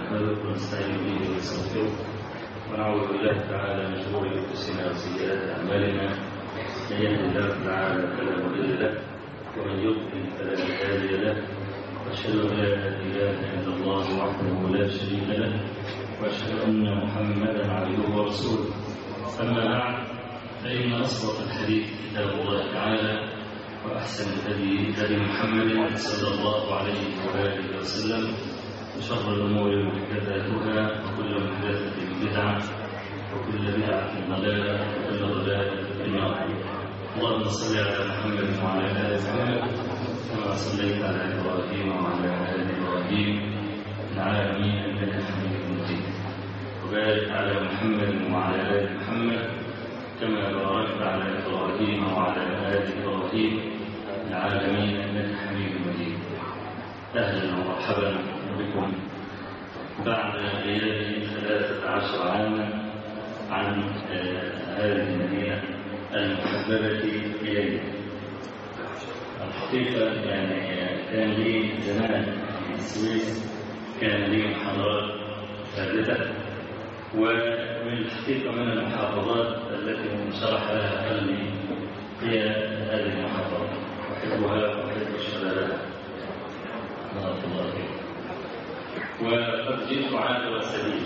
نحمده ونستعين به ونستغفره ونعوذ بالله تعالى من شرور انفسنا وسيئات اعمالنا. من يهد الله تعالى فلا مضل له ومن يضلل فلا هادي له، واشهد ان لا اله الا الله وحده لا شريك له، واشهد ان محمدا عبده ورسوله. اما بعد، فان اصدق الحديث كتاب الله تعالى، وأحسن الهدي هدي محمد صلى الله عليه وآله وسلم، وشر الأمور محدثاتها، وكل محدثة بدعة، وكل بدعة ضلالة، وكل ضلالة في النار. اللهم صل على محمد وعلى آل محمد كما صليت على إبراهيم وعلى آل إبراهيم في العالمين إنك حميد مجيد، وبارك على محمد وعلى آل محمد كما باركت على إبراهيم وعلى آل إبراهيم في العالمين إنك حميد مجيد. أهلا ومرحبا بكم بعد غياب 13 عاما عن هذه المدينة المحببة إلينا. الحقيقة كان لي زمان في السويس، كان لي محاضرات ثابتة، ومن الحقيقة من المحافظات التي انشرح لها قلبي هي هذه المحافظة، أحبها وأحب شبابها. بارك الله فيك. وقد جئت عابر السبيل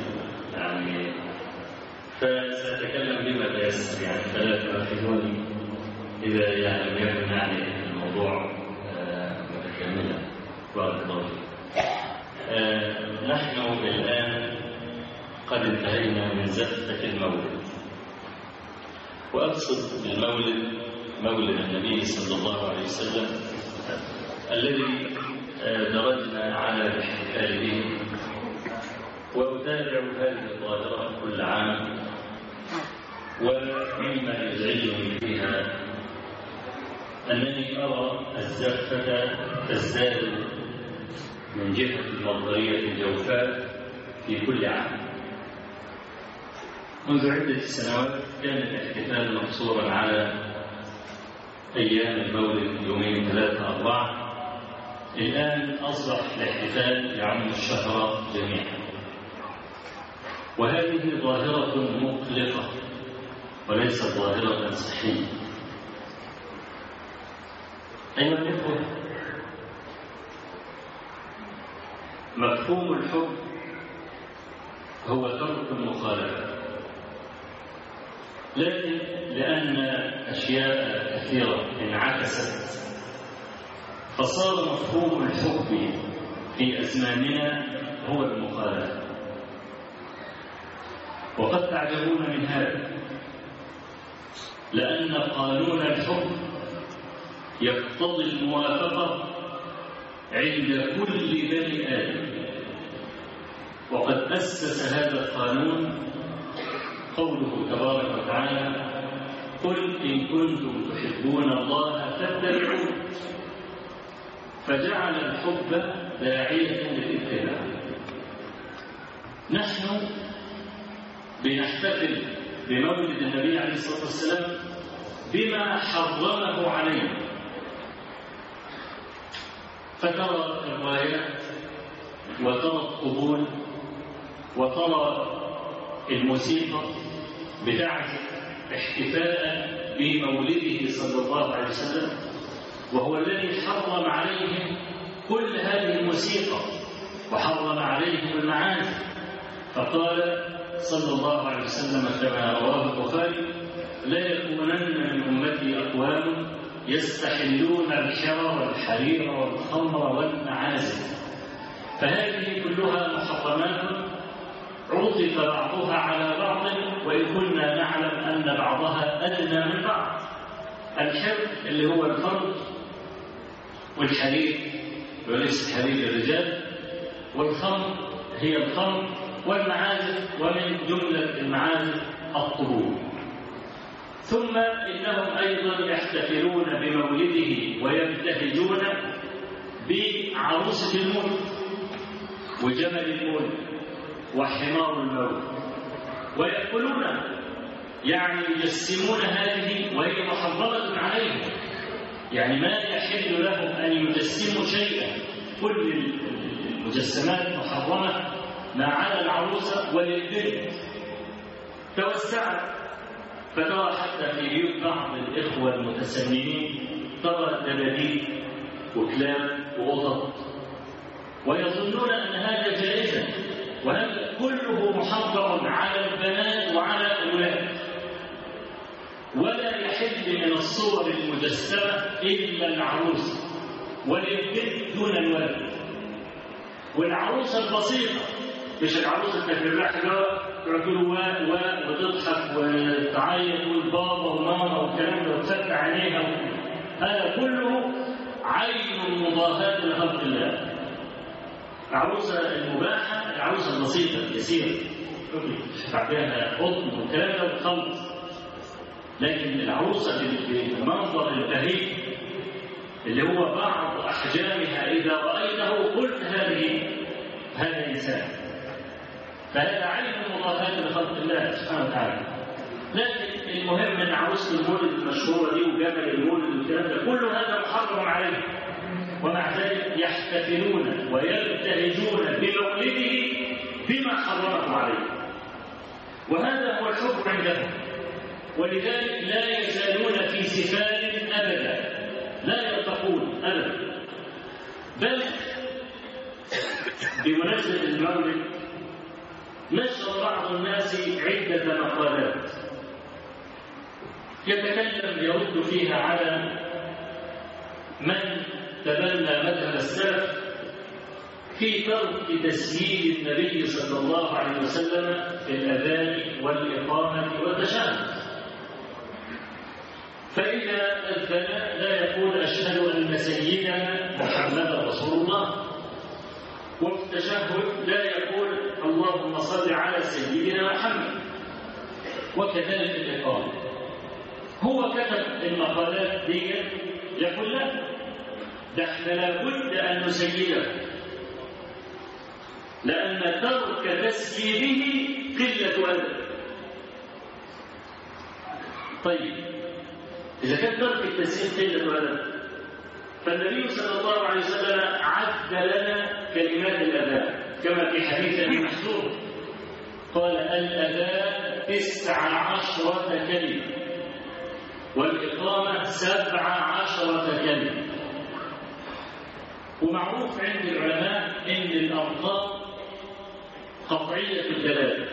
فسأتكلم بما تيسر، فلا تؤاخذوني إذا لم يكن الموضوع متكاملا. بارك الله فيك. نحن الآن قد انتهينا من زفة المولد، وأقصد بالمولد مولد النبي صلى الله عليه وسلم الذي درجنا على الاحتفال به. وأتابع هذه الظاهرة كل عام، ومما يزعجني فيها أنني أرى الزفة تزداد من جهة المصدرية الجوفاء في كل عام. منذ عدة سنوات كان الاحتفال مقصورا على أيام المولد، يومين 3 4. الآن أصبح الاحتفال يعم الشهر جميعا، وهذه ظاهرة مقلقة وليست ظاهرة صحية. أيها الإخوة، مفهوم الحب هو ترك المخالفة، لكن لأن أشياء كثيرة انعكست فصار مفهوم الحب في أزماننا هو المخالفة. وقد تعجبون من هذا، لأن قانون الحب يقتضي الموافقة عند كل بني آدم، وقد أسس هذا القانون قوله تبارك وتعالى: قل إن كنتم تحبون الله فاتبعوه، فجعل الحب داعية للاتباع. نحن بنحتفل بمولد النبي عليه الصلاة والسلام بما حرمه علينا، فترى الروايات وترى الطبول وترى الموسيقى بتعزف احتفاء بمولده صلى الله عليه وسلم، وهو الذي حرم عليهم كل هذه الموسيقى وحرم عليهم المعازف. فقال صلى الله عليه وسلم كما رواه البخاري: لا يكونن من أمتي أقوام يستحلون الحرى والحرير والخمر والمعازف. فهذه كلها محرمات عطف بعضها على بعض، وإن كنا نعلم أن بعضها أدنى من بعض. الحر اللي هو الفرد، والحرير وليس حرير الرجال، والخمر هي الخمر، والمعازف ومن جملة المعازف الطبول. ثم إنهم أيضا يحتفلون بمولده ويبتهجون بعروسة المولد وجمل المولد وحمار المولد، ويأكلون يجسمون هذه وهي محرمة عليهم. ما يحل لهم أن يجسموا شيئا، كل المجسمات محرمة ما على العروسة وللبنت توسعت، فترى حتى في بيوت بعض الإخوة المتسننين ترى دبابيب وكلاب وقطط، ويظنون أن هذا جائزا، وهذا كله محرم على البنات وعلى الأولاد، ولا يحل من الصور المجسمة إلا العروس وللبنت دون الولد. والعروسة البسيطة، مش العروسة التفرح تقول وتضحك وتعيط والبابا وماما والكلام ده وتفتح عينيها، هذا كله عين مضاهاة لخلق الله. العروسة المباحة العروسة البسيطة اليسيرة بعدها قطن والكلام ده وتخلص، لكن العروسة بالمنظر البهيج اللي هو بعض أحجامها إذا رأيته قلت هذا إنسان، فهذا عين مضاهاة لخلق الله سبحانه وتعالى. لكن المهم أن عروسة المولد المشهورة دي وجبل المولد والكلام ده كل هذا محرم عليه، ومع ذلك يحتفلون ويبتهجون بمولده بما حرمه عليه، وهذا هو الحب عندهم، ولذلك لا يزالون في سفال أبدا، لا يرتقون أبدا. بل بمناسبة المولد نشر بعض الناس عدة مقالات يتكلم يرد فيها على من تبنى مذهب السلف في ترك تسيير النبي صلى الله عليه وسلم في الأذان والإقامة والتشهد. فإذا أذن لا يقول أشهد أن سيدنا محمدا رسول الله، وفي التشهد لا يقول اللهم صل على سيدنا محمد، وكذلك الإقامة. هو كتب المقالات دي يقول لا، ده احنا لابد أن نسيده، لأن ترك تسييره قلة أدب. طيب إذا كان ترك التسيير قلة أدب، فالنبي صلى الله عليه وسلم عد لنا كلمات الأذان كما في حديث أبي محذور قال الأذان 19 كلمة والإقامة 17 كلمة. ومعروف عند العلماء إن الأرقام قطعية الدلالة،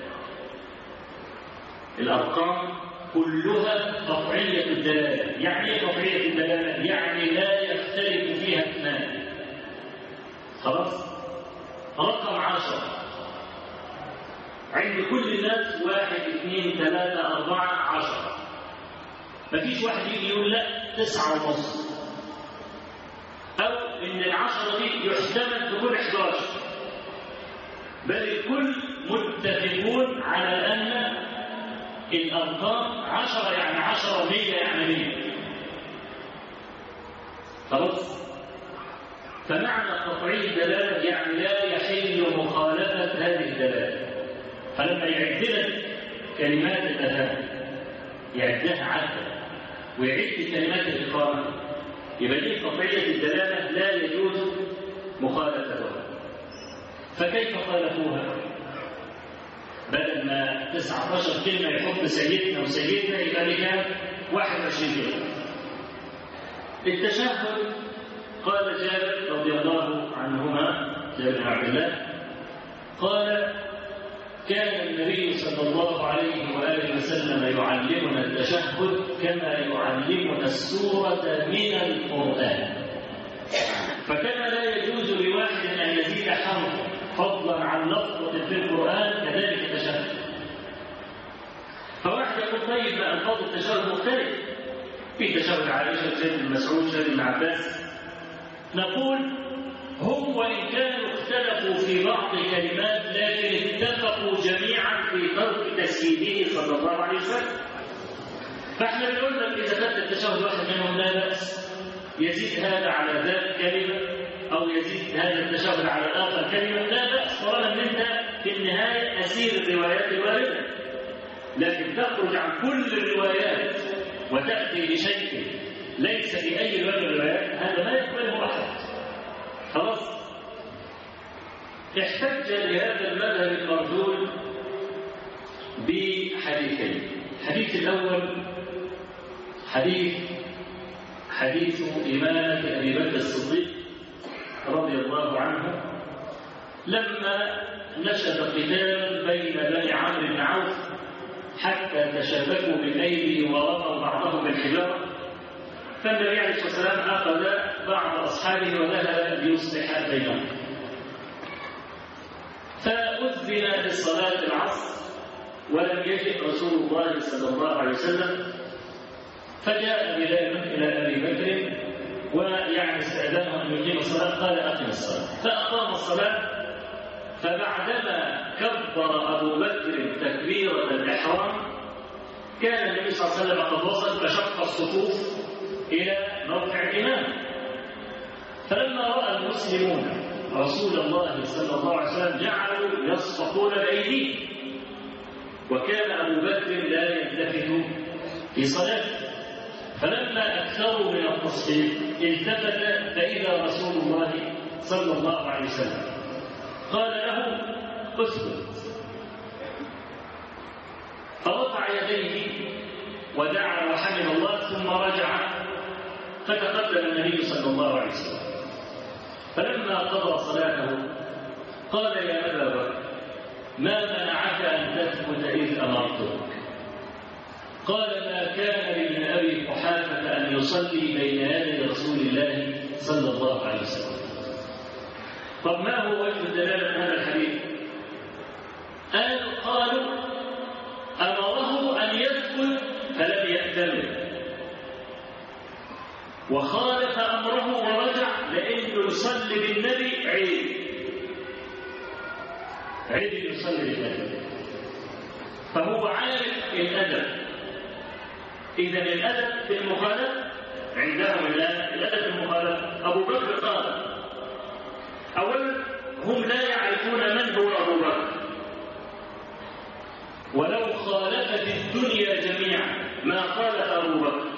الأرقام كلها قطعية الدلالة. يعني ايه قطعية الدلالة؟ يعني لا يختلف فيها اثنان. خلاص؟ رقم 10 عند كل الناس 1 2 3 4 10. مفيش واحد يجي يقول لا 9.5، أو إن 10 دي يحتمل تكون 11، بل الكل متفقون على أن الأرقام 10 يعني 10 100 يعني 100. خلاص؟ فمعنى قطعي الدلالة يعني لا يحل مخالفة هذه الدلالة. فلما يعد كلمات الأذان يعدها عددا ويعد كلمات الإقامة، يبقى دي قطعية الدلالة لا يجوز مخالفتها. فكيف خالفوها؟ بدل ما 19 كلمة يحط سيدنا وسيدنا يبقى لي كام؟ 21 كلمة. التشهد قال جابر رضي الله عنهما جابر بن عبد الله قال كان النبي صلى الله عليه وآله وسلم يعلمنا التشهد كما يعلمنا السورة من القرآن، فكما لا يجوز لواحد أن يزيد حرفا فضلا عن لفظة في القرآن كذلك التشهد. فواحد يقول طيب ما ألفاظ التشهد مختلف، في تشهد عائشة سيد بن مسعود سيد بن عباس، نقول هم وإن كانوا اختلفوا في بعض الكلمات لكن اتفقوا جميعا في ترك تسييده صلى الله عليه وسلم. فاحنا بنقول لك إذا كان التشهد واحد منهم لا بأس يزيد هذا على ذاك كلمة أو يزيد هذا التشهد على الآخر كلمة، لا بأس طالما أن أنت في النهاية أسير الروايات الواردة. لكن تخرج عن كل الروايات وتأتي بشيء ليس في أي رواية من الروايات هذا ما يقبله أحد. خلاص؟ احتج لهذا المذهب المرجول بحديثين. الحديث الأول حديث إمامة أبي بكر الصديق رضي الله عنه لما نشب قتال بين بني عمرو بن عوف حتى تشابكوا بالأيدي ورموا بعضهم بالحجارة، فالنبي عليه الصلاة والسلام أخذ بعض أصحابه وذهب ليصلح بينهم، فأذن لصلاة العصر ولم يجد رسول الله صلى الله عليه وسلم، فجاء بلال إلى أبي بكر ويعني استأذنه أن يقيم الصلاة، قال أقم الصلاة، فأقام الصلاة. فبعدما كبر أبو بكر تكبيرة الإحرام كان النبي صلى الله عليه وسلم قد وصل فشق الصفوف إلى موقع الإمام، فلما رأى المسلمون رسول الله صلى الله عليه وسلم جعلوا يصفقون بأيديهم، وكان أبو بكر لا يلتفت في صلاته، فلما أكثروا من التصفيق التفت فإذا رسول الله صلى الله عليه وسلم قال له اسكت، فرفع يديه ودعا وحمد الله ثم رجع، فتقدم النبي صلى الله عليه وسلم، فلما قضى صلاته قال يا أبا بكر ما منعك أن تثبت إذ أمرتك؟ قال ما كان لابن أبي قحافة أن يصلي بين يدي رسول الله صلى الله عليه وسلم. طب ما هو وجه دلالة هذا الحديث؟ قالوا أمره أن يثبت فلم يأتمر، وخالف أمره ورجع لأنه يصلي بالنبي عيب يصلي بالنبي، فهو عارف الأدب. إذا الأدب في المخالفة عندهم الأدب في المخالفة. أبو بكر قال أولا هم لا يعرفون من هو أبو بكر، ولو خالفت الدنيا جميعا ما قال أبو بكر،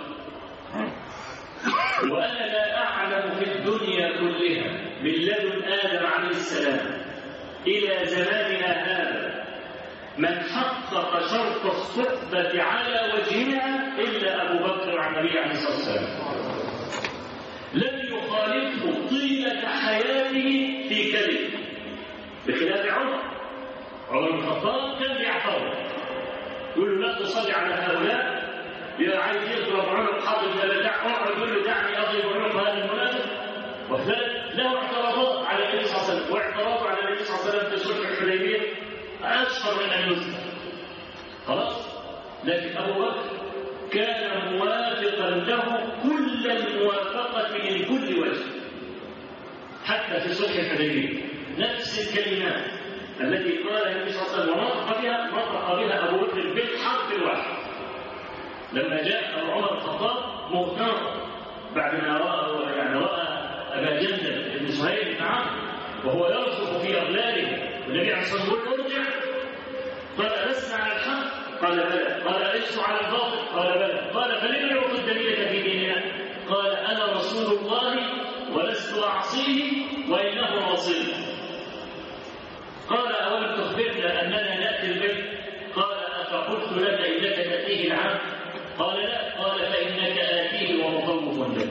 وأنا لا أعلم في الدنيا كلها من لدن آدم عليه السلام إلى زماننا هذا من حقق شرط الصحبة على وجهها إلا أبو بكر عن النبي عليه الصلاة والسلام، لم يخالفه طيلة حياته في كلمة، بخلاف عمر بن الخطاب كان يعترض يقول له لا تصلي على هؤلاء، عايز يضرب عنق حاضر اقعد يقول له دعني اضرب عنق هذا المنافق، وذلك له اعتراضات على النبي صلى الله عليه وسلم، واعتراضه على النبي صلى الله عليه وسلم في صلح الحديبيه اشهر من ان يذكر خلاص. لكن ابو بكر كان موافقا له كل الموافقه من كل وجه، حتى في صلح الحديبيه نفس الكلمات التي قالها النبي صلى الله عليه وسلم ونطق بها ابو بكر بالحرف الواحد. لما جاء عمر الخطاب مغتر بعدما راى ابا جندل بن سهيل بن عمرو وهو يرسخ في اغلاله، والنبي عليه الصلاه والسلام ارجع، قال ألست على الحق؟ قال بلى. قال ألست على الباطل؟ قال بلى. قال فلم يعطي الدليل في ديننا؟ قال أنا رسول الله ولست أعصيه وإنه رسول. قال أولم تخبرنا أننا نأتي البيت؟ قال أفقلت لك إنك تأتيه العام؟ قال لا. قال فإنك آتيه ومخوف له.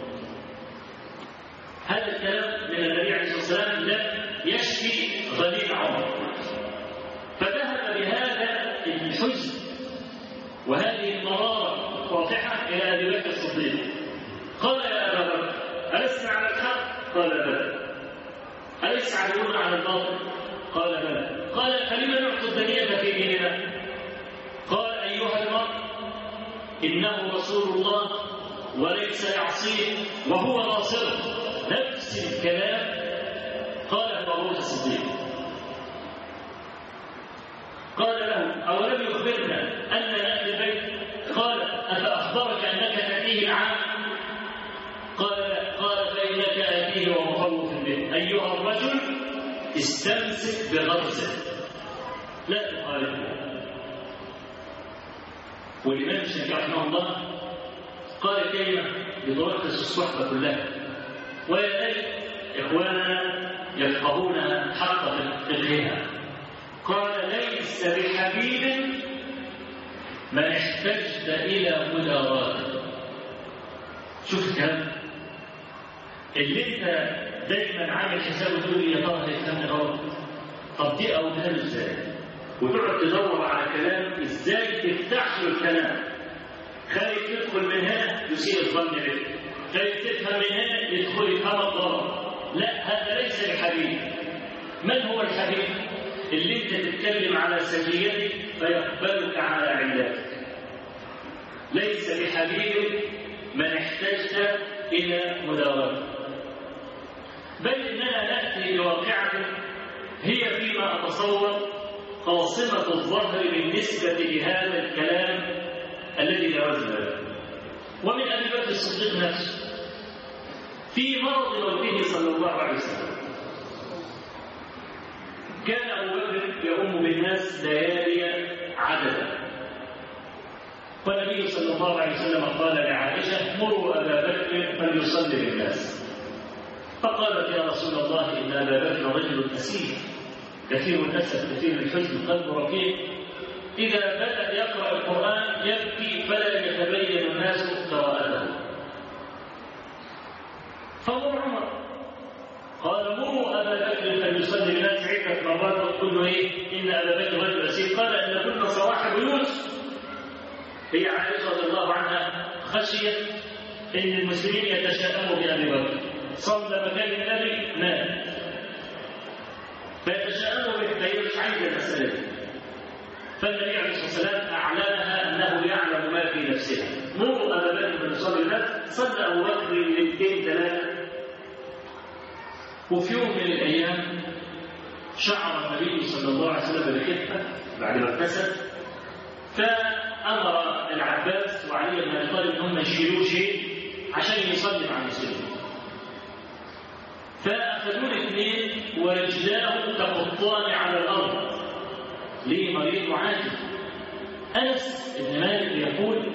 هذا الكلام من النبي عليه الصلاة والسلام لم يشفي غليل عمر، فذهب بهذا الحزن وهذه المرارة الطافحة إلى أبي بكر الصديق. قال يا أبا بكر ألست على الحق؟ قال بلى. أليس علمون على الباطل؟ قال بلى. قال فلم نعطي الدنيا في ديننا؟ قال أيها المرء إنه رسول الله وليس يعصيه وهو ناصره. نفس الكلام قاله أبو بكر الصديق. قال له أولم يخبرنا أن نأتي البيت؟ قال أفأخبرك أنك تأتيه العام؟ قال لا. قال فإنك آتيه ومخوف به. أيها الرجل استمسك بغرزه لا تخالفه. والإمام الشافعي رحمه الله قال كلمة بتلخص الصحبة كلها، وهي إخواننا يفقهون حق فقهها. قال ليس بحبيب من احتجت إلى مداراته. شوف الكلام اللي انت دايما عامل حساب تقول يا ترى هيفهمني غلط، طب دي أوهام ازاي؟ وتقعد تدور على كلام ازاي تفتح له الكلام، خايف تدخل من هنا يسيء الظن بك، خايف تفهم من هنا يدخل يفهم الضرر. لا، هذا ليس بحبيب. من هو الحبيب؟ اللي انت تتكلم على سجيته فيقبلك على علاتك. ليس بحبيب من احتجت الى مداراته، بل اننا ناتي بواقعه هي فيما اتصور قاصمه الظهر بالنسبه لهذا الكلام الذي جاوزنا، ومن ابي بكر الصديق نفسه في مرض موته صلى الله عليه وسلم. كان ابو بكر يؤم بالناس ليالي عددا، والنبي صلى الله عليه وسلم قال لعائشه مروا ابا بكر فليصلي بالناس. فقالت يا رسول الله ان ابا بكر رجل اسير كثير الاسف كثير الحزن قلبه رقيق، اذا بدا يقرا القران يبكي فلا يتبين الناس قراءته. فمر عمر قال مروا ابا بكر فليصلي بالناس عده مرات، وقل له ايه؟ ان ابا بكر رجل اسير. قال ان كنا صواحب يوسف. هي عائشه رضي الله عنها خشيت ان المسلمين يتشاءموا بابي بكر، صلى مكان النبي مات، فيتشاءموا به، فهي مش عايزه المساله دي. فالنبي عليه الصلاه والسلام اعلمها انه يعلم ما في نفسها. مروا ابا بكر فليصلي بالناس. صلى ابو بكر ليلتين ثلاثه، وفي يوم من الايام شعر النبي صلى الله عليه وسلم بالخفه بعد ما اغتسل، فامر العباس وعلي بن ابي طالب انهم يشيلوه شيء عشان يصلي مع المسلمين. فاخذوه الاثنين ورجلاه تقطان على الارض. ليه؟ مريض وعاجز. انس بن مالك يقول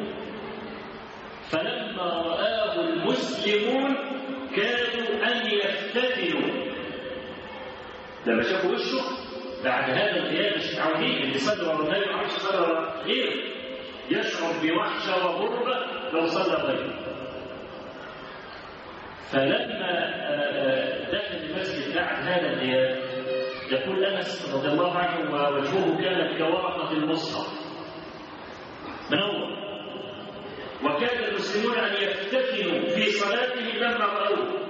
فلما رآه المسلمون كادوا ان يفتتنوا. لما شافوا وشه بعد هذا الغياب مش متعودين، اللي صلى ورا النبي ما عرفش صلى ورا غيره، يشعر بوحشه وغربه لو صلى غيره. فلما دخل المسجد بعد هذا الغياب يقول انس رضي الله عنه ووجهه كانت كورقه المصحف منور، وكان المسلمون ان يفتتنوا في صلاتهم لما راوه،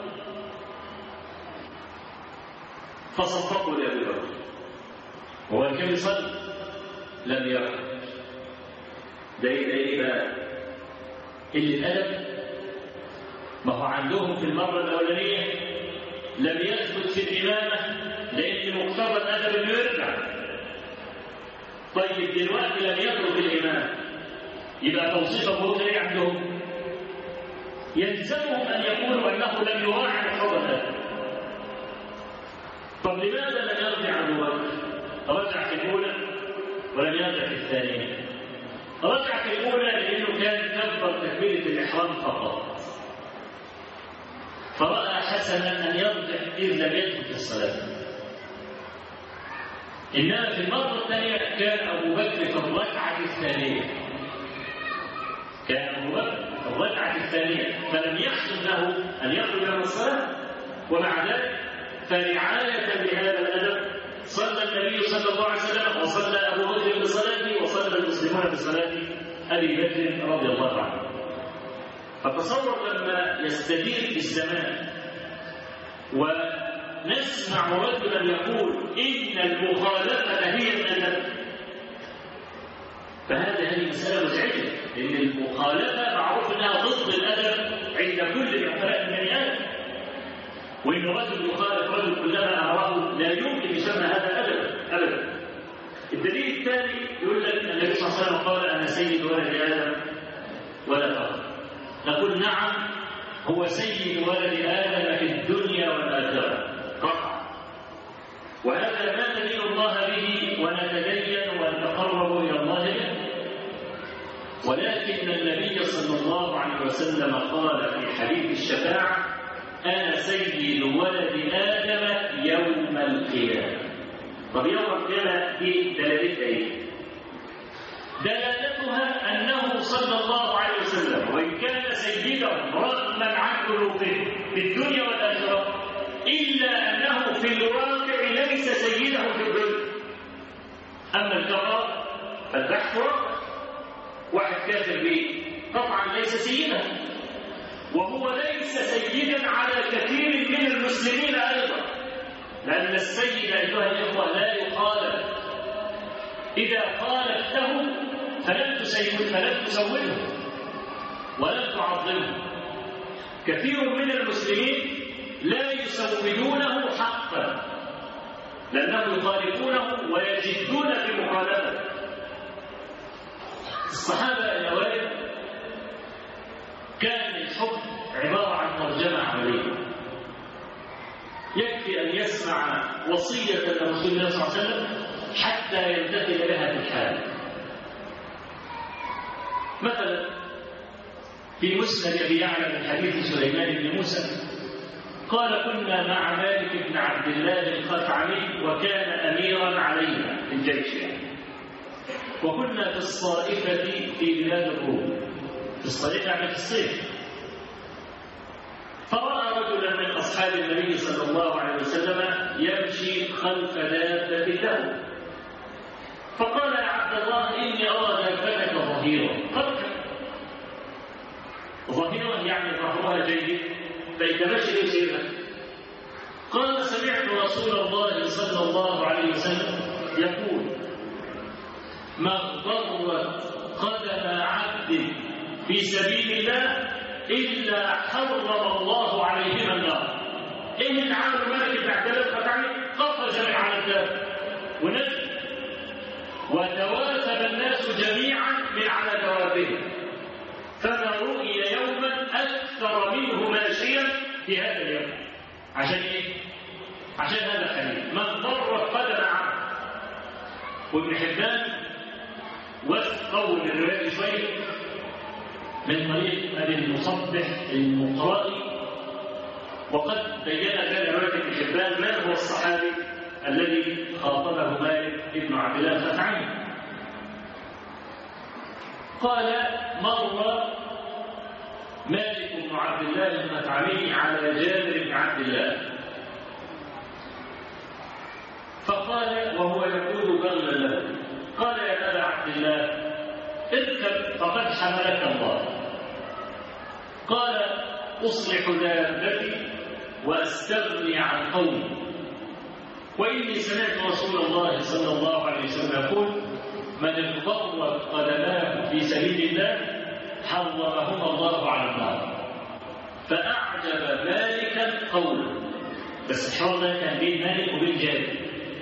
فصفقوا لابي بكر وهو كان يصلي لم يرى. ده ايه بقى؟ قله ادب. ما هو عندهم في المره الاولانيه لم يثبت في الامامه لان مقتضى الادب انه يرجع. طيب دلوقتي لم يترك الامام، يبقى توصيف ابو بكر ايه عندهم؟ يلزمهم ان يقولوا انه لم يراعي مقتضى الادب. طب لماذا لم يرجع ابو بكر؟ رجع في الاولى ولم يرجع في الثانيه. رجع في الاولى لانه كان كبر تكبيره الاحرام فقط، فراى حسنا ان يرجع اذ لم يدخل في الصلاه. انما في المره الثانيه كان ابو بكر في الركعه الثانيه، كان ابو بكر في الركعه الثانيه، فلم يحسن له ان يخرج من الصلاه. ومع ذلك فرعايه لهذا الادب صلى النبي صلى الله عليه وسلم، وصلى ابو بكر بصلاته، وصلى المسلمون بصلاه ابي بكر رضي الله عنه. فتصور لما يستدير الزمان ونسمع رجلا يقول ان المخالفه هي الادب، هذه مساله مزعجه، لان المخالفه معروف انها ضد الادب عند كل افراد بني ادم، وان رجل يخالف رجل كلما امره لا يمكن يسمى هذا ابدا. الدليل الثاني يقول لك النبي صلى الله عليه وسلم قال انا سيد ولد ادم ولا فخر. نقول نعم، هو سيد ولد ادم في الدنيا والاخره قطعا، وهذا ما ندين الله به ونتدين ونتقرب الى الله به. ولكن النبي صلى الله عليه وسلم قال في حديث الشفاعه أنا سيد ولد آدم يوم القيامة. طب يوم القيامة دي دلالتها إيه؟ دلالتها أنه صلى الله عليه وسلم وإن كان سيدهم رغما عن قلوبهم في الدنيا والآخرة إلا أنه في الواقع ليس سيدهم في الدنيا. أما الكفار فالبحث واحد كافر به طبعا ليس سيدا، وهو ليس سيدا على كثير من المسلمين أيضا، لأن السيد أيها الإخوة لا يخالف. إذا خالفته فلن تسوده ولن تعظمه. كثير من المسلمين لا يسودونه حقا لأنهم يخالفونه ويجدون في مخالفته. الصحابة الأوائل كان الحكم عبارة عن ترجمة عملية. يكفي أن يسمع وصية رسول الله صلى الله عليه وسلم حتى يمتثل لها في الحال. مثلا في مسند أبي يعلى من حديث سليمان بن موسى قال كنا مع مالك بن عبد الله الخثعمي وكان أميرا علينا في الجيش وكنا في الصائفة في بلاد الروم. في الصائفة يعني في الصيف. فرأى رجلا من أصحاب النبي صلى الله عليه وسلم يمشي خلف دابة له فقال يا عبد الله إني أرى دابتك ظهيرا. ظهيرا يعني ظهرها جيد فيتمشي يسيرها. قال سمعت رسول الله صلى الله عليه وسلم يقول ما ضرت قدم عبد في سبيل الله إلا حرم الله عليهما النار. إيه اللي عمل مالك بن عبد الله الخثعمي؟ قفز من على الدابة ونزل وتواثب الناس جميعا من على دوابهم فما رؤي يوما أكثر منه ماشيا في هذا اليوم. عشان إيه؟ عشان هذا الحديث من ضرت قدم عبد. وابن حبان وقول الرواية شوية من طريق أبي المصبح المقرائي وقد بين كان رواية ابن حبان من هو الصحابي الذي خاطبه مالك بن عبد الله الخثعمي. قال مر مالك بن عبد الله الخثعمي على جابر بن عبد الله فقال وهو يقول بغلا له قال يا أبا عبد الله اركب فقد حملك الله. قال أصلح دابتي وأستغني عن قومي وإني سمعت رسول الله صلى الله عليه وسلم يقول من اضطرت قدماه في سبيل الله حرمهما الله على النار. فأعجب مالكا قوله. بس الحوار ده كان بين مالك وبين جابر.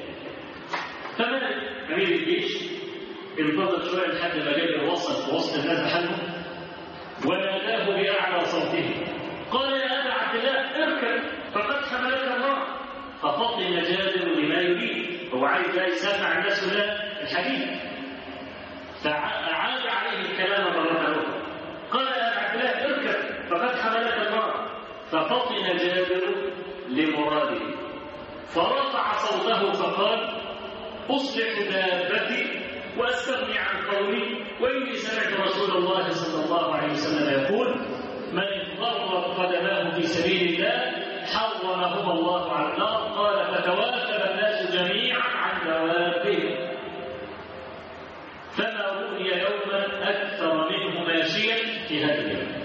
فمالك أمير الجيش انتظر شوية لحد ما جابر وصل في وسط الناس بحاله وناداه بأعلى صوته قال يا أبا عبد الله اركب فقد حملك الله. ففطن جابر لما يريد، هو عايز يسمع الناس له الحديث فأعاد عليه الكلام مرة أخرى قال يا أبا عبد الله اركب فقد حملك الله. ففطن جابر لمراده فرفع صوته فقال أصلح دابتي وأستغني عن قولي وإني سمعت رسول الله صلى الله عليه وسلم يقول من اضطرت قدماه في سبيل الله حرمهما الله على النار. قال فتواثب الناس جميعا عن دوابهم فما رؤي يوما أكثر منه ماشيا في هذا اليوم.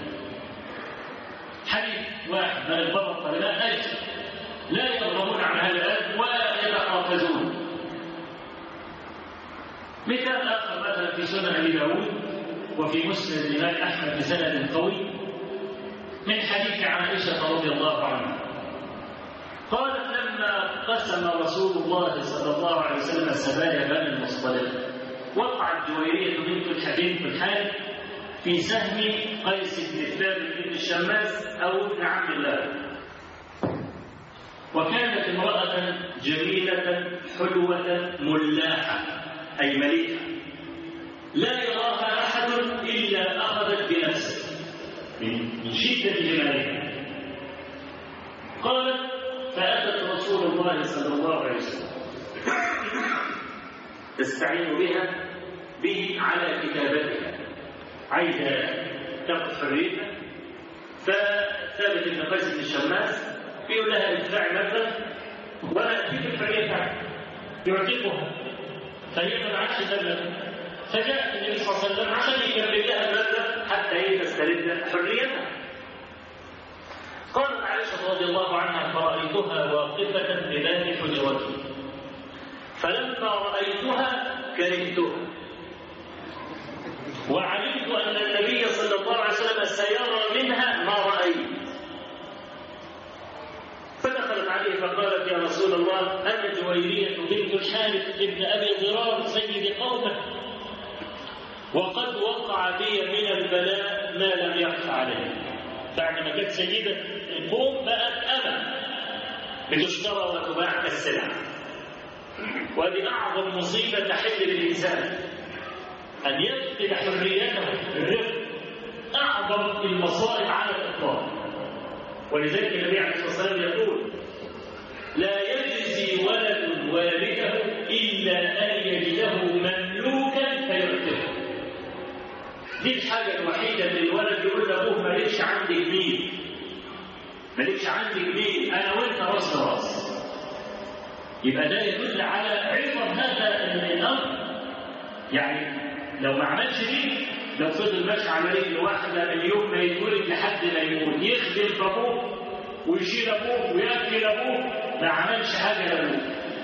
حديث واحد من اضطرت قدماه أجل لا يرغبون عن هذا الأجل ولا يتحافظون. مثال آخر مثلا في سنن أبي داود وفي مسند الإمام أحمد بسند قوي من حديث عائشة رضي الله عنها قالت لما قسم رسول الله صلى الله عليه وسلم سبايا بني المصطلق وقعت جويرية بنت الحبيب بن الحارث في سهم قيس بن ثابت بن الشماس أو ابن عم الله. وكانت امرأة جميلة حلوة ملاحة أي مليئة لا يراها أحد إلا أخذت بنفسه من شدة جمالها. تستعين به على كتابتها، عايزة تاخذ حريتها. فثابت بن قيس بن الشماس بيقول لها ادفعي مبلغ ولا اديك الحريه بتاعتك، يعتقها. فهي ما معكش مبلغ، فجاء النبي صلى الله عليه وسلم عشان يكمل لها المبلغ حتى هي تسترد حريتها. قالت عائشه رضي الله عنها: فرأيتها واقفة بباب حجرتي، فلما رأيتها كرهتها، وعلمت أن النبي صلى الله عليه وسلم سيرى منها ما رأيت. فدخلت عليه فقالت: يا رسول الله، أنا جويرية بنت الحارث ابن أبي ضرار سيد قومه، وقد وقع بي من البلاء ما لم يخف عليه. بعد ما كانت سيدة القوم بقت أمة بتشترى وتباع كالسلع. وهذه أعظم مصيبة تحل للإنسان، أن يفقد حريته الرفق، أعظم المصائب على الإطلاق. ولذلك النبي عليه الصلاة والسلام يقول: لا يجزي ولد والده إلا أن يجده مملوكا فيعتقه. دي الحاجة الوحيدة اللي الولد يقول لأبوه: مالكش عندي جنيه، مالكش عندي جنيه، أنا وأنت راس راس. يبقى ده يدل على عظم هذا الأمر. يعني لو ما عملش دي، لو فضل ماشي على رجل واحده من يوم ما يتولد لحد ما يموت، يخدم ابوه ويشيل ابوه وياكل ابوه، ما عملش حاجه لابوه.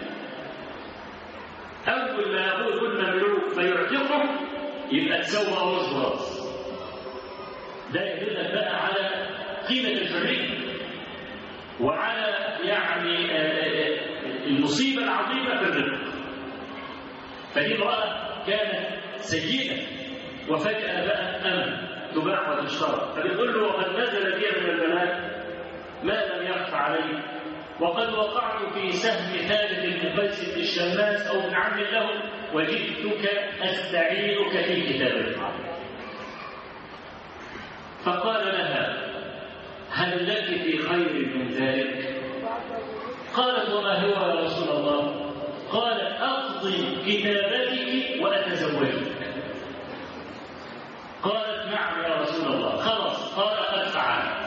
اول ما ابوه يكون مملوك فيعتقه، يبقى تسوى راس راس. ده يدل بقى على قيمه الحريه وعلى يعني المصيبه العظيمه في الرزق. فدي امراه كانت سيدة وفجأة بقت أمن تباع وتشترى. فبيقول له: وقد نزل بي من البلاء ما لم يخف علي، وقد وقعت في سهم ثابت بن قيس بن الشماس أو ابن عم له، وجئتك أستعينك في كتابك. فقال لها: هل لك في خير من ذلك؟ قالت: وما هو يا رسول الله؟ قال: أقضي كتابتك وأتزوجك. قالت: نعم يا رسول الله. خلاص. قال: قد فعلت.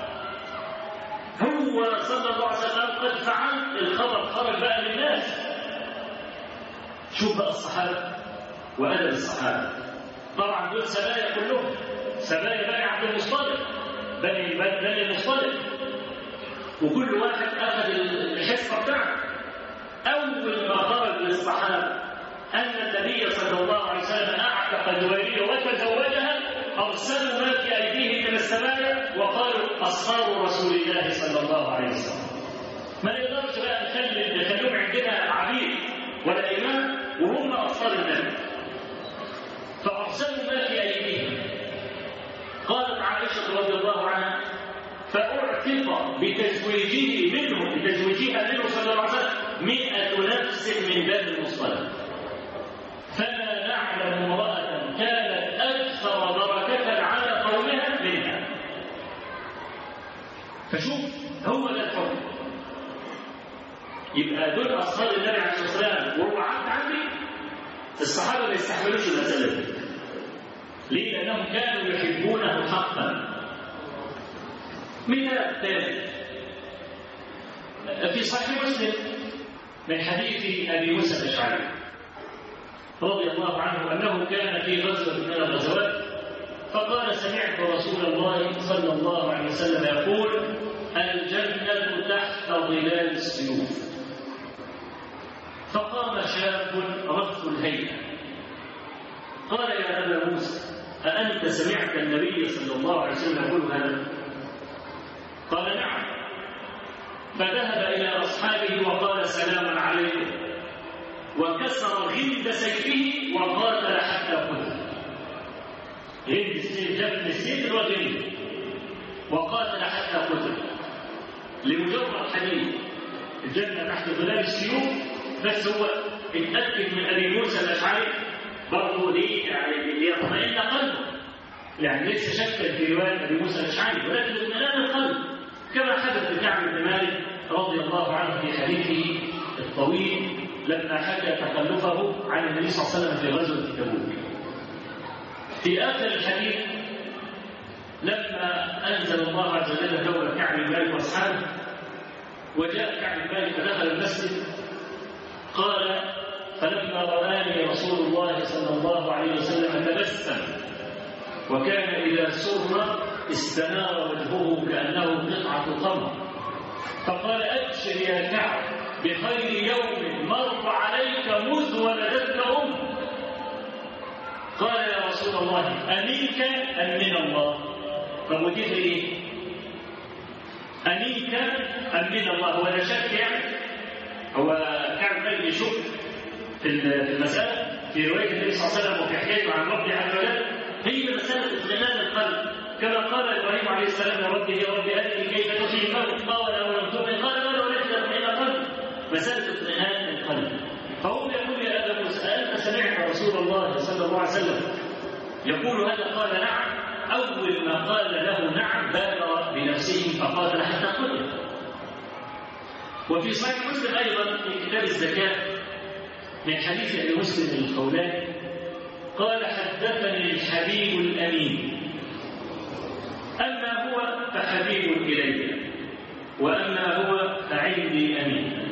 هو صلى الله عليه وسلم قد فعلت، الخبر خرج بقى للناس. شوف بقى الصحابة وأدب الصحابة. طبعا دول سبايا كلهم، سبايا بني عبد المصطلق، بني المصطلق، وكل واحد أخذ الحصة بتاعته. أول ما خرج للصحابة أن النبي صلى الله عليه وسلم أعتق جويرية وتزوجها، أرسلوا ما في أيديهم من السبايا وقالوا: أصحاب رسول الله صلى الله عليه وسلم. ما نقدرش بقى نخليهم عندنا عبيد ولا إمام وهم أطفال النبي. فأرسلوا ما في أيديهم. قالت عائشة رضي الله عنها: فأعتق بتزويجه منه، بتزويجها منه صلى الله عليه وسلم 100 نفس من بني المصطلق. فما نعلم امرأة كانت أكثر بركة على قومها منها. فشوف، هو ده الحكم. يبقى دول أصحاب النبي عليه الصلاة والسلام، وهو عبد عندي. الصحابة ما يستحملوش المسألة دي. ليه؟ لأنهم كانوا يحبونه حقا. مثال ثاني في صحيح مسلم من حديث أبي موسى الأشعري رضي الله عنه أنه كان في غزوة من الغزوات، فقال: سمعت رسول الله صلى الله عليه وسلم يقول: الجنة تحت ظلال السيوف. فقام شاب رف الهيئة قال: يا أبا موسى، أأنت سمعت النبي صلى الله عليه وسلم يقول هذا؟ قال: نعم. فذهب إلى أصحابه وقال: سلام عليكم، وكسر غلد سيفه وقاتل حتى قتل. غلد السيف، جبل السيف الوجهي، وقاتل حتى قتل لمجرد حديث الجنة تحت ظلال السيوف. بس هو اتأكد من أبي موسى الأشعري برضه ليه؟ يعني ليطمئن قلبه، يعني ليس شكا في رواية أبي موسى الأشعري، ولكن اطمئنان القلب، كما حدث لكعب بن مالك رضي الله عنه في حديثه الطويل لما حكى تخلفه عن النبي صلى الله عليه وسلم في غزوة تبوك. في آخر الحديث لما أنزل الله عز وجل دور كعب بن مالك وأصحابه، وجاء كعب بن مالك فدخل المسجد، قال: فلما رآني رسول الله صلى الله عليه وسلم تبسم، وكان إذا سر استنار وجهه كأنه قطعة قمر، فقال: أبشر يا كعب بخير يوم مر عليك منذ ولدتك أمك. قال: يا رسول الله أمنك أم من الله؟ فمجيب إيه؟ أمنك أم من الله؟ هو لا شك يعني، هو كعب بن يشك في المسألة في رواية النبي صلى الله عليه وسلم وفي حكايته عن ربه عز وجل، هي مسألة اطمئنان القلب، كما قال إبراهيم عليه السلام لربه: يا رب أرني كيف تحيي الموتى، قال: أولم تؤمن؟ قال: بلى ولكن ليطمئن قلبي. مسألة اطمئنان القلب. فهو يقول: يا أبا موسى أنت سمعت رسول الله صلى الله عليه وسلم يقول هذا؟ قال: نعم. أول ما قال له نعم بادر بنفسه فقاتل حتى قتل. وفي صحيح مسلم أيضا في كتاب الزكاة من حديث أبي مسلم الخولاني قال: حدثني الحبيب الأمين، أما هو فحبيب إلي، وأما هو فعندي أمين.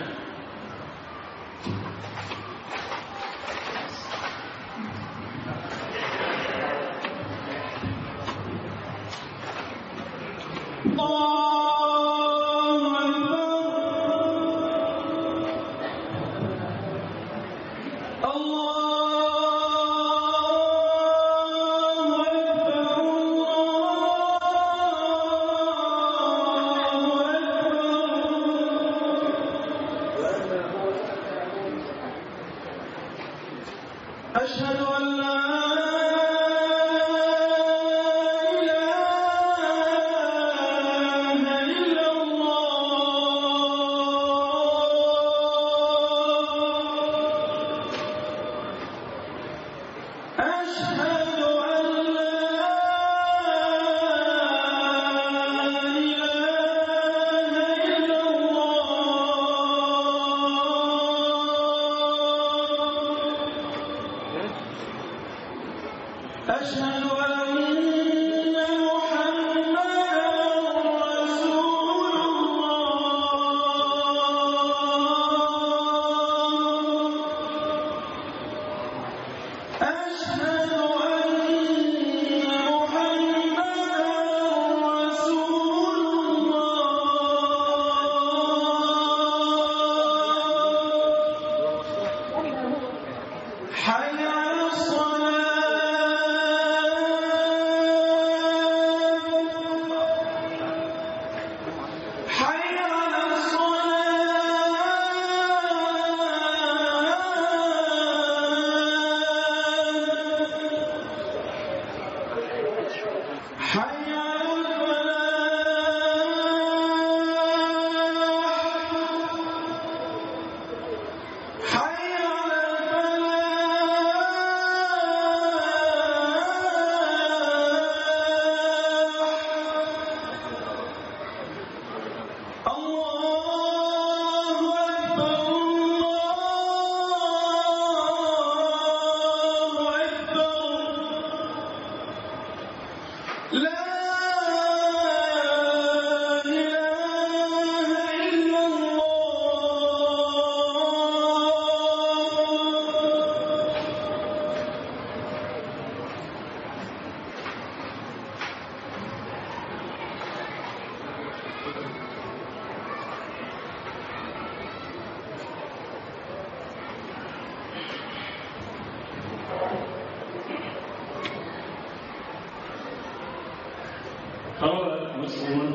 روى مسلم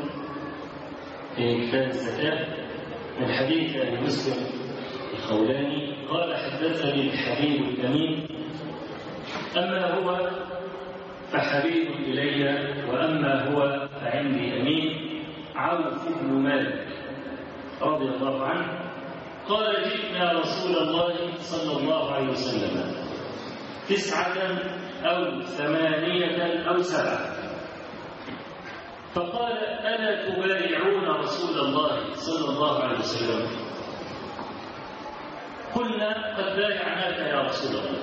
في كتاب الزكاة من حديث أبي مسلم الخولاني قال: حدثني الحبيب الأمين، أما هو فحبيب إلي، وأما هو فعندي أمين، عوف بن مالك رضي الله عنه قال: جئنا رسول الله صلى الله عليه وسلم 9 أو 8 أو 7، فقال: ألا تبايعون رسول الله صلى الله عليه وسلم؟ قلنا قد بايعناك يا رسول الله.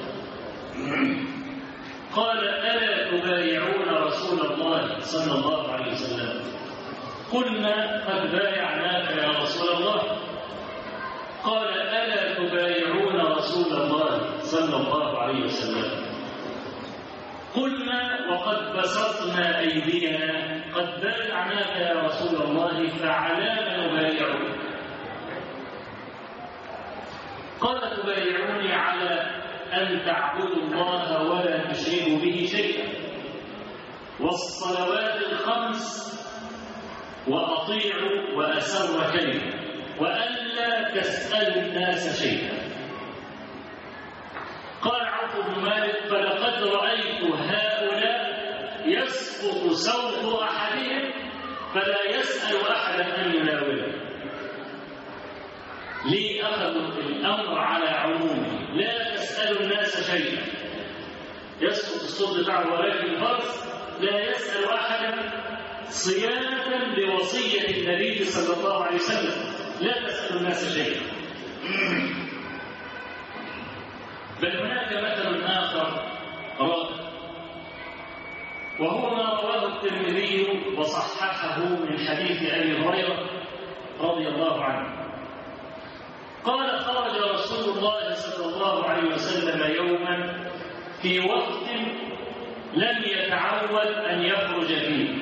قال ألا تبايعون رسول الله صلى الله عليه وسلم؟ قلنا قد بايعناك يا رسول الله. قال ألا تبايعون رسول الله صلى الله عليه وسلم؟ قلنا وقد بسطنا أيدينا قد بايعناك يا رسول الله فعلى ما نبايعك؟ قال تبايعوني على أن تعبدوا الله ولا تشركوا به شيئا، والصلوات الخمس، وأطيعوا وأسر كلمة، وألا تسألوا الناس شيئا. قال عوف بن مالك فلقد رأيت هؤلاء يسقط سوط أحدهم فلا يسأل أحدا أن يناوله. لي أخذوا الأمر على عمومه، لا تسألوا الناس شيئا. يسقط الصوت بتاعه ولكن الفرس لا يسأل أحدا صيانة لوصية النبي صلى الله عليه وسلم، لا تسألوا الناس شيئا. بل هناك مثل آخر رائع، وهو ما رواه الترمذي وصححه من حديث أبي هريرة رضي الله عنه. قال خرج رسول الله صلى الله عليه وسلم يوما في وقت لم يتعود أن يخرج فيه،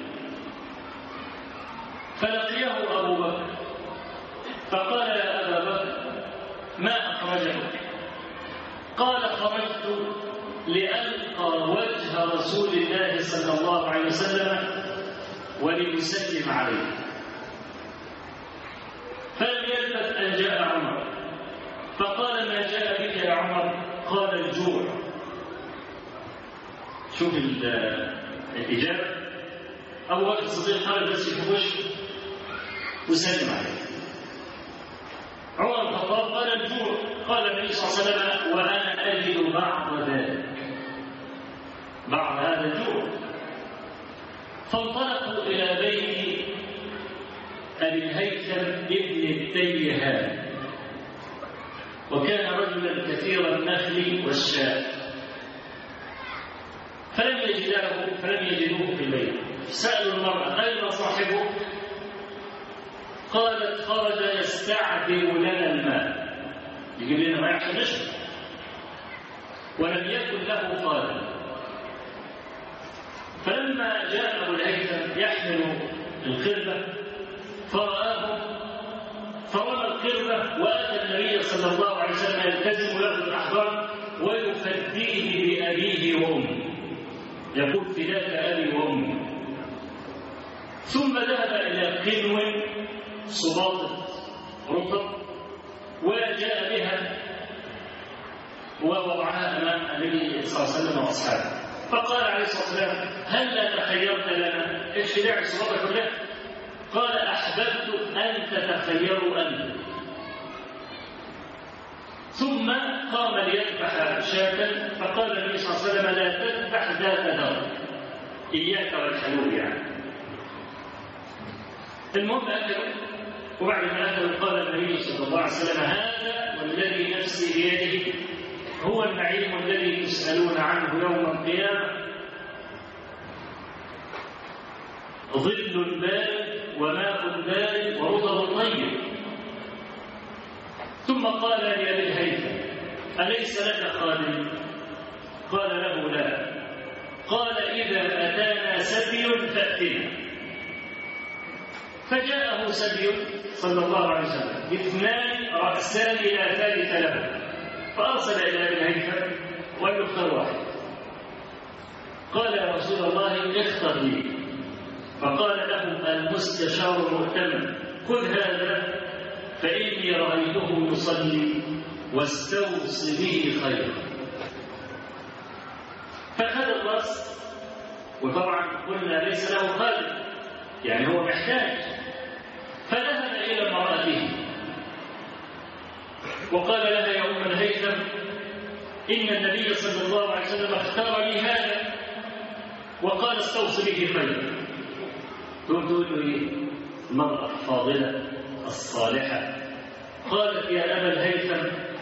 فلقيه أبو بكر فقال يا أبا بكر ما أخرجك؟ قال خرجت لألقى وجه رسول الله صلى الله عليه وسلم ولأسلم عليه. فلم يلبث أن جاء عمر فقال ما جاء بك يا عمر؟ قال الجوع. شوف الإجابة. أبو بكر الصديق قال بس في وجهه وسلم عليه. عمر بن الخطاب قال الجوع. قال النبي صلى الله عليه وسلم وأنا أجد بعض ذلك، بعض هذا الجوع. فانطلقوا إلى بيت أبي الهيثم ابن التيهان، وكان رجلا كثير النخل والشاء، فلم يجدوه في البيت. سألوا المرأة أين صاحبه؟ قالت خرج يستعذب لنا الماء، يجيب لنا ماء عشان نشرب، ولم يكن له قادم. فلما جاء أبو الهيثم يحمل القربة فرآه فرمى القربة وأتى النبي صلى الله عليه وسلم يلتزم له الأحبار ويفديه بأبيه وأمه، يقول فداك أبي وأمي. ثم ذهب إلى قنو صباطة رطب وجاء بها ووضعها أمام النبي صلى الله عليه وسلم وأصحابه، فقال عليه الصلاة والسلام هل لا تخيرت لنا؟ ايش داعي الصباطة كلها؟ قال أحببت أن تتخيروا أنتم. ثم قام ليذبح شاة، فقال النبي صلى الله عليه وسلم لا تذبح ذات نار، إياك والحلول يعني. المهم أكلوا، وبعد ما أكلوا قال النبي صلى الله عليه وسلم هذا والذي نفسي بيده هو النعيم الذي تسألون عنه يوم القيامة، ظل بارد وماء بارد ورطب طيب. ثم قال لأبي الهيثم أليس لك خادم؟ قال له لا. قال إذا أتانا سبي فأتنا. فجاءه سبي صلى الله عليه وسلم باثنان رأسان لا ثالث له، فأرسل إلى أبي الهيثم وقال له اختر واحد. قال يا رسول الله اختر لي. فقال له المستشار المؤتمن خذ هذا فإني رأيته يصلي واستوصي به خيرا. فأخذ الرأس، وطبعا قلنا ليس له خادم يعني هو محتاج، فذهب إلى امرأته وقال لها يا أم الهيثم إن النبي صلى الله عليه وسلم اختار لي هذا وقال استوصي به خيرا. تقول له ايه؟ المرأة الفاضلة الصالحة قالت يا أبا الهيثم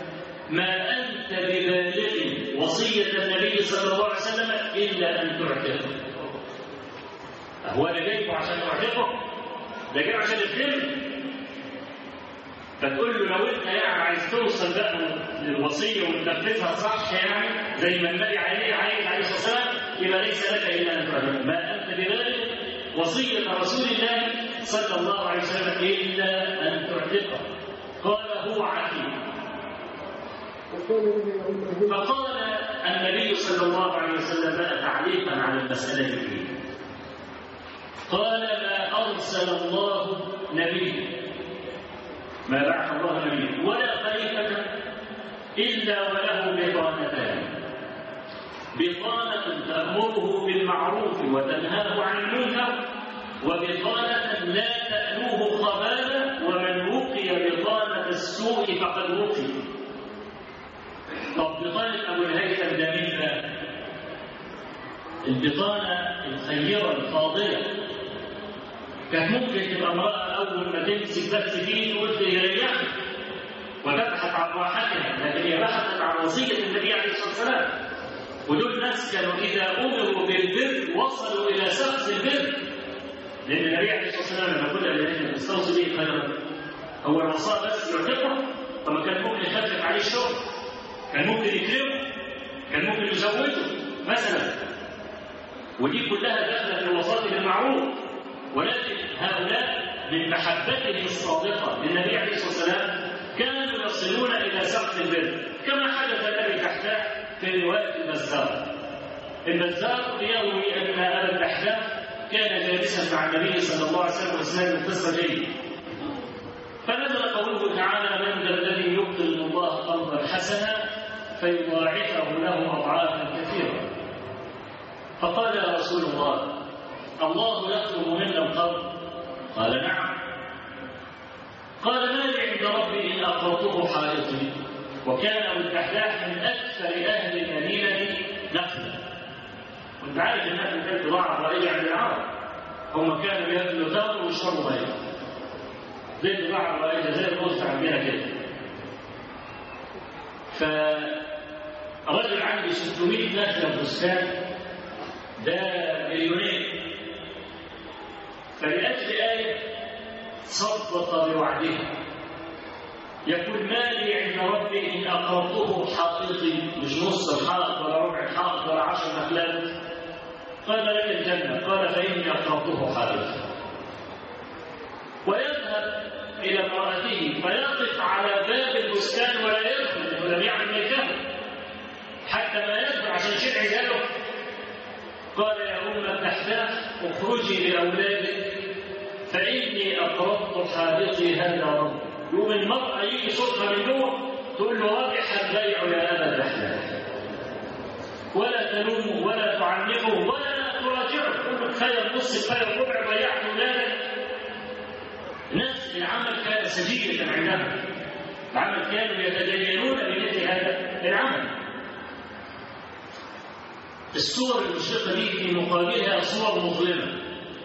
ما أنت ببالغ وصية النبي صلى الله عليه وسلم إلا أن تعتقه. هو أنا جايبه عشان تعتقه؟ ده جايبه عشان الفيلم. فتقول له لو أنت يعني عايز توصل بقى للوصية وتنفذها صح يعني زي ما النبي عليه الصلاة والسلام، يبقى ليس لك إلا أن تعتقه. ما أنت ببالغ وصية رسول الله صلى الله عليه وسلم إلا أن تعتقه. قال هو عتيق. فقال النبي صلى الله عليه وسلم بقى تعليقا على المسألة دي، قال ما أرسل الله نبي، ما بعث الله نبي ولا خليفة إلا وله بطانتان، بطانة تأمره بالمعروف وتنهاه عن المنكر، وبطانة لا تألوه خبالا، ومن وقي بطانة السوء فقد وقي. طب بطانة أبو الهيثم ده مين بقى؟ البطانة الخيرة الفاضلة كانت ممكن تبقى امرأة أول ما تمسك بس فيه تقول يريحني وتبحث عن راحتها، لكن هي بحثت عن وصية النبي عليه الصلاة والسلام. ودول ناس كانوا إذا أمروا بالبر وصلوا إلى سقف البر، لأن النبي عليه الصلاة والسلام لما كنا الذين نستوصي به خيرا هو الوصاة بس يعتقه، فما كان ممكن يخفف عليه الشغل، كان ممكن يكرمه، كان ممكن يزوده مثلا. ودي كلها داخله في الوصاة بالمعروف. ولكن هؤلاء من محبتهم الصادقة للنبي عليه الصلاة والسلام كانوا يصلون إلى سقف البر، كما حدث لأبي الدحداح في رواية البزار. البزار يروي أن أبا الدحداح كان جالسا مع النبي صلى الله عليه وسلم وإسناد القصة جيد، فنزل قوله تعالى من ذا الذي يقرض الله قرضا حسنا فيضاعفه له أضعافا كثيرة. فقال يا رسول الله الله يطلب منا القرض؟ قال نعم. قال ما لي عند ربي إن أقرضته حائطي. وكان أبو الدحداح من أكثر أهل المدينة نخلا، وأنت عارف الناس كانت بضاعة رائجة عند العرب، هم كانوا ياكلوا تمر ويشربوا ميه زي البضاعة الرائجة زي الرز عندنا كده. فرجل عنده 600 نخلة بستان، ده مليونير، فلأجل آية صدق بوعدها يقول ما لي عند ربي إن أقرضته حائطي، مش نص الحائط ولا ربع الحائط ولا 10 نخلات. قال لك الجنة. قال فإني أقرضته حائطي. ويذهب إلى امرأته فيقف على باب البستان ولا يدخل ولم يعمل ملكه حتى ما يدخل عشان شيء عياله. قال يا أم الدحداح اخرجي لأولادك فإني أقرضت حائطي هذا رب. يوم المرأة يجي صوتها من جوه تقول له رابح البيع يا أبا الدحداح، ولا تلومه ولا تعنفه ولا تراجعه، تقول له خير نص خير ربع ضيعت أولادك. ناس العمل كان سجية عندهم، العمل كانوا يتدينون بمثل هذا العمل. الصور المشرقة دي في مقابلها صور مظلمة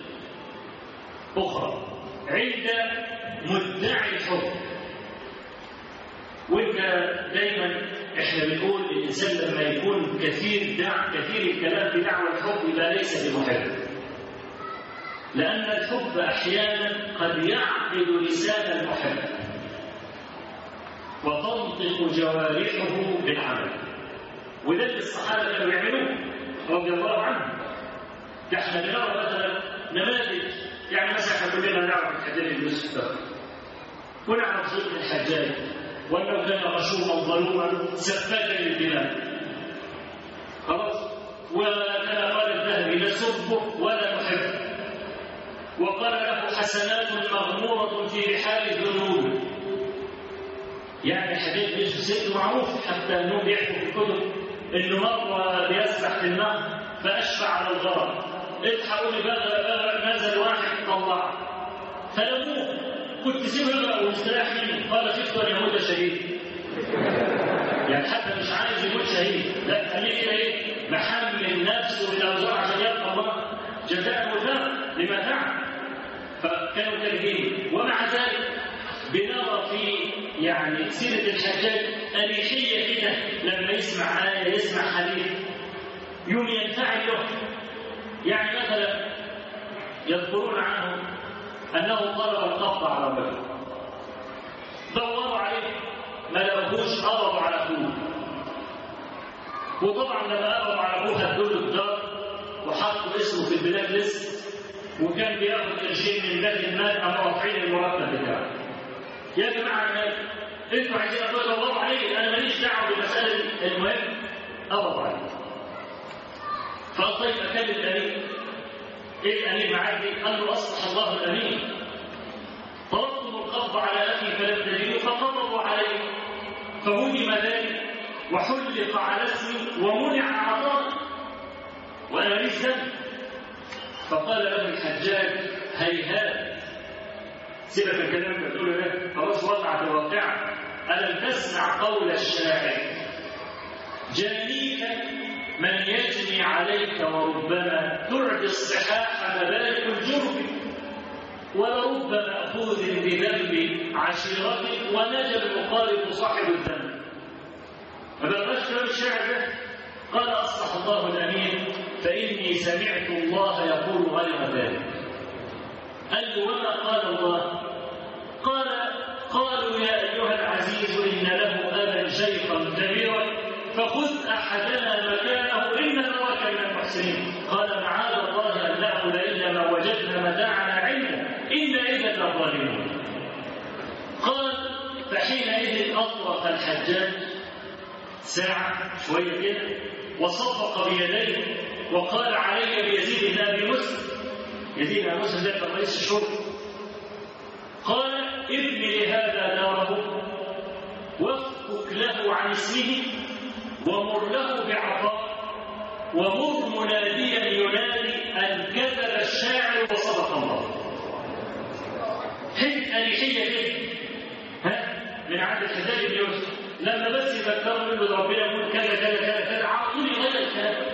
أخرى عند مدعي الحب. وانت دايما احنا بنقول الانسان لما يكون كثير الكلام في دعوة الحب يبقى ليس بمحب، لأن الحب أحيانا قد يعقد لسان المحب وتنطق جوارحه بالعمل، وده اللي الصحابة كانوا يعملوه رضي الله عنهم. احنا بنرى مثلا نماذج، يعني مثلا كلنا نعرف الحجاج بن يوسف ونعرف زيد بن الحجاج وانه كان غشوما ظلوما سفاكا للدماء، خلاص، وكان قال الذهبي نسبه ولا نحبه، وقال له حسنات مغمورة في بحار الذنوب. يعني حديث يوسف سيد معروف حتى انه بيحكوا في الكتب انه مره بيسبح في النهر فاشفع على الغرق، الحقوا لي بغرق نزل واحد طلعه فلموه، كنت سيبه يغرق ويستريح منه. قال خفت ان يموت شهيد، يعني حتى مش عايز يموت شهيد، لا خليه كده ايه محمل نفسه بالاوزار عشان يلقى الله جزاء وثاق لما فعل. فكانوا كارهين. ومع ذلك بنرى في يعني سيرة الحجاج أريحية كده لما يسمع آية يسمع حديث يوم ينفعل له. يعني مثلا يذكرون عنه أنه ضرب القبض على الرجل، دوروا عليه ما لقوهوش، قبضوا على أخوه، وطبعا لما قبضوا على أخوه هدوا له الدار وحطوا اسمه في البلاك ليست، وكان بياخد قرشين من بيت المال أما رافعين المرتب بتاعه. يا جماعة الناس انتوا عايزين تدوروا عليه، أنا ماليش دعوة بالمسألة، المهم قبضوا عليه. فقال طيب أكلم الأمين. إيه الأمين معدي؟ قال له أصلح الله الأمين، طلبتم القبض على أخي فلم تجدوا فقبضوا عليه، فهدم ذلك وحلق على اسمي ومنع عطاء وأنا ليس ذنب. فقال له الحجاج هيهات، سيبك الكلام اللي بتقوله ده خلاص وقع في الواقع. ألم تسمع قول الشاعر جانيك من يجني عليك وربما تعدي الصحاح مبارك الجرم، ولرب مأخوذ بذنب عشيرتك ونجا المقارب صاحب الذنب. فبلغت كلام الشاعر ده. قال أصلح الله الأمين فإني سمعت الله يقول غير ذلك. قال له وما قال الله؟ قال قالوا يا أيها العزيز إن له أبا شيخا كبيرا فخذ أحدنا مكانه إن نراك من المحسنين. قال معاذ الله أن نأخذ إلا ما وجدنا متاعنا عنده إن إذا لظالمون. قال فحينئذ أطرق الحجاج ساعة شوية كده وصفق بيديه وقال علي بيزيد بن أبي مسلم. يزيد بن أبي مسلم ده كان رئيس الشرطة. قال ابن لهذا داره وافك له عن اسمه ومر له بعطاء ومر مناديا ينادي أن كذب الشاعر وصدق الله. حين أريحية كده من عند الحجاج بن يوسف لما بس يذكروا منه ربنا يقول كذا كذا كذا كذا على طول يغير الكلام.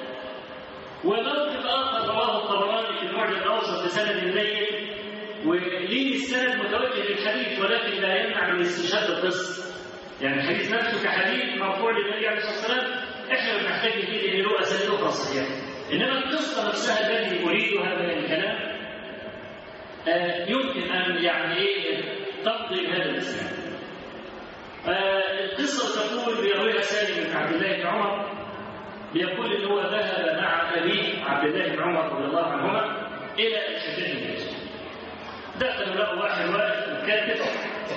وموقف آخر رواه الطبراني في المعجم الأوسط بسند الليل، وليه السند متوجه للحديث ولكن لا يمنع من استشهاد القصة. يعني الحديث نفسه كحديث مرفوع للنبي عليه الصلاة والسلام احنا بنحتاج فيه إلى له أسانيد أخرى صحيحة. إنما القصة نفسها التي أريدها من الكلام يمكن أن يعني تقضي هذا الإسلام. القصة تقول بيرويها سالم بن عبد الله بن عمر، بيقول إن هو ذهب مع أبيه عبد الله بن عمر رضي الله عنهما إلى الحجاج بن يوسف. دخلوا لقوا واحد واقف وكاتب،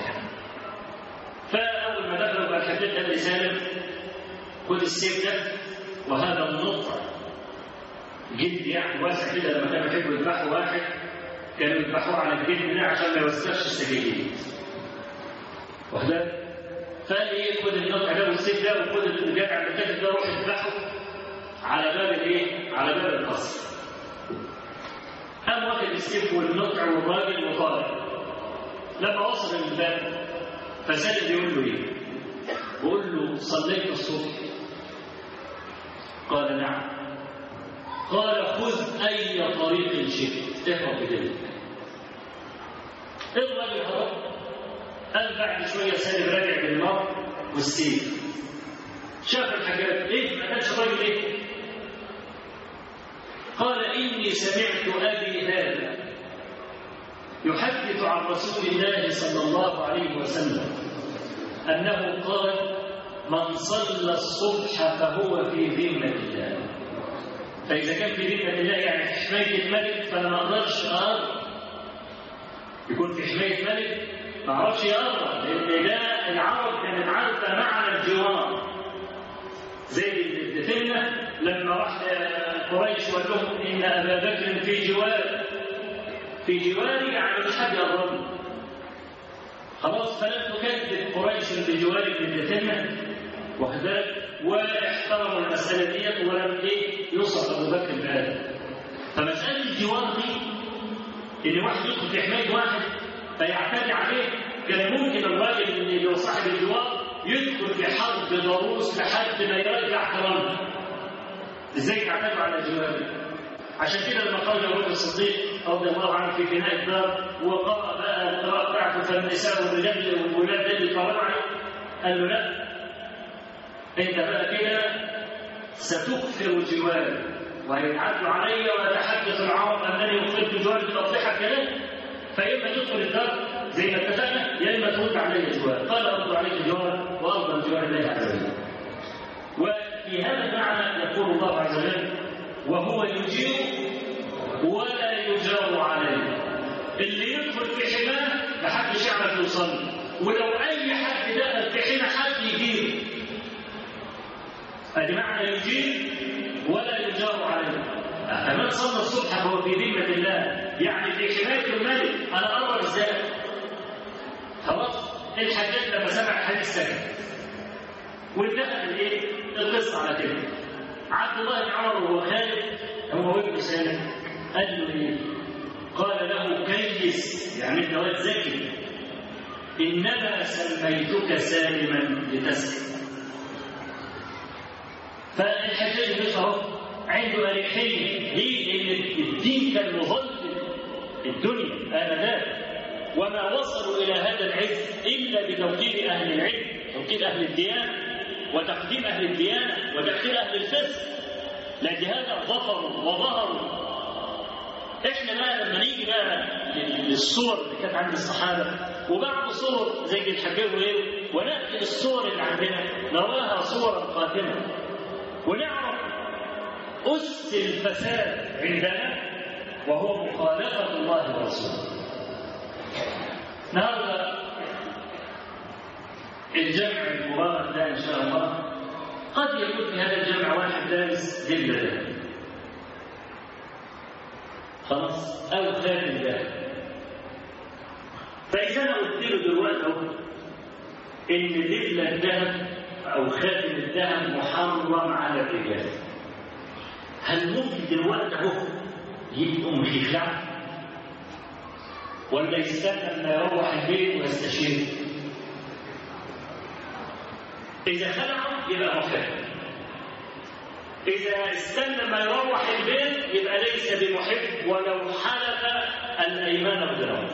فأول ما دخلوا بقى الحجاج قال لسالم خذ السيف ده وهذا النطع جلد يعني واسع كده، لما كانوا يحبوا يذبحوا واحد كانوا يذبحوه على الجلد ده عشان ما يوسخش السجاجيد. واخد فقال ايه خد النطع ده والسيف ده وخد الجدع الكاتب ده روح اذبحه على باب على باب القصر. قام واخد السيف والنطع والراجل وطالع. لما وصل الباب فسالم بيقول له ايه؟ بيقول له صليت الصبح؟ قال نعم. قال خذ اي طريق شئت اهرب بدلك. الراجل هرب. قال بعد شويه سالم راجع بالنار والسيف. شاف الحاجات ايه؟ ما كانش راجل ايه؟ قال إني سمعت أبي هذا يحدث عن رسول الله صلى الله عليه وسلم أنه قال من صلى الصبح فهو في ذمة الله. فإذا كان في ذمة الله يعني في حماية الملك فأنا ما أقدرش أقرب. يكون في حماية ملك ما أعرفش يقرب، لأن ده العرب كانت عارفة معنى الجوار. زي الدفنة لما راح قريش وقال لهم إن أبا بكر في جواري يعني مش حد يقرب. خلاص فلم تكذب قريش بجوار ابن الدفنة وكذلك واحترموا المسألة دي ولم يوصف أبو بكر بهذا. فمسألة الجوار دي إن واحد يدخل في حماية واحد فيعتدي عليه، كان ممكن الراجل اللي هو صاحب الجوار يدخل في حرب ضروس لحد ما يرجع كرامته. ازاي تعتدوا على الجوار؟ عشان كده لما قال ابو بكر الصديق رضي الله عنه في بناء الدار وقرأ بقى القراءة بتاعته فالنساء والرجال والولاد اللي يتفرجوا عليه، قال له لا أنت بقى كده ستكثر جواري وهيتعدل علي ويتحدث العرب أنني أخذت جواري بتطليحك كده، فإما تدخل الدار زي ما اتفقنا يا إما ترد علي جوار. قال أرد عليك جوار وأفضل جوار الله عز وجل. وفي هذا المعنى يقول الله عز وجل: وهو يجير ولا يجار عليه. اللي يدخل في حماه محدش يعرف يوصل، ولو أي حد دخل في حماه حد يجير. هذا معنى يجير ولا يجار عليه. كمان صلى الصبح وهو في ذمة الله، يعني في حماية الملك. أنا أقرر إزاي؟ خلاص الحجاج لما سمع الحديث سكت وانتهت الايه؟ القصة على كده. عبد الله بن عمر وهو خالد هو ابن سالم قال له ايه؟ قال له: كيس، يعني انت واد ذكي، انما سميتك سالما لتسلم. فالحجاج بيصعب عنده أريحية ليه؟ لأن الدين كان مظلم الدنيا آنذاك، وما وصلوا إلى هذا العز إلا بتوكيل أهل العلم، توكيل أهل الديانة، وتقديم أهل الديانة، وتأخير أهل الفسق. لهذا ظفروا وظهروا. إحنا بقى لما نيجي بقى للصور اللي كانت عند الصحابة وبعض صور زي الحجاج وغيره، ونأتي الصور اللي عندنا نراها صورا قاتمة، ونعرف أس الفساد عندنا وهو مخالفة الله ورسوله. النهارده الجمع المبارك ده إن شاء الله قد يكون في هذا الجمع واحد دارس دبلة، خلاص، أو خاتم ده. فإذا أنا قلت له دلوقتي إن دبلة الذهب أو خاتم الذهب محرم على الرجال، هل ممكن دلوقتي يبقوا مخيخلع؟ ولا يستنى لما يروح البيت ويستشير؟ إذا خلعوا يبقى محب، إذا استنى ما يروح البيت يبقى ليس بمحب ولو حلف الأيمان بالله.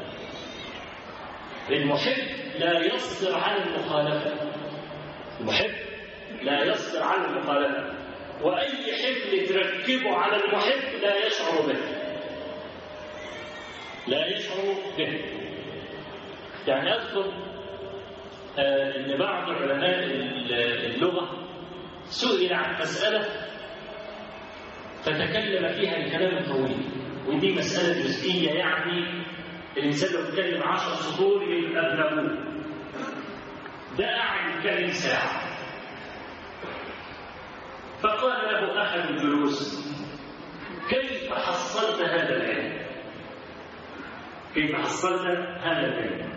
المحب لا يصبر على المخالفة، المحب لا يصبر على المخالفة، وأي حمل تركبه على المحب لا يشعر به، لا يشعر به. يعني أذكر أن بعض علماء اللغة سئل عن مسألة فتكلم فيها الكلام طويل، ودي مسألة جزئية، يعني الإنسان لو اتكلم 10 سطور يبقى ابن، ده قاعد يتكلم ساعة. فقال له أحد الجلوس: كيف حصلت هذا العلم؟ كيف حصلت هذا العلم؟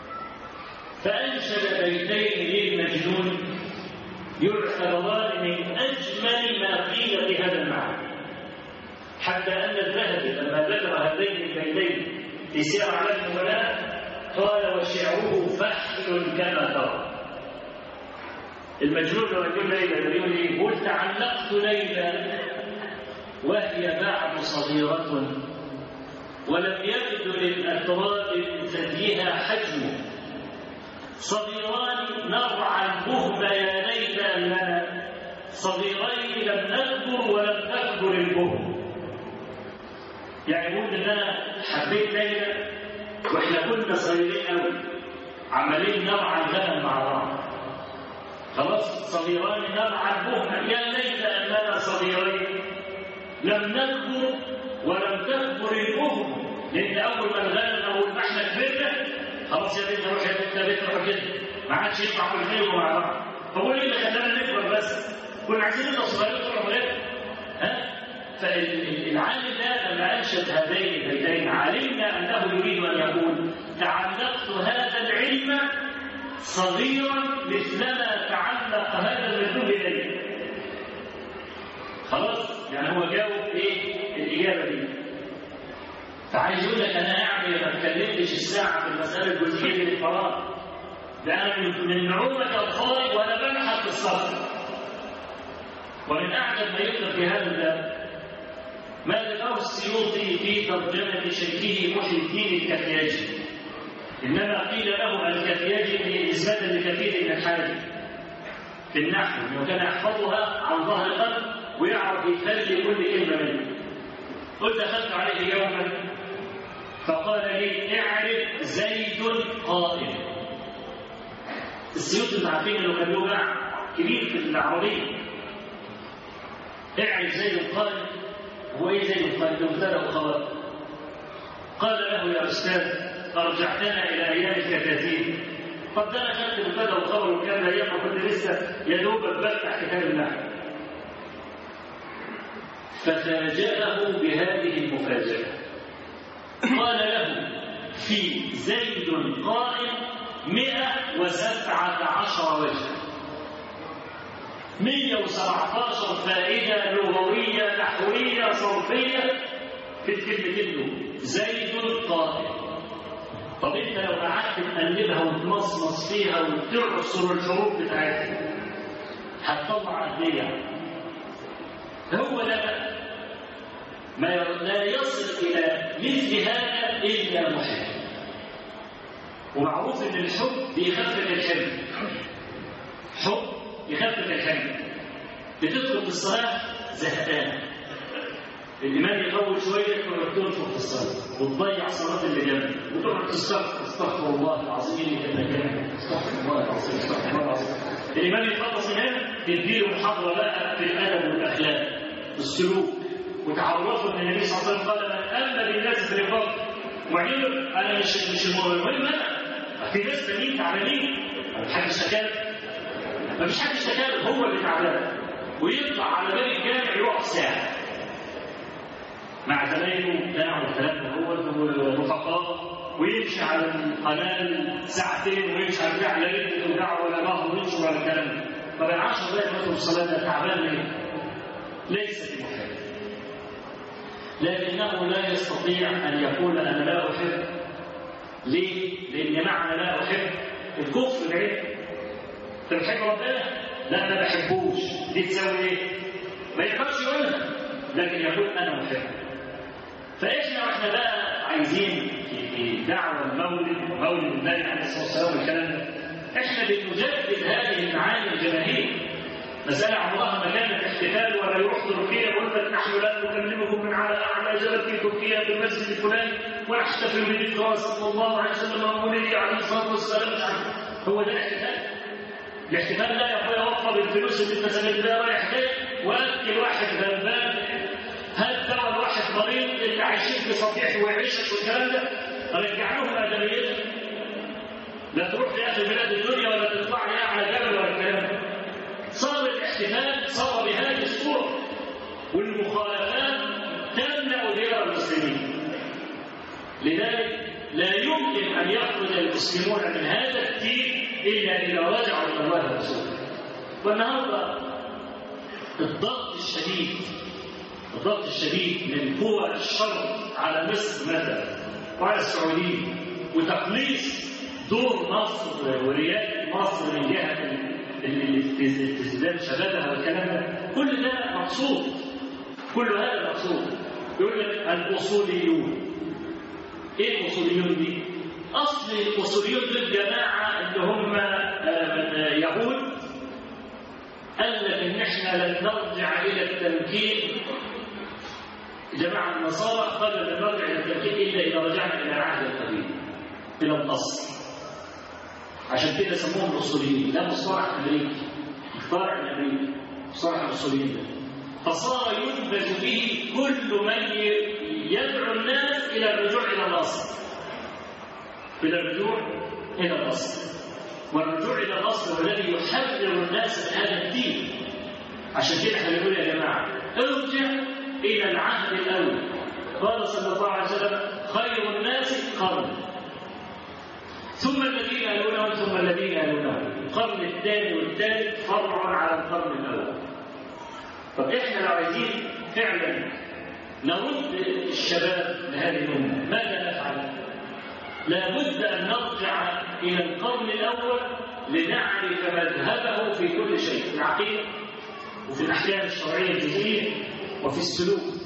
فأنشد بيتين للمجنون يعتبران من أجمل ما قيل في هذا المعنى، حتى أن الذهبي لما ذكر هذين البيتين في سير أعلام النبلاء قال: وشعره فحل كما ترى. المجنون لما يقول ليلى يقول لي: قل تعلقت ليلى وهي بعد صغيرة ولم يبدو للأتراب من ثديها حجم، صغيران نرعى البهم يا ليت أننا صغيرين لم نكبر ولم تكبر البهم. يعني يقول إن أنا حبيت ليلى وإحنا كنا صغيرين قوي عمالين نرعى الغنم مع بعض، خلاص، صغيران نرعى البهم يا ليت أننا صغيرين لم نكبر ولم تكبر البهم، لأن أول ما الغنم أول ما إحنا كبرنا خلاص يا بنت روح يا بنت يا بنت روح كده، ما عادش يطلع في الخير مع بعض. هو ايه اللي خلانا نكبر بس؟ كنا عايزين نبقى صغيرين طول عمرنا. فالعالم ده لما انشد هذين البيتين علمنا انه يريد ان يقول: تعلقت هذا العلم صغيرا مثلما تعلق هذا المجنون اليه. خلاص، يعني هو جاوب ايه الاجابه دي. فعايز يقول لك انا يعني ما اتكلمتش الساعه في المساله الجزئيه للفراغ، ده انا من نعومه الخارج وانا بنحت في الصف. ومن اعجب ما يذكر في هذا الباب ما ذكره السيوطي في ترجمه شيخه محي الدين الكفياجي، انما قيل له الكفياجي نسبه لكثير من الحاج، في النحو انه كان يحفظها عن ظهر قلب ويعرف يخلي كل كلمه منها. قلت دخلت عليه يوما فقال لي اعرف زيد قائم. السيوط اللي عارفين انه كان له باع كبير في العربيه. اعرف زيد قائم. هو ايه زيد قائم؟ ده مبتدا وخبر. قال له يا استاذ ارجعتنا الى ايام الكتاتيب. قد انا خدت مبتدا وخبر وكان ايام كنت لسه يا دوب بفتح كتاب النحو. ففاجأه بهذه المفاجأة. قال له في زيد قائم 117 وجه، 117 فائدة لغوية نحوية صرفية في الكلمتين دول. زيد قائم. طب انت لو قعدت تقلبها وتمصمص فيها وتعصر الحروف بتاعتها هتطلع قد ايه؟ هو لا يصل الى مثل هذا الا محب. ومعروف ان الحب بيخفف الحمل. حب يخفف الحمل. بتدخل في الصلاه زهقان، الإيمان يطول شوية وتنفق في الصلاة وتضيع صلاة اللي جنبك وتقعد استغفر الله العظيم كما كان، استغفر الله العظيم، استغفر الله العظيم. الإيمان يخلص هنا تديله محاضرة بقى في الأدب والأخلاق والسلوك وتعرفه ان النبي صلى الله عليه وسلم قال من أما بالناس في الفضل وعيب أنا مش المهم أنا في ناس تانيين تعبانين. مفيش حد اشتكى، مفيش حد اشتكى، هو اللي تعبان ويطلع على باب الجامع يقف ساعة مع زمايله بتاع والكلام ده هو ورفقاء ويمشي على القناه ساعتين ويمشي على بتاع لا يدري توجعه ولا ظهره ويمشي ولا الكلام ده. طب ال 10 دقائق مثلا الصلاه ده تعبان ليه؟ ليس بمحب. لكنه لا يستطيع ان يقول انا لا احب. ليه؟ لان معنى لا احب الكفر العلم. انت بتحب ربنا؟ لا ما بحبوش. دي تساوي ايه؟ ما يقدرش يقولها لكن يقول انا محب. فاحنا بقى عايزين في دعوه المولد ومولد النبي عليه الصلاه والسلام والكلام ده احنا بنجدد هذه المعاني الجماهير. مساله عمرها ما كانت احتفال ولا يروح تركيا يقول لك نحن لا نكلمكم من على اعلى جبل في تركيا في المسجد الفلاني ونحتفل بذكرى صلى الله عليه وسلم ومولده عليه الصلاه والسلام. هو ده الاحتفال؟ الاحتفال لا يا اخويا وفر الفلوس اللي انت سجلتها رايح جاي واكل واحد غلبان هات دواء الواحد مريض اللي عايشين في سطيح ويعيشك والكلام ده رجع لهم ادميتهم. لا تروح في اخر بلاد الدنيا ولا تطلع لي على جبل ولا الكلام ده. صار الاحتفال صار بهذه الصوره والمخالفات تمنع ديار المسلمين. لذلك لا يمكن ان يخرج المسلمون من هذا الدين الا اذا رجعوا الى الله ورسوله. والنهارده الضغط الشديد من قوى الشر على مصر مثلا وعلى السعوديه وتقليص دور مصر ورياده مصر من جهه التزام شبابها والكلام ده كل ده مقصود. كل هذا مقصود. يقول لك الاصوليون. ايه الاصوليون دي؟ اصل الاصوليون دول جماعه اللي هم يهود قال لك ان احنا لن نرجع الى التمكين. جماعه النصارى قالوا لن نرجع الى التمكين الا اذا رجعنا الى العهد القديم الى الاصل. عشان كده سموهم الاصوليين. ده مصطلح امريكي اخترع الامريكي مصطلح الاصوليين ده. فصار ينبذ به كل من يدعو الناس الى الرجوع الى الاصل. الى الرجوع الى الاصل. والرجوع الى الاصل هو الذي يحرر الناس من هذا الدين. عشان كده احنا بنقول يا جماعه ارجع الى العهد الاول. قال صلى الله عليه وسلم خير الناس قرن ثم الذين يلونهم ثم الذين يلونهم. القرن الثاني والثالث فرع على القرن الاول. طب احنا لو عايزين فعلا نرد الشباب لهذه الامه ماذا نفعل؟ لابد ان نرجع الى القرن الاول لنعرف مذهبه في كل شيء، في العقيده وفي الاحكام الشرعيه الجزئيه وفي السلوك.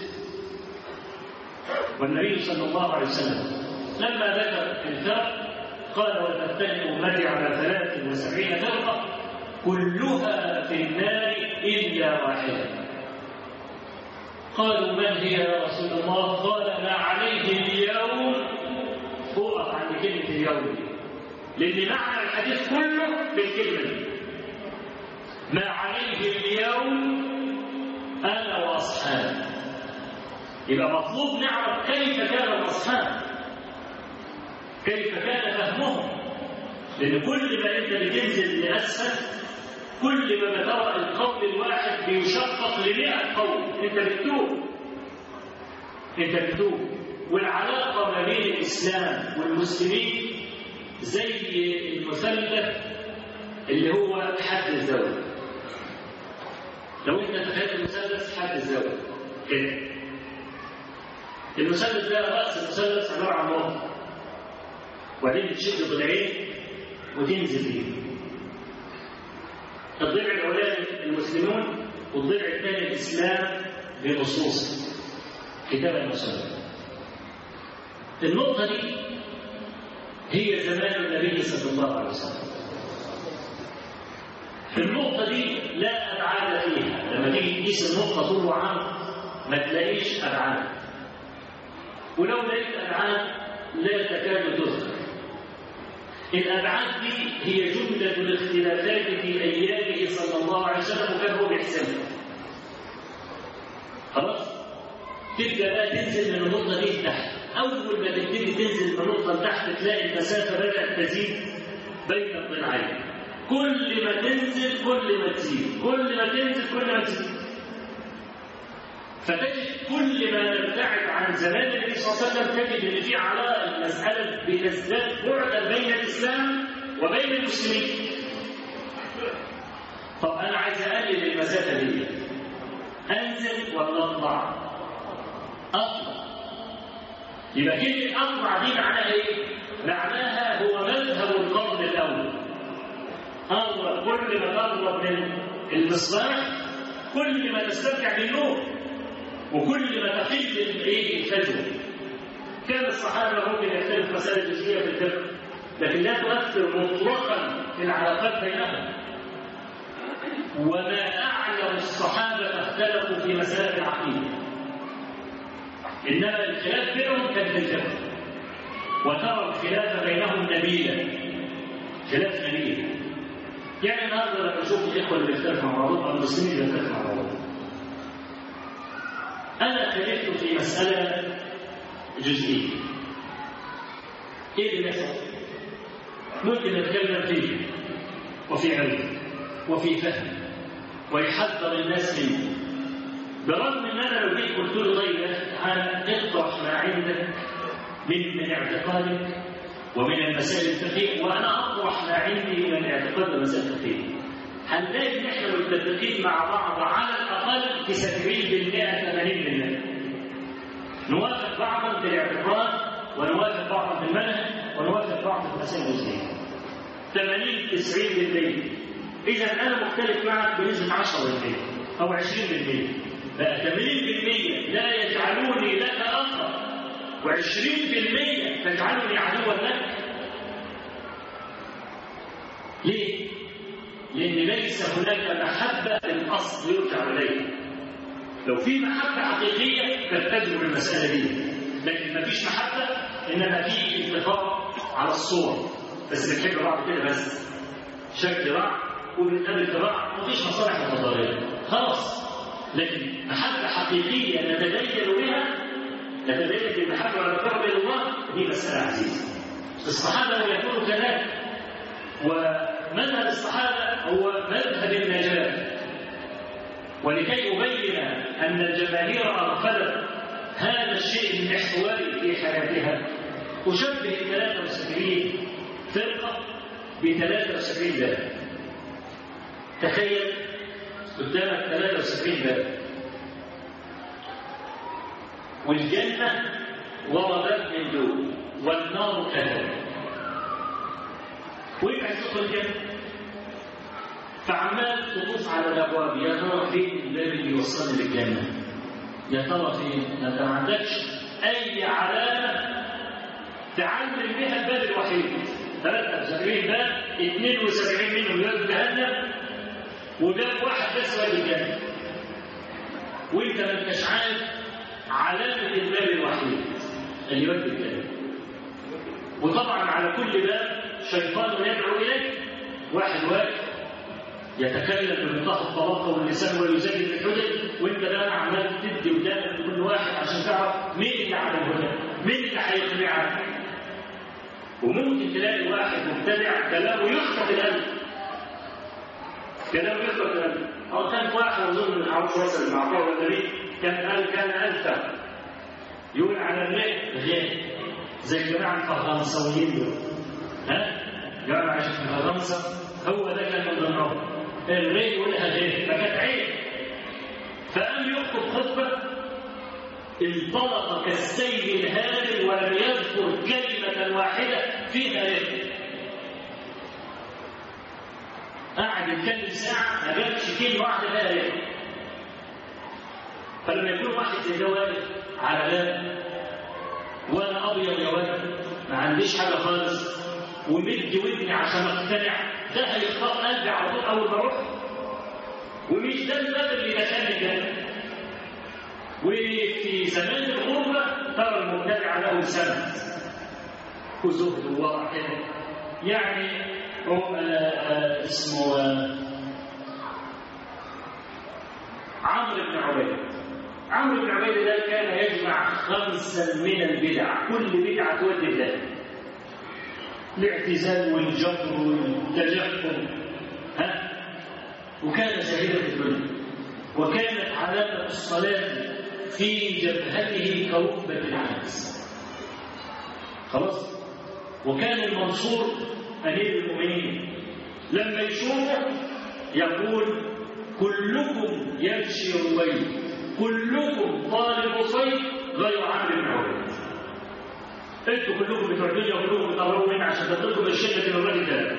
والنبي صلى الله عليه وسلم لما ذكر الفرق قال وتفترق امتي على 73 فرقه كلها في النار إلا واحدة. قالوا من هي يا رسول الله؟ قال ما عليه اليوم. وقف عند كلمة اليوم دي، لأن معنى الحديث كله في الكلمة دي. ما عليه اليوم أنا وأصحابي. يبقى مطلوب نعرف كيف كان الأصحاب، كيف كان فهمهم، لأن كل ما أنت بتنزل لأسفل كل ما ترى القول الواحد بيشقق ل100 قول. أنت بتتوب. والعلاقة ما بين الإسلام والمسلمين زي المثلث اللي هو حد الزاوية. لو أنت تخيل المثلث حد الزاوية كده، المثلث ده رأس المثلث عبارة عن نقطة، وبعدين تشد ضلعين وتنزل فيه. الضلع الأولاني المسلمون، والضلع الثاني الإسلام بنصوص كتاب المسلم. النقطة دي هي زمان النبي صلى الله عليه وسلم. النقطة دي لا أبعاد فيها. لما تيجي تقيس النقطة طول وعرض ما تلاقيش أبعاد، ولو لقيت أبعاد لا تكاد تذكر. الأبعاد دي هي جملة الاختلافات في أيامه صلى الله عليه وسلم، وكان هو بيحسبها. خلاص؟ تبدأ بقى تنزل من النقطة دي تحت. أول ما تبتدي تنزل من النقطة تحت تلاقي المسافة بدأت تزيد بين الضلعين. كل ما تنزل كل ما تزيد، كل ما تنزل كل ما تزيد. فتجد كل ما نبتعد عن زمان النبي صلى الله عليه وسلم تجد ان في علاقه المساله بتزداد بعدا بين الاسلام وبين المسلمين. طب انا عايز اقلل المسافه دي، انزل ولا اطلع؟ اطلع. يبقى كلمه اطلع دي معناها ايه؟ معناها هو مذهب القرن الاول. كل ما تقرب من المصباح كل ما تستمتع بالنور، وكل ما تقل الفجوه. كان الصحابه ممكن يختلف مسائل جزئيه في الفقه، لكن لا تؤثر مطلقا في العلاقات بينهم. وما اعلم الصحابه اختلفوا في مسائل العقيده، انما الخلاف بينهم كان في الفقه، وترى الخلاف بينهم نبيلا، خلاف نبيل. يعني النهارده لما نشوف الاخوه اللي بيختلفوا مع بعضهم او المسلمين اللي بيختلفوا مع بعضهم، أنا اختلفت في مسألة جزئية. إيه اللي يحصل؟ ممكن نتكلم فيه وفي علم وفي فهم ويحذر الناس منه، برغم ان انا لو جيت قلت له طيب تعالى اطرح ما عندك من اعتقادك ومن المسائل الفقهيه، وانا اطرح ما عندي من الاعتقاد والمسائل الفقهيه، هنلاقي ان احنا متفقين مع بعض على الاقل في 70% 80%. نوافق بعضا في الاعتقاد ونوافق بعضا في المنهج ونوافق بعضا في المسائل الجزئيه. 80 90%. إذا أنا مختلف معك بنسبة 10% أو 20%، بقى 80% لا يجعلوني لك أخا، و20% تجعلني عدوا لك. ليه؟ لأن ليس هناك محبة في الأصل يرجع إليه. لو في محبة حقيقية تتجه المسألة دي، لكن ما فيش محبة، إنما في اتفاق على الصور، بس بنحب بعض كده بس شكل بعض وبنقابل بعض، مفيش مصالح متضاربة خلاص. لكن محبة حقيقية نتدين بها، نتدين بالمحبة والتقرب إلى الله، دي مسألة عزيزة. الصحابة لم يكونوا كذلك، ومذهب الصحابة هو مذهب النجاة. ولكي أبين أن الجماهير أغفلت هذا الشيء المحوري في حياتها، أشبه 73 فرقة ب73 باب. تخيل قدامك 73 باب، والجنة وردت من دون، والنار كذلك، وإيه هتدخل الجنة؟ فعمال تطوف على الأبواب، يا ترى فين الباب اللي يوصلني للجنة؟ يا ترى فين؟ أنت ما عندكش أي علامة تعلم بها الباب الوحيد. 73 باب، 72 منهم يرد جهنم، وجاب واحد بس وادي الجنة، وانت ما انتش عارف علامة الباب الوحيد اللي يودي الجنة. وطبعا على كل باب شيطان يدعو إليه، واحد واقف يتكلم بمنطق الطلاق واللسان ويزين الحجج، وانت بقى عمال تدي ودانك لكل واحد عشان تعرف مين اللي على الهدى، مين اللي هيقنعك. وممكن تلاقي واحد مبتدع كلامه يخطف القلب، كلامه يخطف القلب. أو كان واحد أظن من عروض وصل المعقول النبي كان قال كان أنت يقول على الرئ غير زي الجماعة الفرنساويين دول، ها؟ جماعة عايشة في فرنسا هو ده كان من ضمنهم، الرئ يقولها غير، فكانت عيب. فقام يخطب خطبة انطلق كالسيل الهادر ولم يذكر كلمة واحدة فيها غير. قاعد يتكلم ساعة ما جابش كلمة واحدة فيها غير. فلما يكون واحد زي ده واقف على باب وانا ابيض يا ولد ما عنديش حاجه خالص ومدي ودني عشان اقتنع، ده هيخطف قلبي على طول اول ما اروح. ومش ده الباب اللي دخلني الجنه. وفي زمان الغربه ترى المبتدع له سمت وزهد وورع كده. يعني هو اسمه عمرو بن عبيد. عمرو بن عبيد ده كان يجمع 5 من البدع، كل بدعة تودي الله. الاعتزال والجبر والتجفل، وكان زاهدا في الدنيا، وكانت علامة الصلاة في جبهته كركبة العجز. خلاص. وكان المنصور أمير المؤمنين لما يشوفه يقول كلكم يمشي ربيع، كلكم طالب صيد غير عمرو بن عبيد. انتوا كلكم بتوع الدنيا وكلكم بتطلعوا منها عشان تطلقوا بالشده من الراجل ده.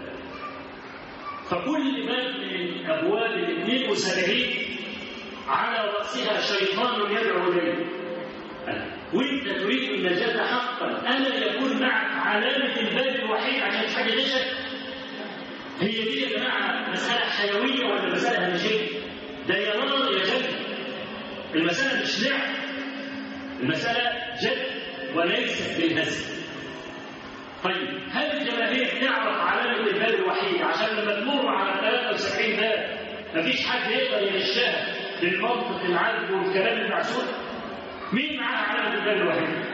فكل باب من ابواب ال 72 على راسها شيطان يدعو اليه. وانت تريد النجاه حقا، الا يكون معك علامه الباب الوحيد عشان تحاجه غشك؟ هي دي يا جماعه مساله حيويه ولا مساله همجيه؟ ده يا نار يا جد. المسألة مش لعب، المسألة جد وليست بالهزل. طيب هل الجماهير تعرف علامة الباب الوحيد عشان لما تمر على 73 باب مفيش حد يقدر يغشها بالمنطق العذب والكلام المعسول؟ مين معاه علامة الباب الوحيد؟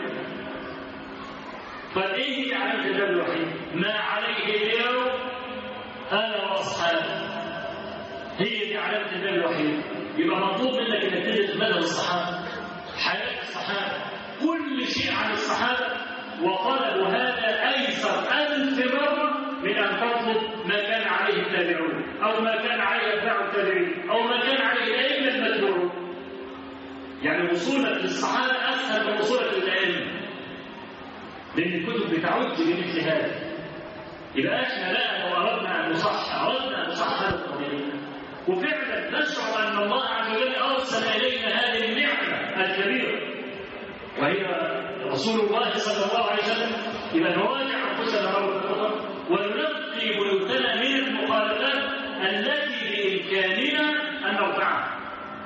طيب ايه هي علامة الباب الوحيد؟ ما عليه اليوم انا واصحابي. هي دي علامة الباب الوحيد. يبقى مطلوب منك انك تدرس مدى الصحابه، حياه الصحابه، كل شيء عن الصحابه، وطلب هذا ايسر 1000 مره من ان تطلب ما كان عليه التابعون، او ما كان عليه اتباع التابعين، او ما كان عليه الائمه المتبوعون. يعني وصولك للصحابه اسهل من وصولك للائمه، لان الكتب بتعج بمثل هذا. يبقى احنا لا لو اردنا ان نصحح هذا القضيه، وفعلا نشعر ان الله عز وجل ارسل الينا هذه النعمه الكبيره وهي رسول الله صلى الله عليه وسلم. اذا نراجع انفسنا مره وننقي بيوتنا من المخالفات التي بامكاننا ان نرفعها.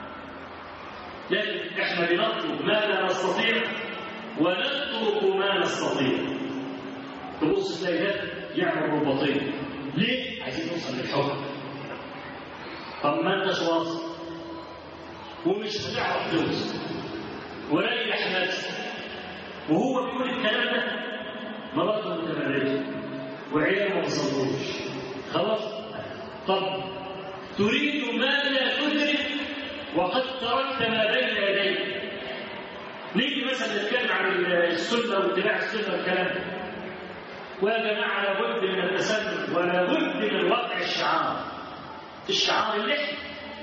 لكن احنا بنطلب ما لا نستطيع ونترك ما نستطيع. تبص تلاقي ده يعمل رباطين. ليه؟ عايزين نوصل للحكم. طب ما انتش واصل ومش هتعرف توصل وريح نفسك. وهو بيقول الكلام ده مراته متبرجه وعياله ما وصلوش. خلاص. طب تريد ما لا تدرك وقد تركت ما بين يديك. نيجي مثلا نتكلم عن السنه واتباع السنه والكلام ده. ويا جماعه لابد من التسلل ولا بد من وضع الشعار. الشعار اللحية.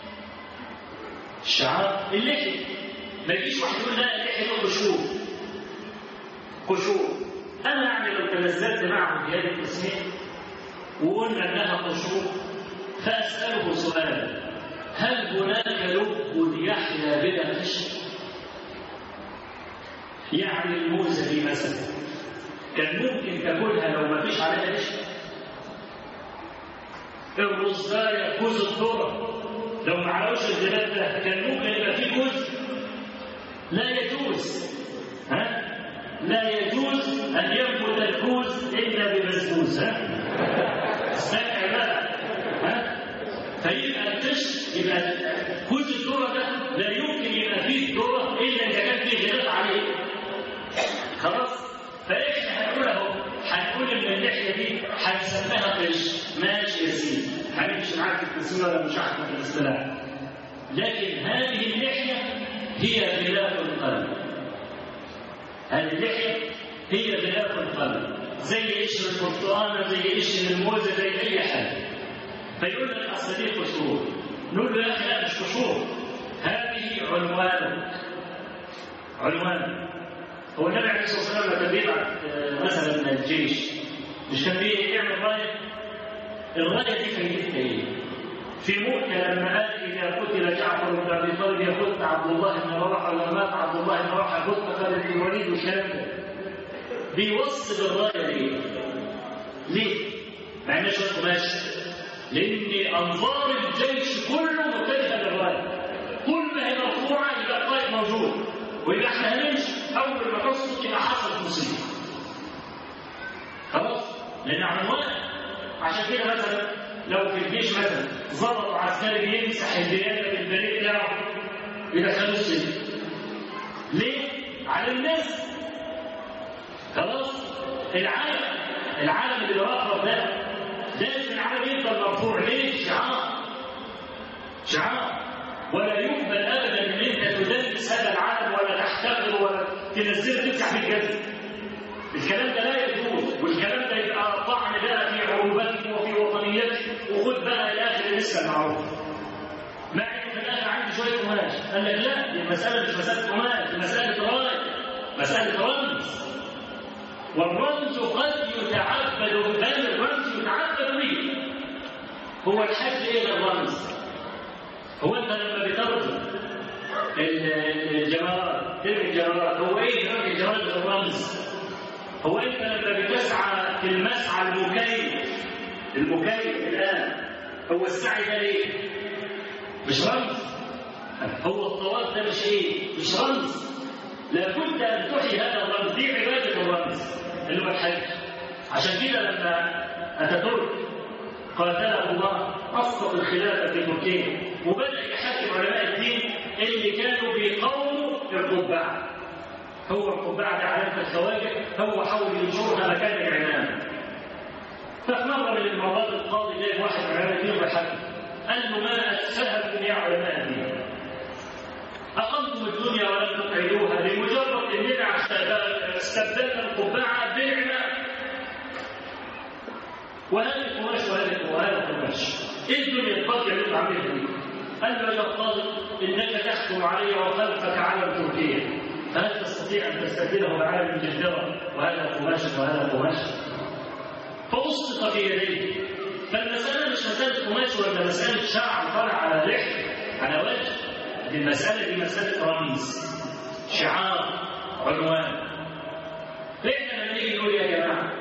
الشعار اللحية. ما يجيش واحد يقول لا اللحية له قشور. أنا يعني لو تلذذت معه في هذه التسمية وقلنا أنها قشور فأسأله سؤالا: هل هناك لب يحيا بلا قشر؟ يعني الموزة دي مثلا كان ممكن تاكلها لو ما فيش عليها قشر؟ الرزاية، كوز الذرة، لو ما عملوش الزبادي ده كان ممكن يبقى فيه كوز؟ لا يجوز. لا يجوز أن ينبت الكوز إلا ببسبوس. استمع بقى. فيبقى القش، يبقى كوز الذرة ده لا يمكن يبقى فيه ذرة إلا إذا كان فيه غلاف عليه. خلاص؟ فإحنا هنقول أهو، هنقول إن اللحية دي هنسميها قش، ماشي يا سيدي، هنمشي معاك في التسمية ولا مش عارف في الاصطلاح. لكن هذه اللحية هي غلاف القلب. هذه اللحية هي غلاف القلب، زي قشر البرتقانة، زي قشر الموزة، زي أي حاجة. فيقول لك أصل دي قشور. نقول له يا أخي لا، مش قشور، هذه عنوان. عنوان. هو النبي عليه الصلاة والسلام كان بيبعت مثلا من الجيش، مش كان بيعمل راية؟ الراية دي فايدتها إيه؟ في مؤتة لما قال إذا قتل جعفر بن أبي طالب يخط عبد الله بن رواحة، ولما مات عبد الله بن رواحة يخط خالد بن الوليد، والكلام ده بيوصل الراية ليه؟ ليه؟ مع إنها شوية قماش، لأن أنظار الجيش كله متجهة للراية، كل ما هي مرفوعة يبقى القائد موجود، ويبقى احنا هنمشي أول ما تصل كده حصلت مصيبة. خلاص؟ لأن عنوان. عشان كده مثلا لو في الجيش مثلا ضبط عسكري بيمسح البيانات بالبريد بتاعه يدخلوه السجن. ليه؟ على الناس. خلاص؟ العالم اللي بيرفض ده لازم العالم يفضل مرفوع. ليه؟ شعار. ولا يقبل ابدا ان انت تدنس هذا العالم ولا تحتقره ولا تنزله تمسح بالجزم. الكلام ده لا يجوز، والكلام ده يبقى طعن بقى في عروباتك وفي وطنيتك، وخد بقى الاخر لسه معروف. مع ان في الاخر عندي شويه قماش، قال لك لا، دي المساله مش مساله قماش، دي مساله راي، مساله رمز. والرمز قد يتعبد، بل الرمز يتعبد به. هو الحج ايه الرمز؟ هو انت لما بترجم الجمرات، ترمي الجمرات، هو ايه رمي الجمرات بالرمز؟ هو انت لما بتسعى في المسعى المكيف الان، هو السعي ده ليه؟ مش رمز. هو الطواف ده مش ايه؟ مش رمز. لابد ان تحيي هذا الرمز، دي عباده الرمز اللي هو الحج. عشان كده لما اتاتورك قاتله الله اسقط الخلافه في تركيا، وبدا يحكم علماء الدين اللي كانوا بيقاوموا القبعه. هو القبعه ده علامه الخواجه، هو حاول ينشرها مكان العمامه. ففي مره من المرات القاضي جايب واحد من علماء الدين ويحكم، قال له ما اسفهكم يا علماء الدين، اقمتم الدنيا ولم تقعدوها لمجرد اننا استبدلنا القبعه بالعمامه. وهذا قماش وهذا قماش، ايه الدنيا الفاضيه اللي انتم عاملينها دي؟ قال له يا قاضي انك تحكم علي وخلفك علم تركيا، فهل تستطيع ان تستبدله بعالم انجلترا وهذا قماش وهذا قماش؟ فاسقط في يديه. فالمساله مش مساله قماش ولا مساله شعر طالع على لحيه على وجه، المساله دي مساله رمز، شعار، عنوان. فاحنا لما نيجي نقول يا جماعه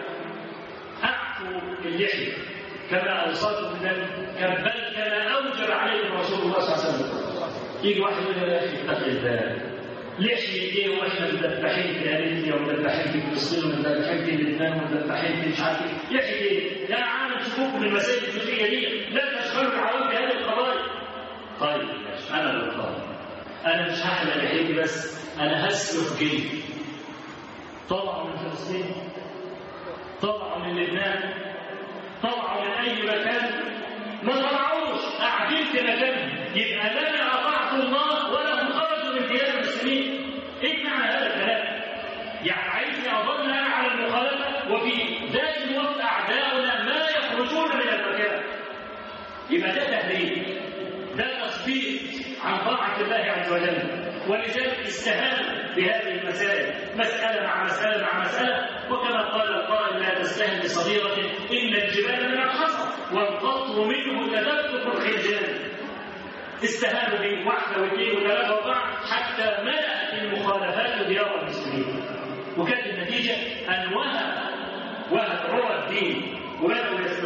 اللحية كما أوصاكم النبي، بل كما أوجب عليكم رسول الله صلى الله عليه وسلم. يجي واحد يقول يا أخي اتق الله، لحية إيه وإحنا مذبحين في أمريكا ومذبحين في فلسطين ومذبحين في لبنان ومذبحين في مش عارف إيه، لحية إيه؟ يا عالم شوفوكم من المسائل الفقهية دي، لا تشغلوا تعاون بهذه القضايا. طيب ماشي، أنا القاضي، أنا مش هحلق لحيتي بس، أنا هسلخ جلدي. طلعوا من فلسطين، طلعوا من لبنان، طلعوا من أي مكان، ما طلعوش، قاعدين في مكانهم، يبقى لا أنا أطعت الله ولا هم خرجوا من ديار المسلمين. إيه معنى هذا الكلام؟ يعني عايزني أظل أنا على المخالفة وفي ذات الوقت أعداؤنا ما يخرجون من المكان. يبقى ده تهديد، ده تثبيت عن طاعة الله عز وجل. ولذلك استهان بهذه المسائل، مسألة مع مسألة مع مسألة. وكما قال القائل لا تستهن بصغيرة إن الجبال من الحصى والقطر منه تدفق الخلجان. استهانوا به واحدة واثنين وثلاثة وأربعة حتى ملأت المخالفات ديار المسلمين. وكانت النتيجة أن وهب عروة الدين وبدأوا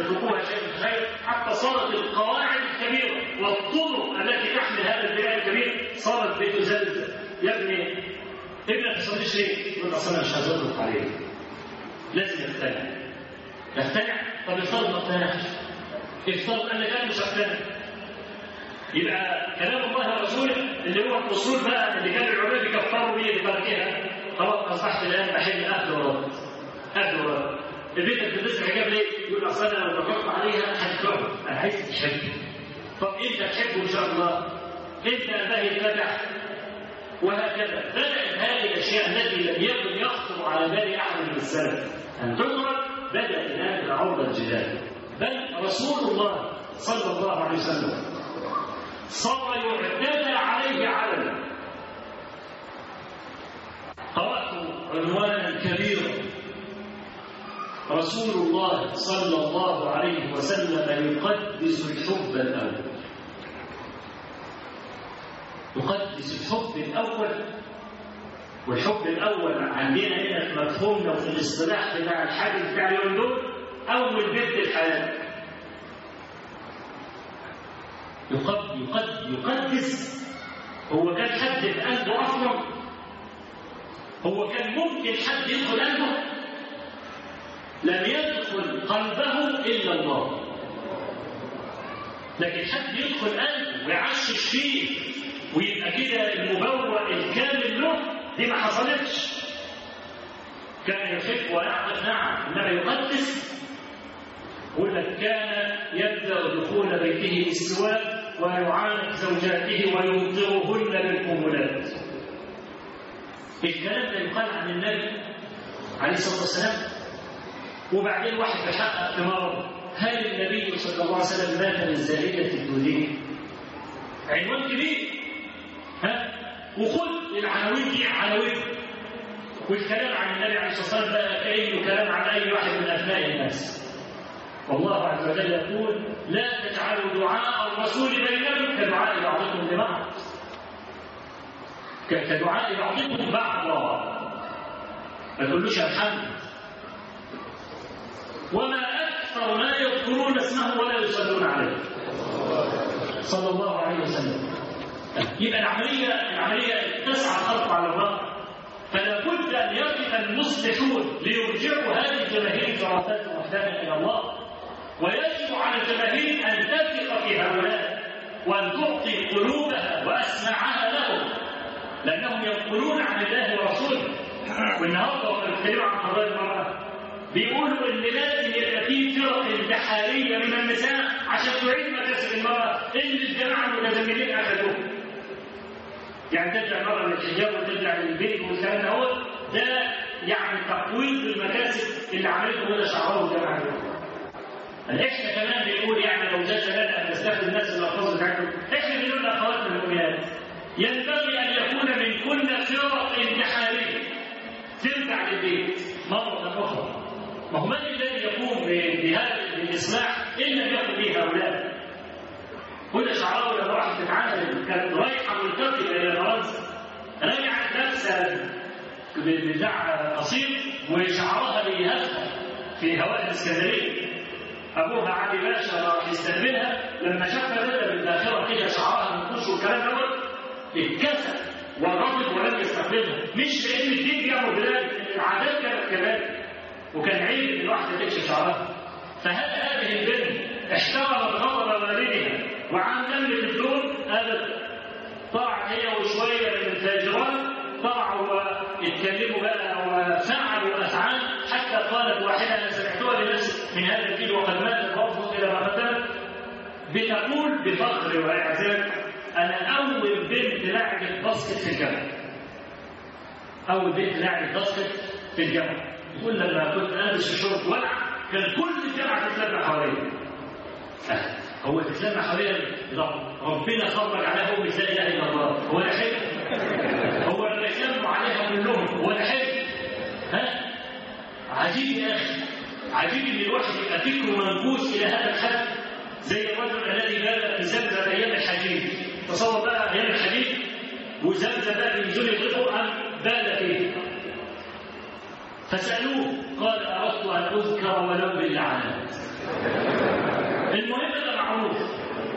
تتركوها شيئا فشيئا حتى صارت القواعد الكبيرة والطرق التي تحمل هذا البناء الكبير صارت بتزلزل. يا ابني ابنك ما تصليش ليه؟ يقول اصل انا مش هزلق عليه. لازم يقتنع. طب افترض ما اقتنعش، افترض ان كان مش هقتنع، يبقى كلام الله ورسوله اللي هو الاصول بقى اللي كان العلماء بيكفروا بيه لتركها خلاص اصبحت الان بحل اكل ورد. البيت اللي بتدرس حجاب ليه؟ يقول اصل انا لو بحط عليها هتكره، انا عايز تحبه. طب انت تحبه ان شاء الله، انت اباه يتبع، وهكذا. بدات هذه الاشياء التي لم يكن يخطر على بال احد من السلف ان تدرك، بدات الان عرض الجدال. بل رسول الله صلى الله عليه وسلم صار يعتدى عليه علنا. قرات عنوانا كبيرا: رسول الله صلى الله عليه وسلم يقدس الحب الأول. يقدس الحب الأول. والحب الأول عندنا هنا في مفهومنا وفي الاصطلاح بتاع الحاج بتاع اليوم دول أول بنت الحياة. يقدس. هو كان حد في قلبه أصلا؟ هو كان ممكن حد يدخل قلبه؟ لم يدخل قلبه إلا الله. لكن حد يدخل قلبه ويعشش فيه ويبقى كده المبوأ الكامل له، دي ما حصلتش. كان يحب ويعطف، نعم، إنما يقدس. يقول لك كان يبدأ دخول بيته بالسواك ويعانق زوجاته ويمطرهن بالقنبلات. الكلام ده يقال عن النبي عليه الصلاة والسلام. وبعدين واحد بيحقق في مرض: هل النبي صلى الله عليه وسلم مات من زائدة الدودين؟ عنوان كبير. وخذ العناوين دي عناوين. والكلام عن النبي عليه الصلاة والسلام بقى كأنه كلام عن أي واحد من أبناء الناس. والله عز وجل يقول: لا تجعلوا دعاء الرسول بينكم كدعاء بعضكم لبعض. كدعاء بعضكم بعضا. ما تقولوش يا محمد. وما أكثر ما يذكرون اسمه ولا يصلون عليه صلى الله عليه وسلم. يبقى العملية اتسع الخلق على الرأي. فلا بد أن يقف المصلحون ليرجعوا هذه الجماهير كرافات وحدانا إلى الله. ويجب على الجماهير أن تثق في هؤلاء وأن تعطي قلوبها وأسماعها لهم، لأنهم ينقلون عن الله ورسوله. والنهارده وقت بيتكلموا عن قضايا المرأة بيقولوا ان لازم يبقى في فرق انتحاريه من النساء عشان تعيد مكاسب المراه اللي الجماعه المتزمتين اخذوه. يعني ترجع المراه للحجاب وترجع للبيت والكلام ده يعني تقويض المكاسب اللي عملته هنا شعراوي والجماعه دول. احنا كمان بنقول يعني لو جاز لنا ان نستخدم الناس الالفاظ بتاعتهم، احنا بنقول لاخواتنا المؤمنات ينبغي ان يكون من كل فرق انتحاريه ترجع للبيت مره اخرى. ما هو من الذي يقوم بهذا الإصلاح إن لم يكن به هؤلاء؟ كل شعراوي لما راحت تتعامل كانت رايحة ملتقية إلى فرنسا، رجعت نفسها بتاع قصير وشعرها بيهفها في هواء الإسكندرية. أبوها علي باشا راح يستقبلها، لما شافها بدأ بالآخرة كده شعرها منقوش والكلام دوت اتكسر وغضب ولم يستقبلها. مش لأن الدين بيعمل بذلك، العادات كانت كذلك، وكان عيب ان الواحده تكشف شعرها. فهل هذه البنت احترمت غضب والدها وعن دم في الدور؟ ابدا. طلعت هي وشويه من الفاجرات طلعوا واتكلموا بقى وفعلوا افعال حتى قالت واحده: انا سمعتها بنفسي من هذا الجيل وقد ماتت وافضل الى ما قدمت، بتقول بفخر واعزاز: انا اول بنت لعبت باسكت في الجامعه. اول بنت لعبت باسكت في الجامعه. يقول لما كنت ألبس في شورت ولع كان كل الجامعة تتلمع حواليا. هو تتلمع حواليا ربنا خرج عليها أمي لا إله إلا الله. هو ده حلو؟ هو لما يسموا عليها كلهم هو ده حلو؟ عجيب يا أخي، عجيب إن الواحد يبقى فكره منبوس إلى هذا الحد، زي الرجل الذي بال في زمزم أيام الحديد. تصور بقى أيام الحديد وزمزم بقى بينزل يطلقوا أم بال فيه. فسألوه قال: أردت أن أذكر ولو باللعنات.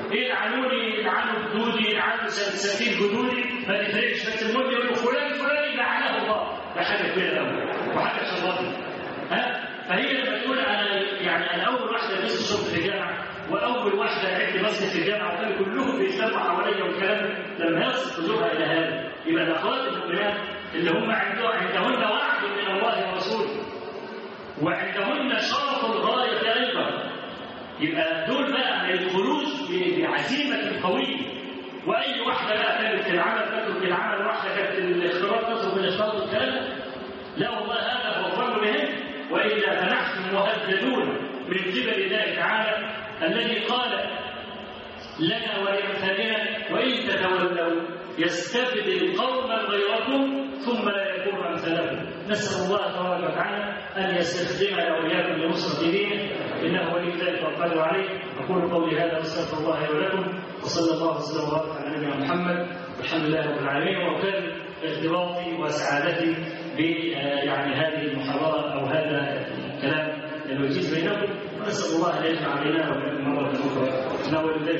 يلعنوني يلعنوا جدودي يلعنوا سفين جدودي ما تفرقش، بس المهم يقولوا فلان فلان لعنه الله، ده حاجه كبيره قوي وحاجه شرطه. فهي لما تقول انا اول واحده لبست الصبح في الجامعه واول واحده عدت مسجد في الجامعه وكانوا كلهم بيسلموا حواليا والكلام، لما يصل قلوبها الى هذا يبقى الاخوات المؤمنات اللي هم عندهن وعد من الله ورسوله وعندهن شرف الغايه ايضا، يبقى دول بقى الخروج بعزيمه قويه. واي واحده بقى كانت في العمل تترك العمل، واحده كانت الاختلاط تترك الاختلاط والكلام، لا والله هذا هو الظن بهم، والا فنحن مهددون من قبل الله تعالى الذي قال لنا ولأمثالنا وإن تتولوا يستبدل قوما غيركم ثم لا يكون أمثالكم. نسأل الله تبارك وتعالى أن يستخدمنا وإياكم لنصرة دينه، إنه ولي ذلك والقادر عليه. أقول قولي هذا واستغفر الله لي ولكم، وصلى الله وسلم وبارك على نبينا محمد والحمد لله رب العالمين. وكان ارتباطي وسعادتي يعني هذه المحاضرة أو هذا الكلام الوجيز بينكم، ونسأل الله أن يجمع بيننا وبينكم مرة أخرى. نول ذلك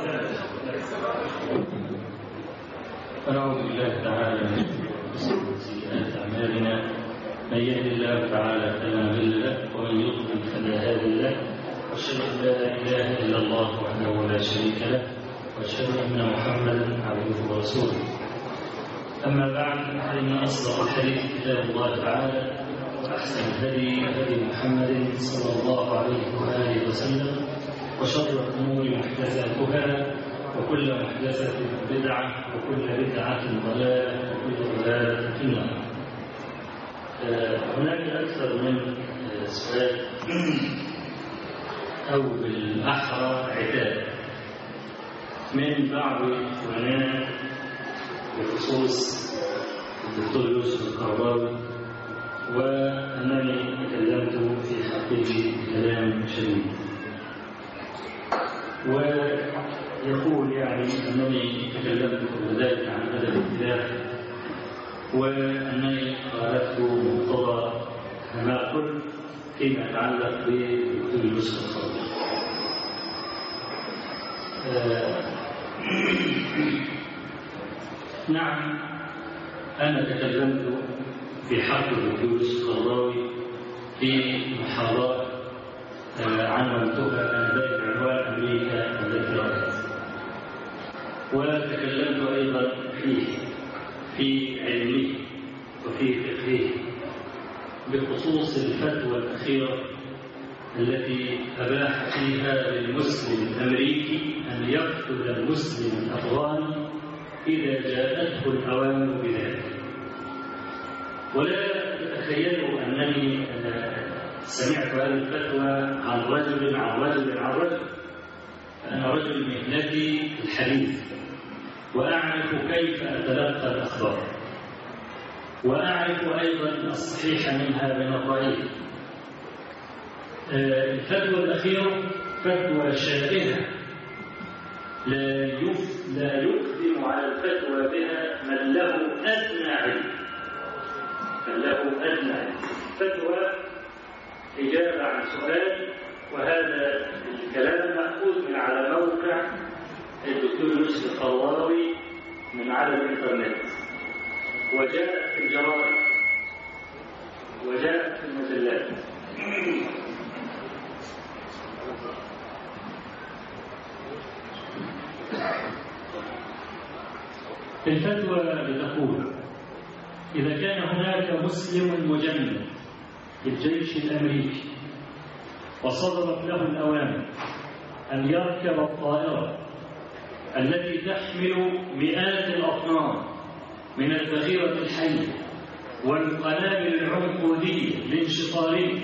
ونعوذ بالله تعالى من سيئات أعمالنا، من يهد الله تعالى فلا مضل له ومن يضلل فلا هادي له، وأشهد أن لا إله إلا الله وحده لا شريك له، وأشهد أن محمدا عبده ورسوله. أما بعد، فإن أصدق الحديث كتاب الله تعالى، وأحسن الهدي هدي محمد صلى الله عليه وآله وسلم، وشر الأمور محدثاتها، وكل محدثة بدعة، وكل بدعة ضلالة، وكل ضلالة في النار. هناك أكثر من سؤال أو بالأحرى عتاب من بعض إخواننا بخصوص الدكتور يوسف القرضاوي، وأنني تكلمت في حقه كلام شديد، ويقول يعني أنني تكلمت بذلك عن أدب الخلاف، وأنني خالفت مقتضى ما قلت فيما يتعلق بدكتور يوسف القرضاوي. نعم، أنا تكلمت في حق الدكتور يوسف القرضاوي في محاضرة عنوانتها ذلك عنوان أمريكا التي رأت، وتكلمت أيضا في علمه وفي فقهه بخصوص الفتوى الأخيرة التي أباح فيها للمسلم الأمريكي أن يقتل المسلم الأفغاني إذا جاءته الأوامر بذلك. ولا تتخيلوا أنني سمعت هذه الفتوى عن رجل عن رجل عن رجل، فأنا رجل مهنتي الحديث، وأعرف كيف أتلقى الأخبار، وأعرف أيضا الصحيح منها من الضعيف. الفتوى الأخيرة فتوى شائعة لا يقدم على الفتوى بها من له أدنى علم، فتوى إجابة عن سؤال، وهذا الكلام مأخوذ من على موقع الدكتور يوسف القرضاوي من على الإنترنت، وجاءت في الجرائد وجاءت في المجلات. الفتوى بتقول: إذا كان هناك مسلم مجند في الجيش الأمريكي وصدرت له الأوامر أن يركب الطائرة التي تحمل مئات الأطنان من الذخيرة الحية والقنابل العنقودية لانشطارها،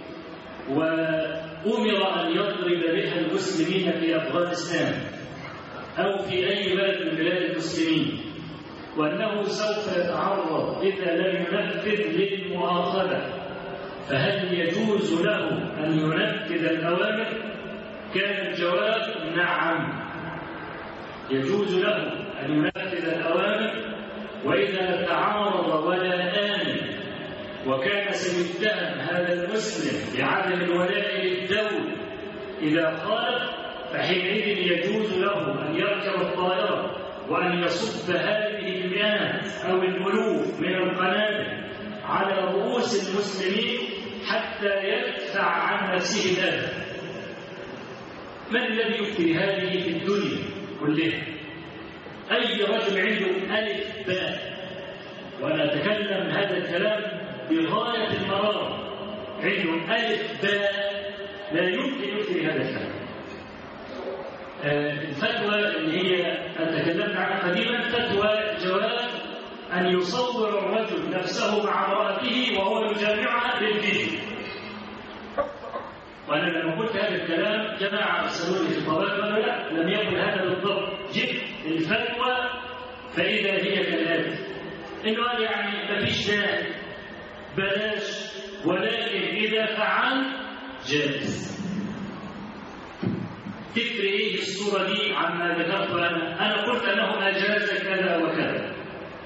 وأمر أن يضرب بها المسلمين في أفغانستان أو في أي بلد من بلاد المسلمين، وأنه سوف يتعرض إذا لم ينفذ للمؤاخذة، فهل يجوز له أن ينفذ الأوامر؟ كان الجواب نعم، يجوز له أن ينفذ الأوامر، وإذا تعارض ولا آمن وكان سيتهم هذا المسلم بعدم الولاء للدولة إذا خالف، فحينئذ يجوز له أن يركب الطائرة وأن يصب هذه المئات أو الألوف من القنابل على رؤوس المسلمين حتى يدفع عن نفسه الأذى. من الذي يفتي هذه في الدنيا كلها؟ أي رجل عنده ألف باء، وأنا أتكلم هذا الكلام بغاية المرارة، عنده ألف باء لا يمكن يفتي هذا الكلام. الفتوى اللي هي تكلمنا عنها قديما فتوى جواز أن يصور الرجل نفسه مع امرأته وهو يجامعها بالفيديو. وأنا لما قلت هذا الكلام جماعة أرسلوني في الطوابع قالوا لا، لم يكن هذا بالضبط. جبت الفتوى فإذا هي كالآتي، إنه قال يعني ما فيش داعي بلاش، ولكن إذا فعل جائز. تفرق إيه الصورة دي عما ذكرت أنا قلت أنه أجاز كذا وكذا،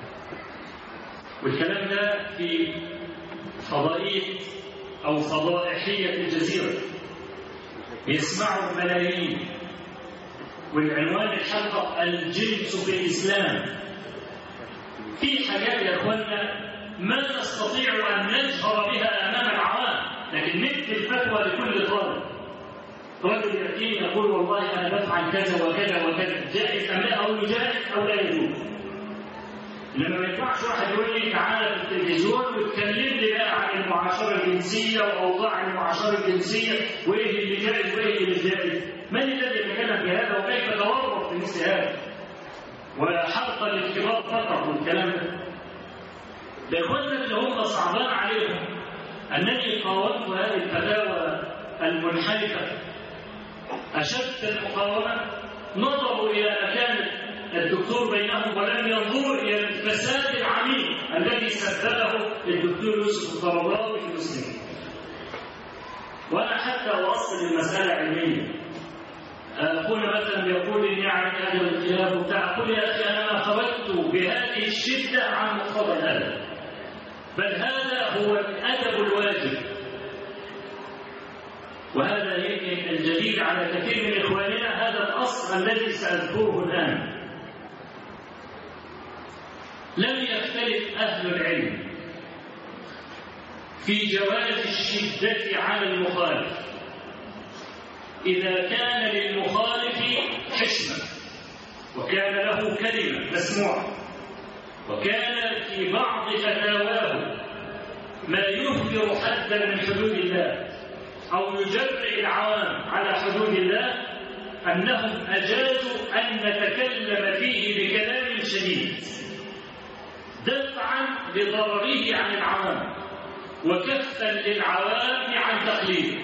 والكلام ده في فضائية أو فضائحية الجزيرة يسمعوا الملايين، والعنوان الحلقة الجنس في الإسلام. في حاجات يا أخوانا ما نستطيع أن نجهر بها أمام العوام، لكن نكتب الفتوى لكل طالب. رجل يأتيني يقول والله أنا بفعل كذا وكذا وكذا، جائز أم لا؟ أو يجائز أو لا يجوز. لما ما ينفعش واحد يقول لي تعالى في التلفزيون وتكلم لي بقى عن المعاشرة الجنسية وأوضاع المعاشرة الجنسية وإيه اللي جائز وإيه اللي مش جائز. من الذي يتكلم في هذا وكيف تورط في مثل هذا؟ وحلقة الكبار فقط والكلام ده. لإخواننا اللي هم صعبان عليهم أنني قاومت هذه الفتاوى المنحرفة أشد المقاومة. نظروا إلى مكان الدكتور بينهم ولم ينظروا إلى الفساد العميق الذي سببه الدكتور يوسف القرضاوي في المسلمين. وأنا حتى وأصل المسألة علمية. أخونا مثلا يقول إن يعني هذا الخلاف بتاع، أقول يا أخي أنا ما خرجت بهذه الشدة عن مقتضى الأدب، بل هذا هو الأدب الواجب. وهذا يمكن الجديد على كثير من إخواننا هذا الأصل الذي سأذكره الآن. لم يختلف أهل العلم في جواز الشدة على المخالف إذا كان للمخالف حشمة وكان له كلمة مسموعة، وكان في بعض فتاواه ما يهدر حدا من حدود الله أو يجرئ العوام على حدود الله، أنهم أجازوا أن نتكلم فيه بكلام شديد دفعا لضرره عن العوام وكفا للعوام عن تقليده.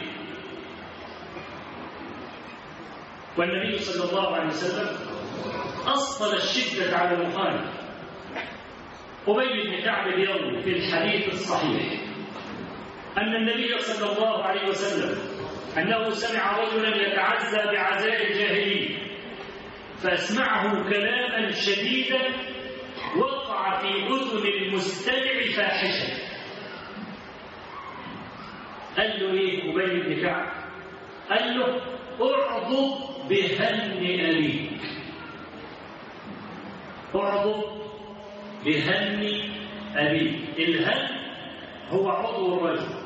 والنبي صلى الله عليه وسلم أصل الشدة على المخالف. أبي بن كعب يروي في الحديث الصحيح أن النبي صلى الله عليه وسلم أنه سمع رجلا يتعزى بعزاء الجاهلية فأسمعه كلاما شديدا وقع في أذن المستمع فاحشا. قال له إيه أبي بن كعب؟ قال له أعضب بهن أبيك. أعضب بهن أبيك. الهن هو عضو الرجل،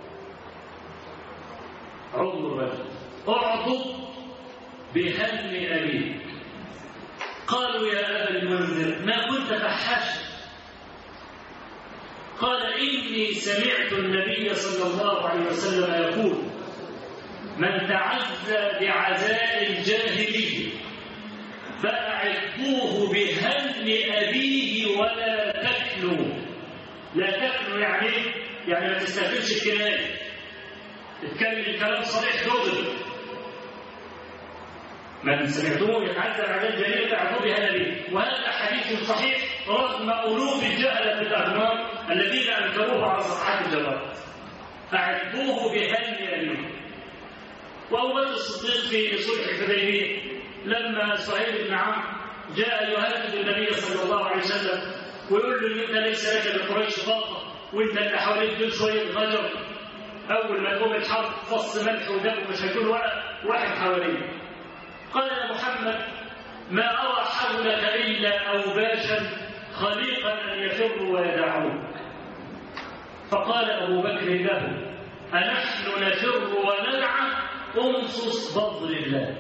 عضو الرجل. أعضب بهن أبيك. قالوا يا أبا المنذر ما كنت فحاشا؟ قال إني سمعت النبي صلى الله عليه وسلم يقول من تعزى بعزاء الجاهلية فأعظوه بهن أبيه ولا تكلوا. لا تكلوا يعني ما تستخدمش الكناية، تتكلم الكلام صريح دغري. من سمعتموه يتعزى بعزاء الجاهلية فأعظوه بهن أبيه. وهذا حديث صحيح رغم ألوف الجهلة الأغمار الذين أنكروه على صفحات الجوال. أعظوه بهن أبيه. وأبو بكر الصديق في صلح الحديبية لما سهيل بن عمرو جاء يهدد النبي صلى الله عليه وسلم ويقول له انت ليس لك لقريش طاقه وانت اللي حواليك دول شويه غجر، اول ما تقوم الحرب فص ملح ودم مش هيكون ولا واحد حواليه. قال يا محمد ما أرى حولك إلا أوباشا خليقا أن يفروا ويدعوك. فقال أبو بكر له أنحن نفر وندعى أمصص بضر الله.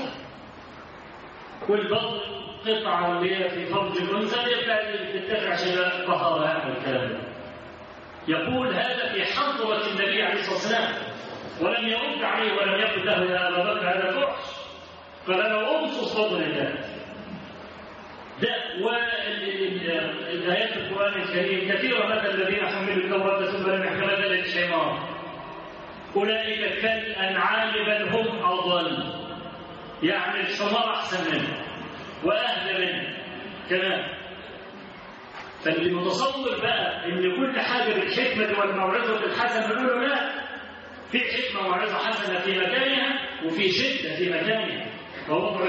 والبضر قطعة اللي هي في فرج الأنثى تتبع شباب طهارة هذا الكلام ده. يقول هذا في حضرة النبي عليه الصلاة والسلام ولم يرد عليه ولم يقل له يا أبا بكر هذا فحش. قال له أمصص بضر الله. ده والآيات القرآن الكريم كثيرة مثل الذين حملوا التوراة ثم لم يحملها للحمار أولئك كالأنعام بل هم أضل. يعني الحمار أحسن منه وأهدى منه كمان. فاللي متصور بقى إن كل حاجة بالحكمة والموعظة الحسنة بنقول له لا، في حكمة وموعظة حسنة في مكانها وفي شدة في مكانها. ووضع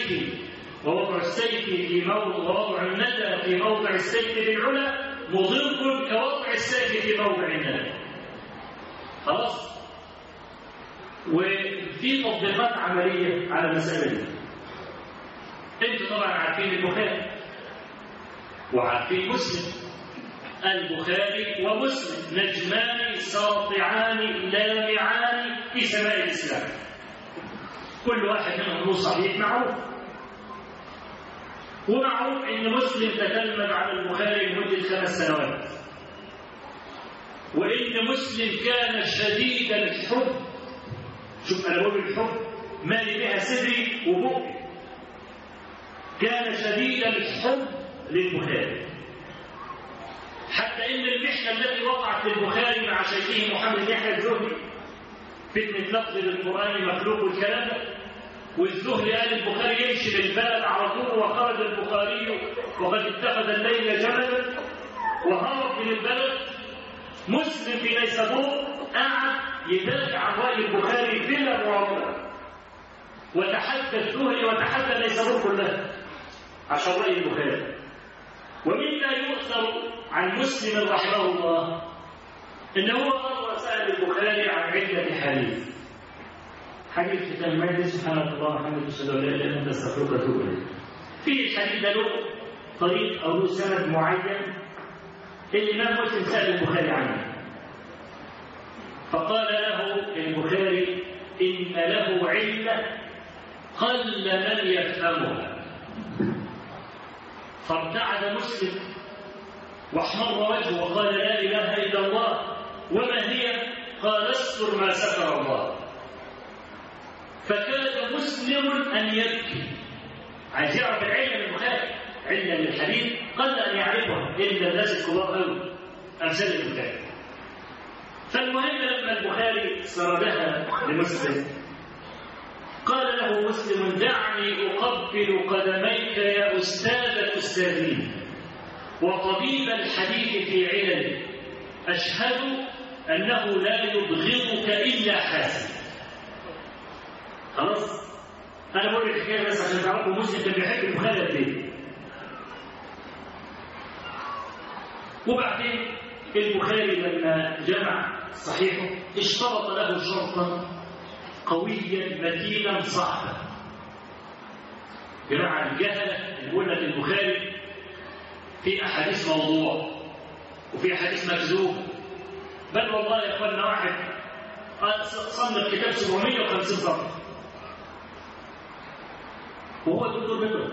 السيف في موضع ووضع الندى في موضع السيف بالعلا مضر كوضع السيف في موضع الندى. خلاص. وفي تطبيقات عملية على المسألة دي. انتوا طبعا عارفين البخاري وعارفين مسلم. البخاري ومسلم نجمان ساطعان لامعان في سماء الإسلام. كل واحد منهم له صحيح معروف. ومعروف ان مسلم تتلمذ على البخاري لمده 5 سنوات. وان مسلم كان شديد الحب. شوف انا بقول الحب مالي بها صدري وبقي. كان شديد الحب للبخاري حتى ان المحنه التي وقعت للبخاري مع شيخه محمد يحيى الزهري فتنه لفظ القران مخلوق والكلام ده. والزهري قال البخاري يمشي بالبلد على طول. وخرج البخاري وقد اتخذ الليل جملا وهرب من البلد. مسلم في نيسابور قعد يدافع عن رأي البخاري بلا معارضة. وتحدى الزهري وتحدى نيسابور كلها عشان رأي البخاري. ومما يؤثر عن مسلم رحمه الله إنه هو مرة سأل البخاري عن عدة حديث. حديث كتاب المجلس سبحانك اللهم وبحمدك أشهد أن لا إله إلا أنت أستغفرك وأتوب إليك. في الحديث ده له طريق أو له سند معين الإمام مسلم سأل البخاري عنه. فقال له البخاري إن له علة قل من يفهمها. فارتعد مسلم واحمر وجهه وقال لا إله إلا الله. وما هي؟ قال استر ما ستر الله. فكاد مسلم أن يبكي. عايز يعرف العلة من البخاري، علة للحديث قل أن يعرفها إلا الناس الكبار أوي أمثال البخاري. فالمهم لما البخاري سردها لمسلم قال له مسلم دعني أقبل قدميك يا أستاذ الأستاذين وطبيب الحديث في علل. أشهد أنه لا يبغضك إلا حاسد. خلاص. أنا بقول الحكاية بس عشان تعرفوا مسلم كان بيحب البخاري قد إيه. وبعدين البخاري لما جمع صحيحه اشترط له شرطا قويا متينا صعبا. جماعة الجهلة يقول لك البخاري في أحاديث موضوع وفي أحاديث مكذوب. بل والله يا اخوانا واحد صنف كتاب 750 صفحة وهو دكتور بيطري.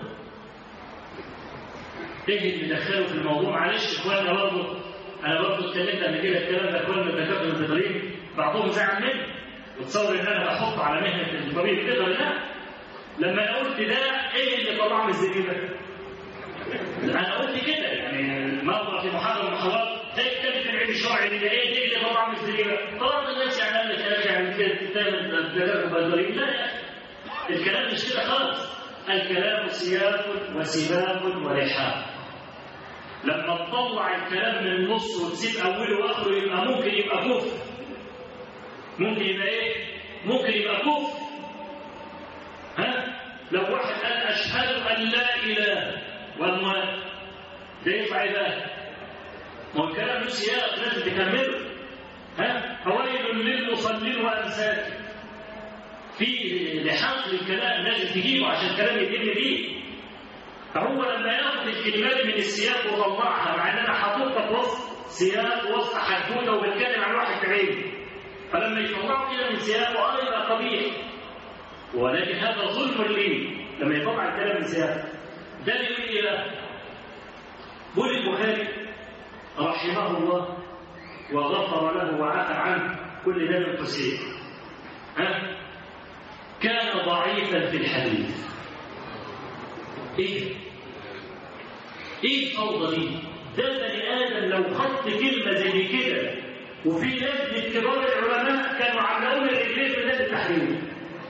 ايه اللي دخله في الموضوع؟ معلش اخواننا برضه انا برضه اتكلمت قبل كده الكلام ده. اخواننا الدكاتره البيطريين بعضهم زعل مني وتصور ان انا بحط على مهنه الطبيب البيطري. لا، لما انا قلت ده ايه اللي طلع من الزريبه؟ انا قلت كده يعني مره في محاضره من المحاضرات زي كتابه العلم الشرعي اللي ايه اللي طلع من الزريبه. طلعت الناس يعني انا كلام يعني كده كتاب الدكاتره البيطريين. لا يا اخي الكلام مش كده خالص. الكلام سياق وسباق ورحاب. لما تطلع الكلام من النص وتسيب اوله واخره يبقى ممكن يبقى كفر. ممكن يبقى ايه؟ ممكن يبقى كفر. ها؟ لو واحد قال اشهد ان لا اله والله ده ينفع ايه بقى؟ ما هو الكلام له سياق لازم تكمله. ها؟ فويل للمصلين وامثاله. في لحاق للكلام لازم تجيبه عشان الكلام يتم بيه. فهو لما ياخد الكلمات من السياق ويطلعها مع ان انا حاططها في وسط سياق وسط حدوته وبتكلم عن واحد بعيد، فلما يطلعه كده من سياقه يبقى قبيح، ولكن هذا ظلم لي لما يطلع الكلام من سياقه. ده يقول ايه بقى؟ بول البخاري رحمه الله وغفر له وعفى عنه كل ده من حسين، كان ضعيفا في الحديث. ايه الفوضى دي؟ ده بني ادم لو خط كلمه زي كده وفي لجنه كبار العلماء كانوا علقوا رجليه في نادي التحرير.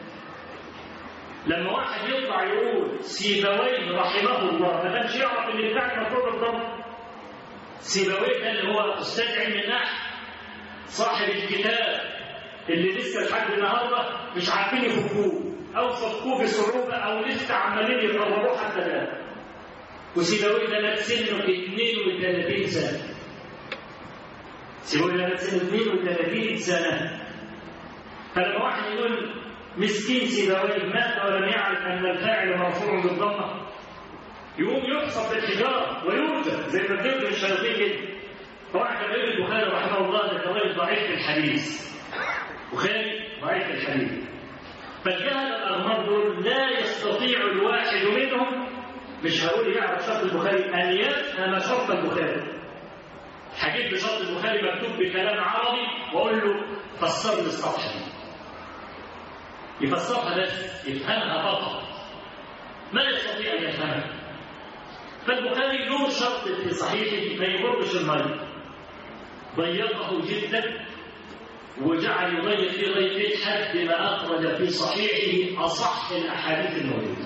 لما واحد يطلع يقول سيبويه رحمه الله ما كانش يعرف ان بتاعك مفروض الضبط. سيبويه ده اللي هو استاذ علم النحو صاحب الكتاب اللي لسه لحد النهارده مش عارفين يفكوه او فكوه بصعوبه او لسه عمالين يقربوه حتى الان. وسيبويه ده مات سنه 32 سنه. سيبويه ده مات سنه 32 سنه. فلما واحد يقول مسكين سيبويه مات ولم يعرف ان الفاعل مرفوع بالضمه يقوم يحصب بالحجاره ويوجد زي ما بتقول الشياطين كده. فواحد كان يقول البخاري رحمه الله ده كان ضعيف في الحديث. بخاري ضعيف في الحديث. فالجهل الأغمار دول لا يستطيع الواحد منهم، مش هقول يعرف شرط البخاري، أن يفهم شرط البخاري. حكيت بشرط البخاري مكتوب بكلام عربي وأقول له فسر لي الصفحة دي. يفسرها بس يفهمها فقط، ما يستطيع أن يفهمها. فالبخاري له شرط في صحيحه ما يمرش المرء، ضيقه جدا وجعل يضيق في غيره حد ما أخرج في صحيحه أصح الأحاديث الموجودة.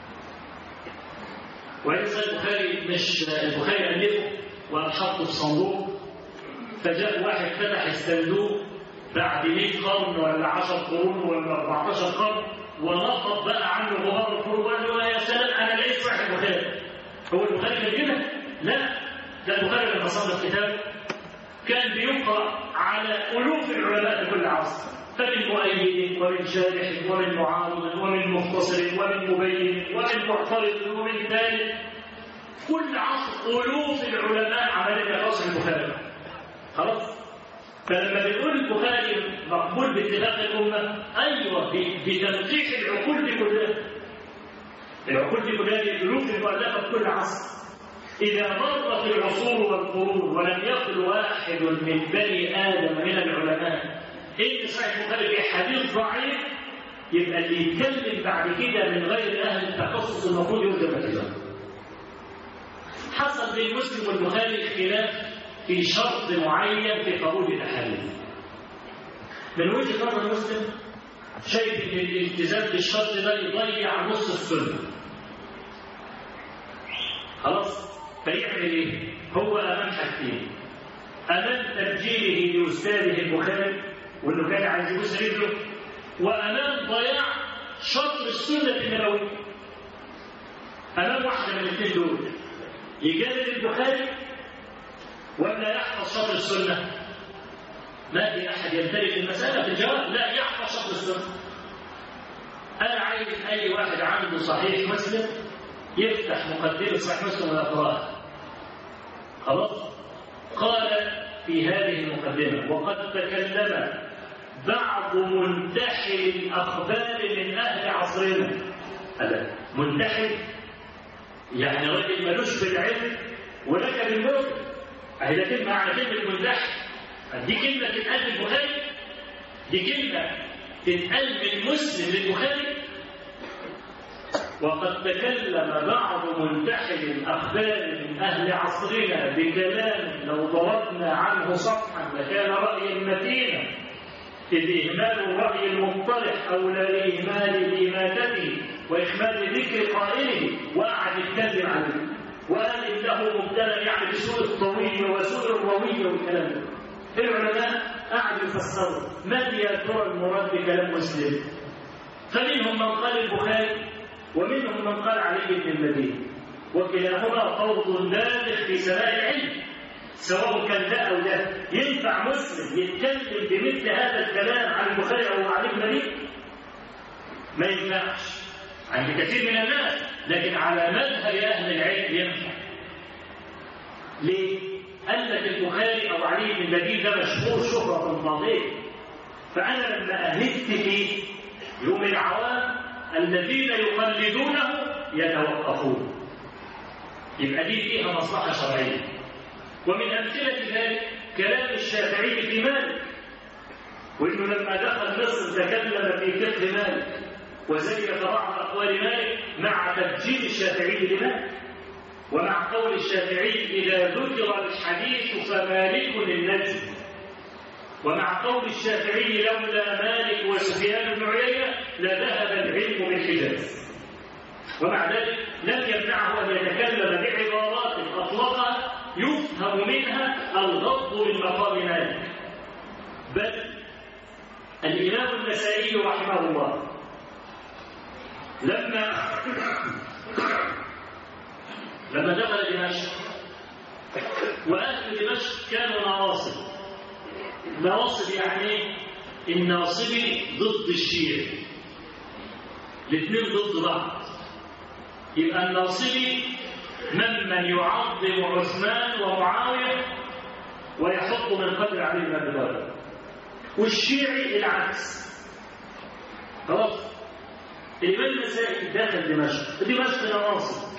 وليس البخاري مش البخاري ألفه وأحطه في صندوق، فجاء واحد فتح الصندوق بعد 100 قرن ولا 10 قرون ولا 14 قرن ونقض بقى عنه غبار القرون وقال له يا سلام أنا لقيت صحيح البخاري. هو البخاري كان كده؟ لا، ده البخاري لما صنف كتابه كان بيقرأ على ألوف العلماء في كل عصر، فمن مؤيد ومن شارح ومن معارض ومن مختصر ومن مبين ومن معترض ومن ثالث. كل عصر ألوف العلماء عملية خاصة بالبخاري. خلاص؟ فلما بنقول البخاري مقبول باتفاق الأمة، أيوه بتنقيح العقول دي كلها. العقول دي كلها الألوف المؤلفة في كل عصر. إذا مرت العصور والقرون ولم يقل واحد من بني آدم من العلماء إن صحيح البخاري في حديث ضعيف، يبقى اللي يتكلم بعد كده من غير أهل التخصص المفروض يرجع الحجاب. حصل بين مسلم والبخاري خلاف في شرط معين في قبول الأحاديث. من وجهة نظر مسلم شايف إن الالتزام بالشرط ده يضيع نص السنة. خلاص؟ فيعمل ايه؟ هو امام حاجتين، امام تبجيله لاستاذه البخاري وانه كان عايز يبوس رجله، وامام ضياع شطر السنه النبويه. امام واحده من الاثنين دول، يجادل البخاري ولا يحفظ شطر السنه؟ ما في احد يمتلك المساله في الجواب، لا يحفظ شطر السنه. انا عايز اي واحد عنده صحيح مسلم يفتح مقدمة صحيح مسلم ويقرأها. خلاص؟ قال في هذه المقدمة: وقد تكلم بعض منتحل الأخبار من أهل عصرنا. هذا منتحل يعني راجل ملوش في العلم ولك بالموت. هذه كلمة على كلمة منتحل. دي كلمة تتقال للبخاري؟ دي كلمة تتقال من مسلم للبخاري؟ وقد تكلم بعض منتحل الأخبار من أهل عصرنا بكلام لو ضربنا عنه صفحا لكان رأيا متينا، إذ إهمال الرأي المقترح أولى لإهمال إماتته وإخماد ذكر قائله. وقعد يتكلم عنه وقال إنه مبتلى يعني بسوء الطوية وسوء الروية والكلام ده. العلماء قعدوا يفسروا ما يا ترى المراد بكلام مسلم. فمنهم من قال البخاري ومنهم من قال علي بن المديني، وكلاهما فوض بالغ في سماع العلم، سواء كان ده او ده. ينفع مسلم يتكلم بمثل هذا الكلام عن البخاري او عن ابن المديني؟ ما ينفعش عند كثير من الناس، لكن على مذهب أهل العلم ينفع. ليه؟ قال لك البخاري أو علي بن المديني ده مشهور شهرة طاغية، فأنا لما أهدت فيه يوم العوام الذين يقلدونه يتوقفون، يبقى دي فيها مصلحة شرعية. ومن أمثلة ذلك كلام الشافعي في مالك، وإنه لما دخل مصر تكلم في فقه مالك وزين بعض أقوال مالك مع تبجيل الشافعي لمالك، ومع قول الشافعي إذا ذكر الحديث فمالك النجم، ومع قول الشافعي لولا مالك وسفيان بن عيينة لذهب العلم بالحجاز. ومع ذلك لم يمنعه أن يتكلم بعبارات أطلقها يفهم منها الغض من مقام مالك. بل الإمام النسائي رحمه الله لما دخل دمشق، وأهل دمشق كانوا نواصب. نواصب يعني الناصبي ضد الشيعي، الاثنين ضد بعض. يبقى الناصبي ممن يعظم عثمان ومعاوية ويحط من قدر علي بن أبي طالب، والشيعي العكس. خلاص. الإمام النسائي داخل دمشق نواصب.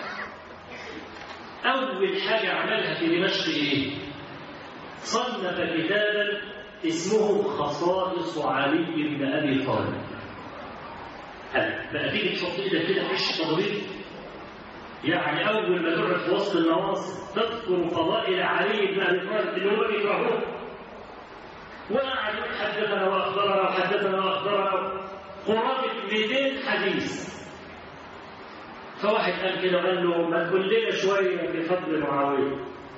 أول حاجة عملها في دمشق إيه؟ صنف كتابا اسمه خصائص علي بن أبي طالب. بقى تيجي تحط إيدك كده في التضريب، يعني أول ما تقعد في وسط النواصب تذكر فضائل علي بن أبي طالب اللي هو بيكرهوه، وقعد يقول حدثنا وأخبرنا وحدثنا وأخبرنا قرابة 200 حديث. فواحد قال كده، قال له ما تقول لنا شوية في فضل معاوية.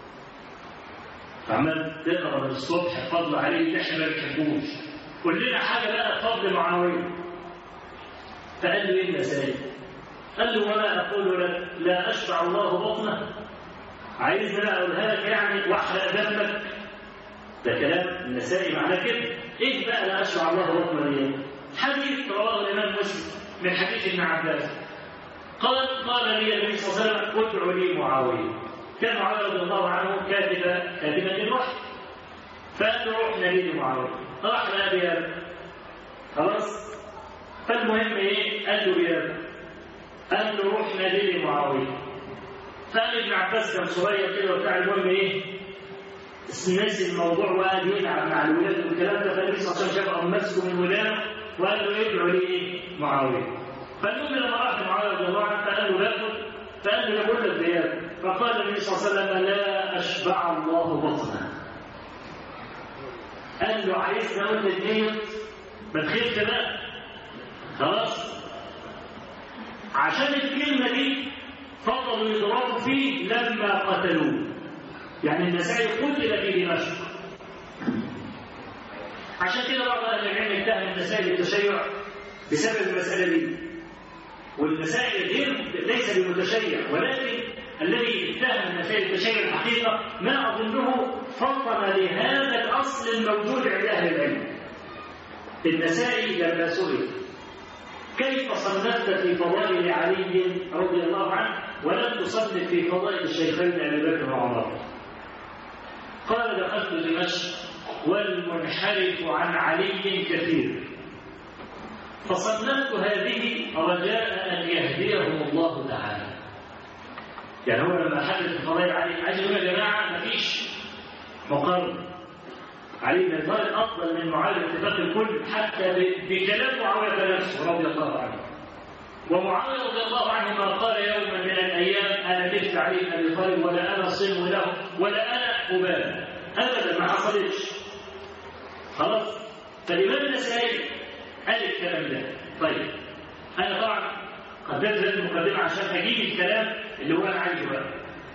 عمال تقرا من الصبح فضل عليه اللي احنا ما بنحبوش، قول لنا حاجة بقى فضل معاوية. فقال له ايه النسائي؟ قال له ولا أقول لك لا أشبع الله بطنه، عايزني بقى أقولها لك يعني واحرق دمك؟ ده كلام النسائي معناه كده. ايه بقى لا أشبع الله بطنه دي؟ حديث رواه الإمام مسلم من حديث ابن عباس قال لي النبي صلى الله عليه وسلم ادعوا لي معاوية. كان معاوية رضي الله عنه كاتبا للوحي، فقال له روح نادي معاوية. راح نادي خلاص. فالمهم ايه؟ قال له يا قال له روح نادي معاوية. فقال ابن عباس كان صغير كده وبتاع، المهم ايه؟ ناسي الموضوع وقال يلعب مع الولاد والكلام ده. فالنبي صلى الله عليه وسلم شافه مسكه من ودانه وقال له ادعوا لي ايه؟ معاوية. فالمهم لما راح معاوية رضي الله عنه فقال له باكل، فقال له بقول لك زياده. فقال النبي صلى الله عليه وسلم لا أشبع الله بطنه. قال له عايز نقول لك ما تخيلش بقى خلاص. عشان الكلمة دي فضلوا يضربوا فيه لما قتلوه، يعني النسائي قتل في دمشق. عشان كده بعض أهل العلم اتهم النسائي بالتشيع بسبب المسألة دي. والمسائل ليس بمتشيع، ولكن الذي اتهم النسائي بالتشيع الحقيقة ما أظنه فطن لهذا الأصل الموجود عند أهل العلم. النسائي لما سئل كيف صنفت في فضائل علي رضي الله عنه ولم تصنف في فضائل الشيخين أبي بكر وعمر؟ قال دخلت دمشق والمنحرف عن علي كثير، فصنفت هذه رجاء أن يهديهم الله تعالى. يعني هو لما حدث فضائل علي عايز يقول يا جماعة مفيش مقارنة، علي بن أبي طالب أفضل من معاوية اتفاق الكل، حتى بكلام معاوية نفسه رضي الله عنه. ومعاوية رضي الله عنه ما قال يوما من الأيام أنا مثل علي بن أبي طالب ولا أنا صم له ولا أنا أبالي، أبدا ما حصلتش. خلاص. فالإمام النسائي قال الكلام ده. طيب أنا طبعا قدمت هذه المقدمة عشان أجيب الكلام اللي هو أنا عايزه بقى.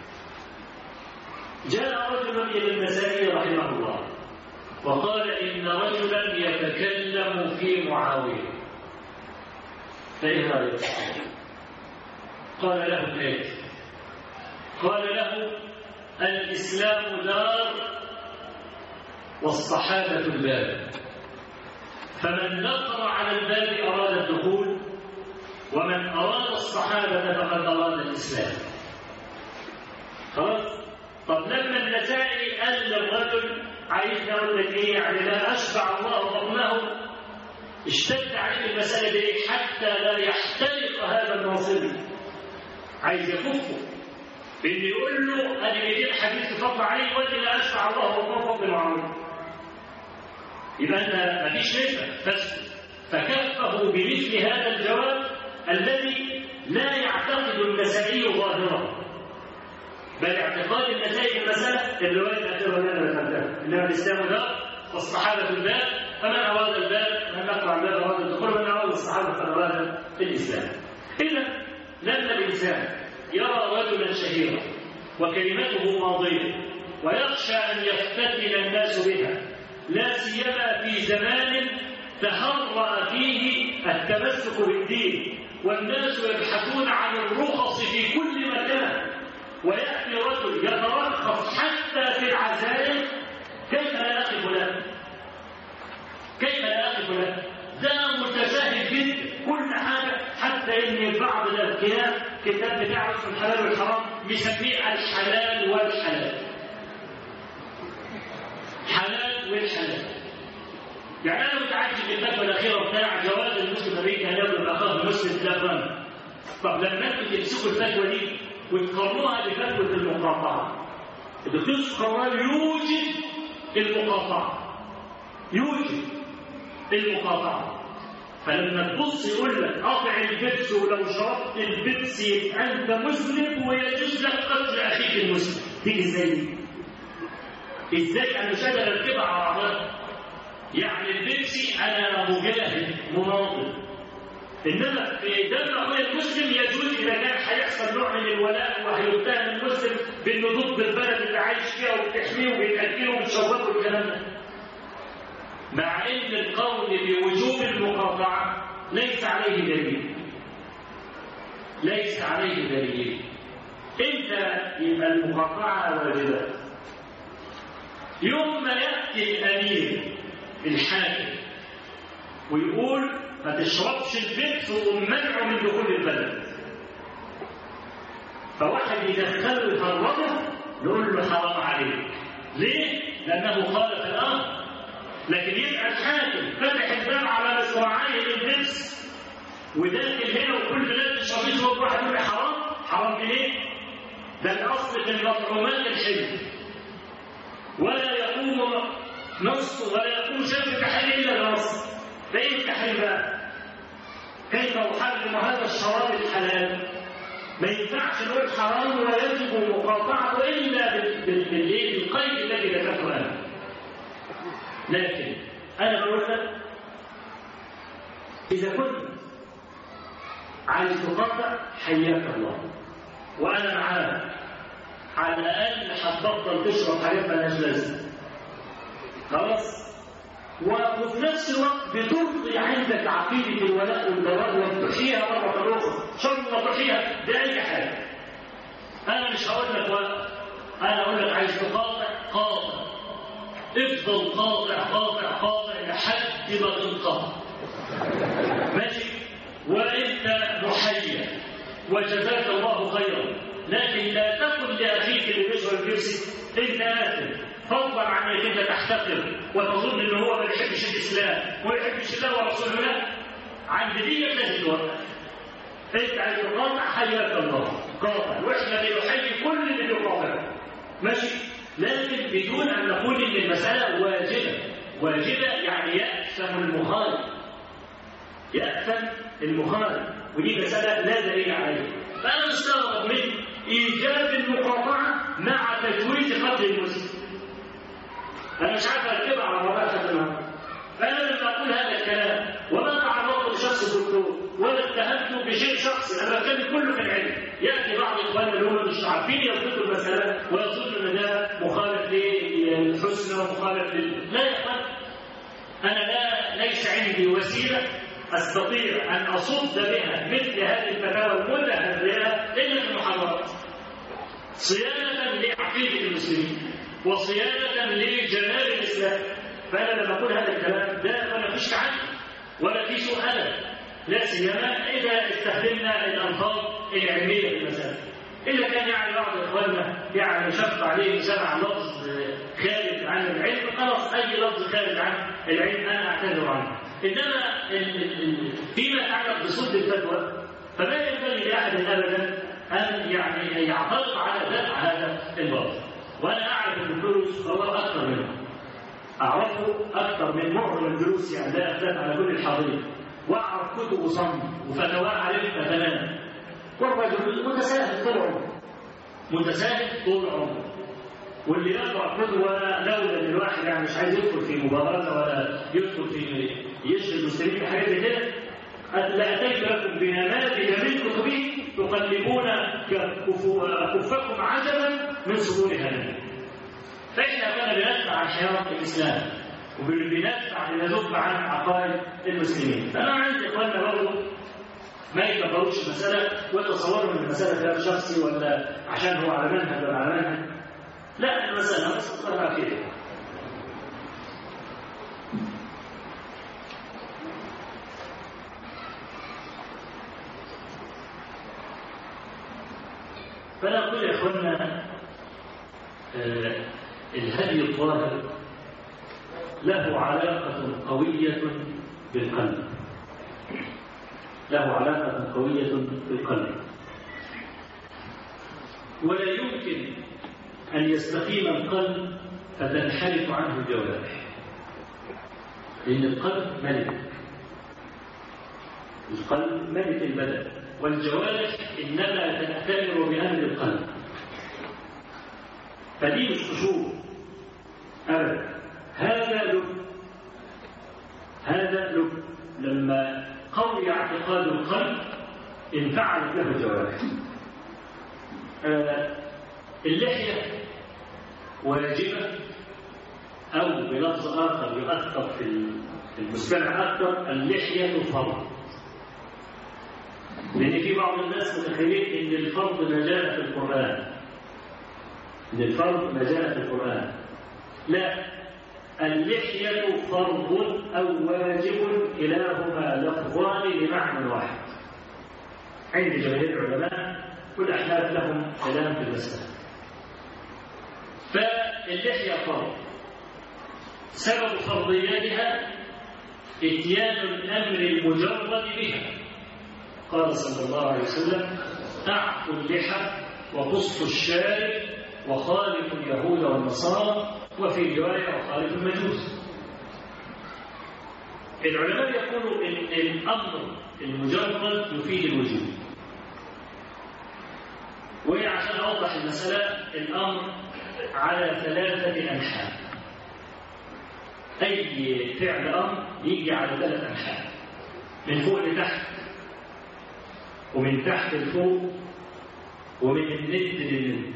جاء رجل إلى النسائي رحمه الله وقال إن رجلا يتكلم في معاوية، فإيه رأيك؟ قال له كيف؟ قال له الإسلام دار والصحابة الباب، فمن نقر على الباب أراد الدخول الصحابة فقد أراد الإسلام. خلاص؟ طب لما النسائي قال للرجل عايز أقول لك إيه؟ يعني لا أشبع الله بطنه، اشتد عليه المسألة دي حتى لا يحترق هذا الناصري. عايز يكفه بإن يقول له أنا بيجيب حديث تفضل عليه وأنت لا أشبع الله بطنه فضل معروف. يبقى أنت مفيش نسبة تسكت. فكفه بمثل هذا الجواب الذي لا يعتقد النسائي ظاهرا، بل اعتقاد النسائي في المسألة الرواية الأخيرة اللي أنا ذكرتها، إنما الإسلام باب والصحابة الباب، فمن أراد الباب من أقرأ الباب أراد الدخول، ومن أراد الصحابة فأراد الإسلام. إلا لما الإنسان يرى رجلا شهيرا وكلمته ماضية ويخشى أن يفتتن الناس بها، لا سيما في زمان تهرأ فيه التمسك بالدين والناس يبحثون عن الرخص في كل مكان، ويأتي رجل يترخص حتى في العزائم، كيف لا نقف له؟ كيف لا نقف له؟ ده متساهل جدا كل حاجة، حتى إن بعض الأذكياء كتاب بتاع اسمه الحلال والحرام يسميه الحلال والحلال. حلال والحلال. يعني أنا متعجب بالفتوى الأخيرة بتاع جواز المسلم الأمريكي أن يضرب أخاه المسلم ثلاثا. طب لما أنتم تمسكوا الفتوى دي وتقارنوها بفتوى المقاطعة، الدكتور القرآن يوجد المقاطعة، يوجد المقاطعة. فلما تبص يقول لك قاطع البيبسي ولو شربت البيبسي يبقى أنت مسلم ويجوز لك قتل أخيك المسلم، تيجي إزاي؟ إزاي أنا مش قادر أركبها على بعضها؟ يعني البيبسي أنا مجاهد مناضل، إنما في دم أخويا المسلم يجوز إذا كان هيحصل نوع من الولاء وهيتهم المسلم بإنه ضد البلد اللي عايش فيها وبتحميه وبتأكله وبتشربه والكلام ده. مع إن القول بوجوب المقاطعة ليس عليه دليل. ليس عليه دليل. إمتى يبقى المقاطعة واجبة؟ يوم ما يأتي الأمير الحاكم ويقول ما تشربش البيبس ومنعه من دخول البلد، فواحد يدخله يهربه نقول له حرام عليك. ليه؟ لأنه خالف الأمر. لكن يبقى الحاكم فتح الباب على مصراعيه للبيبس وداخل هنا وكل بلاد تشرب يشرب، واحد يقول حرام. حرام ليه؟ ده الأصل في المطعومات الحل، ولا يقوم نص ولا يقوم شيء بتحريم إلا النص. فإيه التحريم بقى؟ كيف أحرم هذا الشراب الحلال؟ ما ينفعش نقول حرام ويجب مقاطعته إلا بالقيد الذي ذكرته أنا. لكن أنا بقول لك إذا كنت عايز تقاطع حياك الله وأنا معاك، على الأقل هتبطل تشرب حاجات مالهاش لازمة. خلاص؟ وفي نفس الوقت بترضي عندك عقيدة الولاء والبراء وتحييها مرة أخرى، شرط وتحييها بأي حاجة. أنا مش هقول لك وقت، أنا أقول لك عايز تقاطع قاطع، افضل قاطع قاطع قاطع لحد ما تنقطع. ماشي؟ وأنت محيي وجزاك الله خيرا، لكن لا تقل لأخيك اللي بيشرب البيبسي أنت آثم، فضلا عن انك انت تحتقر وتظن ان هو ما يحبش الاسلام وما يحبش الله ورسوله. لا، عند دي ينتهي الوقت. انت عايز تقاطع حياك الله قاطع، واحنا بنحيي كل اللي بيقاطع. ماشي؟ لكن بدون ان نقول ان المساله واجبه. واجبه يعني يأثم المخالف. يأثم المخالف، ودي مساله لا دليل عليها. فانا مستغرب من ايجاب المقاطعه مع تجويز قتل المسلم. أنا مش عارف أركبها على مباشرة النهارده. فأنا لما أقول هذا الكلام وما تعرضت لشخص دكتور ولا اتهمته بشيء شخصي، أنا بتكلم كله في العلم. يأتي بعض إخواننا اللي هم مش عارفين يضبطوا المسألة ويظن أن ده مخالف للحسنى ومخالف لا يا أخوان، أنا ليس عندي وسيلة أستطيع أن أصد بها مثل هذه الفتاوى المتهرئة إلا في المحاضرات، صيانة لعقيدة المسلمين وصيانة لجلال الإسلام. فأنا لما أقول هذا الكلام ده ما فيش تعدي ولا في سوء أدب، لا سيما إذا استخدمنا الألفاظ العلمية في المسألة. إذا كان يعني بعض إخواننا يعني شق عليه سمع لفظ خارج عن العلم، خلاص أي لفظ خارج عن العلم أنا أعتذر عنه. إنما فيما يتعلق بصد الفتوى فلا ينبغي لأحد أبدا أن يعني يعترض على دفع هذا الباطل. وأنا أعرف الدروس هو أكثر منه، أعرفه أكثر من معظم الدروس، يعني لا أختلف على كل الحاضرين، وأعرف كتب صم وفتوى عرفت تماما. والرجل متساهل طول عمره، متساهل طول عمره. واللي يقرأ قدوة لولا ان الواحد يعني مش عايز يدخل في مبارزة ولا يدخل في يشغل المسلمين في حاجات زي كده، لأتيت لكم بنماذج من كتبه تقلبون كفكم عجبا من صدور هذا. فإحنا كنا بندفع عن حياة الإسلام وبندفع لندفع عن عقائد المسلمين. أنا عندي إخواننا برضه ما يكبروش المسألة ويتصوروا ان المسألة كلام شخصي ولا عشان هو على منهج ولا على منهج. لا، المسألة مسألة كده. فأنا أقول يا إخوانا الهدي الظاهر له علاقة قوية بالقلب، له علاقة قوية بالقلب، ولا يمكن أن يستقيم القلب فتنحرف عنه الجوارح، لأن القلب ملك، القلب ملك البدن، والجوارح إنما تأتمر بأمر القلب. فدي مش خشوع أبدا، هذا لب لما قوي اعتقاد القلب انفعلت له الجوارح. اللحية واجبة، أو بلفظ آخر يؤثر في المستمع أكثر، اللحية فرض. لأن في بعض الناس متخيلين إن الفرض ما جاء في القرآن، إن الفرض ما جاء في القرآن. لا، اللحية فرض أو واجب، كلاهما لفظان لمعنى واحد. عند جماهير العلماء والأحناف لهم كلام في المسألة. فاللحية فرض، سبب فرضياتها اتيان الأمر المجرد بها. قال صلى الله عليه وسلم: أعفوا اللحى وقصوا الشارب وخالفوا اليهود والنصارى، وفي رواية وخالفوا المجوس. العلماء يقولوا إن الأمر المجرد يفيد الوجوب. وعشان أوضح المسألة، الأمر على 3 أنحاء. أي فعل أمر يجي على 3 أنحاء، من فوق لتحت، ومن تحت لفوق، ومن الند للند.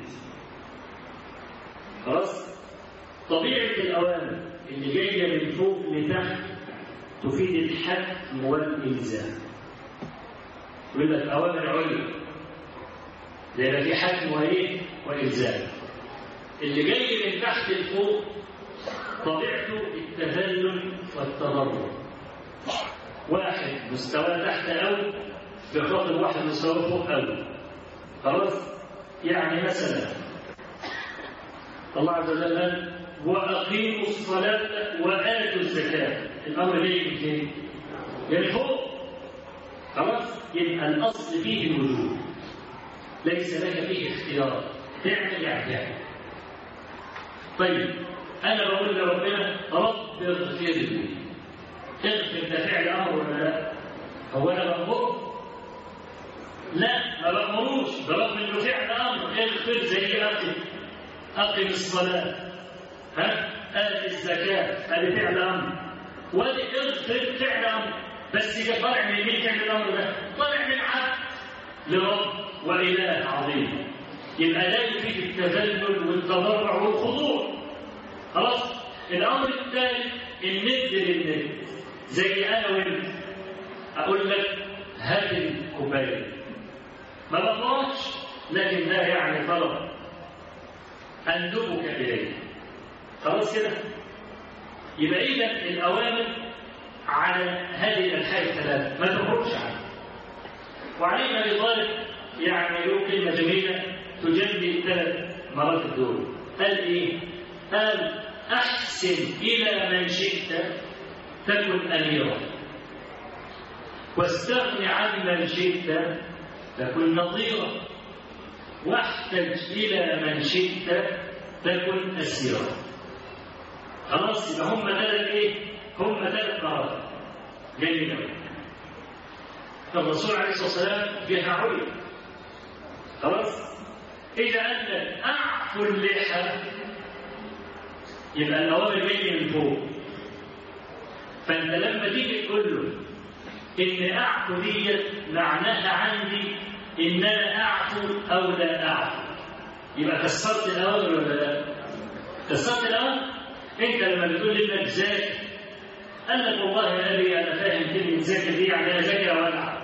خلاص؟ طبيعة الأوامر اللي جاية من فوق لتحت تفيد الحتم والإلزام. يقول لك أوامر عليا، لأن في حتم وإلزام. اللي جاي من تحت لفوق طبيعته التذلل والتضرر. واحد مستوى تحت أو بخاطر واحد مستوى فوق أو. خلاص؟ يعني مثلا الله عز وجل قال: وأقيموا الصلاة وآتوا الزكاة. الأمر ليه من فين؟ يعني فوق. خلاص؟ يبقى الأصل فيه الوجوب، ليس لك فيه اختيار، تعمل يعني. طيب أنا بقول لربنا: رب اغفر لي. اغفر ده فعل أمر ولا لا؟ هو أنا بأمره؟ لا، ما بأمروش، برغم إنه فعل أمر. اغفر زي أقم الصلاة، آتي الزكاة، هذه فعل أمر. ودي اغفر فعل أمر، بس إذا طلع من مين فعل الأمر ده؟ طلع من عبد لرب وإله عظيم. يبقى لا يفيد التذلل والتضرع والخضوع. خلاص؟ الأمر الثالث الند للند، زي أنا وأنت أقول لك هات الكوباية، ما بطلعش، لكن ده يعني طلب أندبك إليه. خلاص كده؟ يبقى إذا الأوامر على هذه الأنحاء الثلاث، ما تخرجش عنها. وعلي بن أبي طالب يعني له كلمة جميلة تجلي الثلاث مراتب دول. قال إيه؟ قال: أحسن إلى من شئت تكن أميرا، واستغن عن من شئت تكن نظيرا، واحتج إلى من شئت تكن أسيرا. خلاص، يبقى هم ثلاث إيه؟ هم ثلاث مراتب. جميل أوي. الرسول عليه الصلاة والسلام فيها علم. خلاص؟ إذا أنت أعفو اللحى يبقى الأوامر مني من فوق. فأنت لما تيجي تقول له إن أعفو ديت معناها عندي إن أنا أعفو أو لا أعفو، يبقى كسرت الأوامر ولا لا؟ كسرت الأوامر. أنت لما بتقول لابنك ذاكر، قال لك والله يا أبي أنا فاهم كلمة ذاكر دي يعني أنا ذاكر وألعب،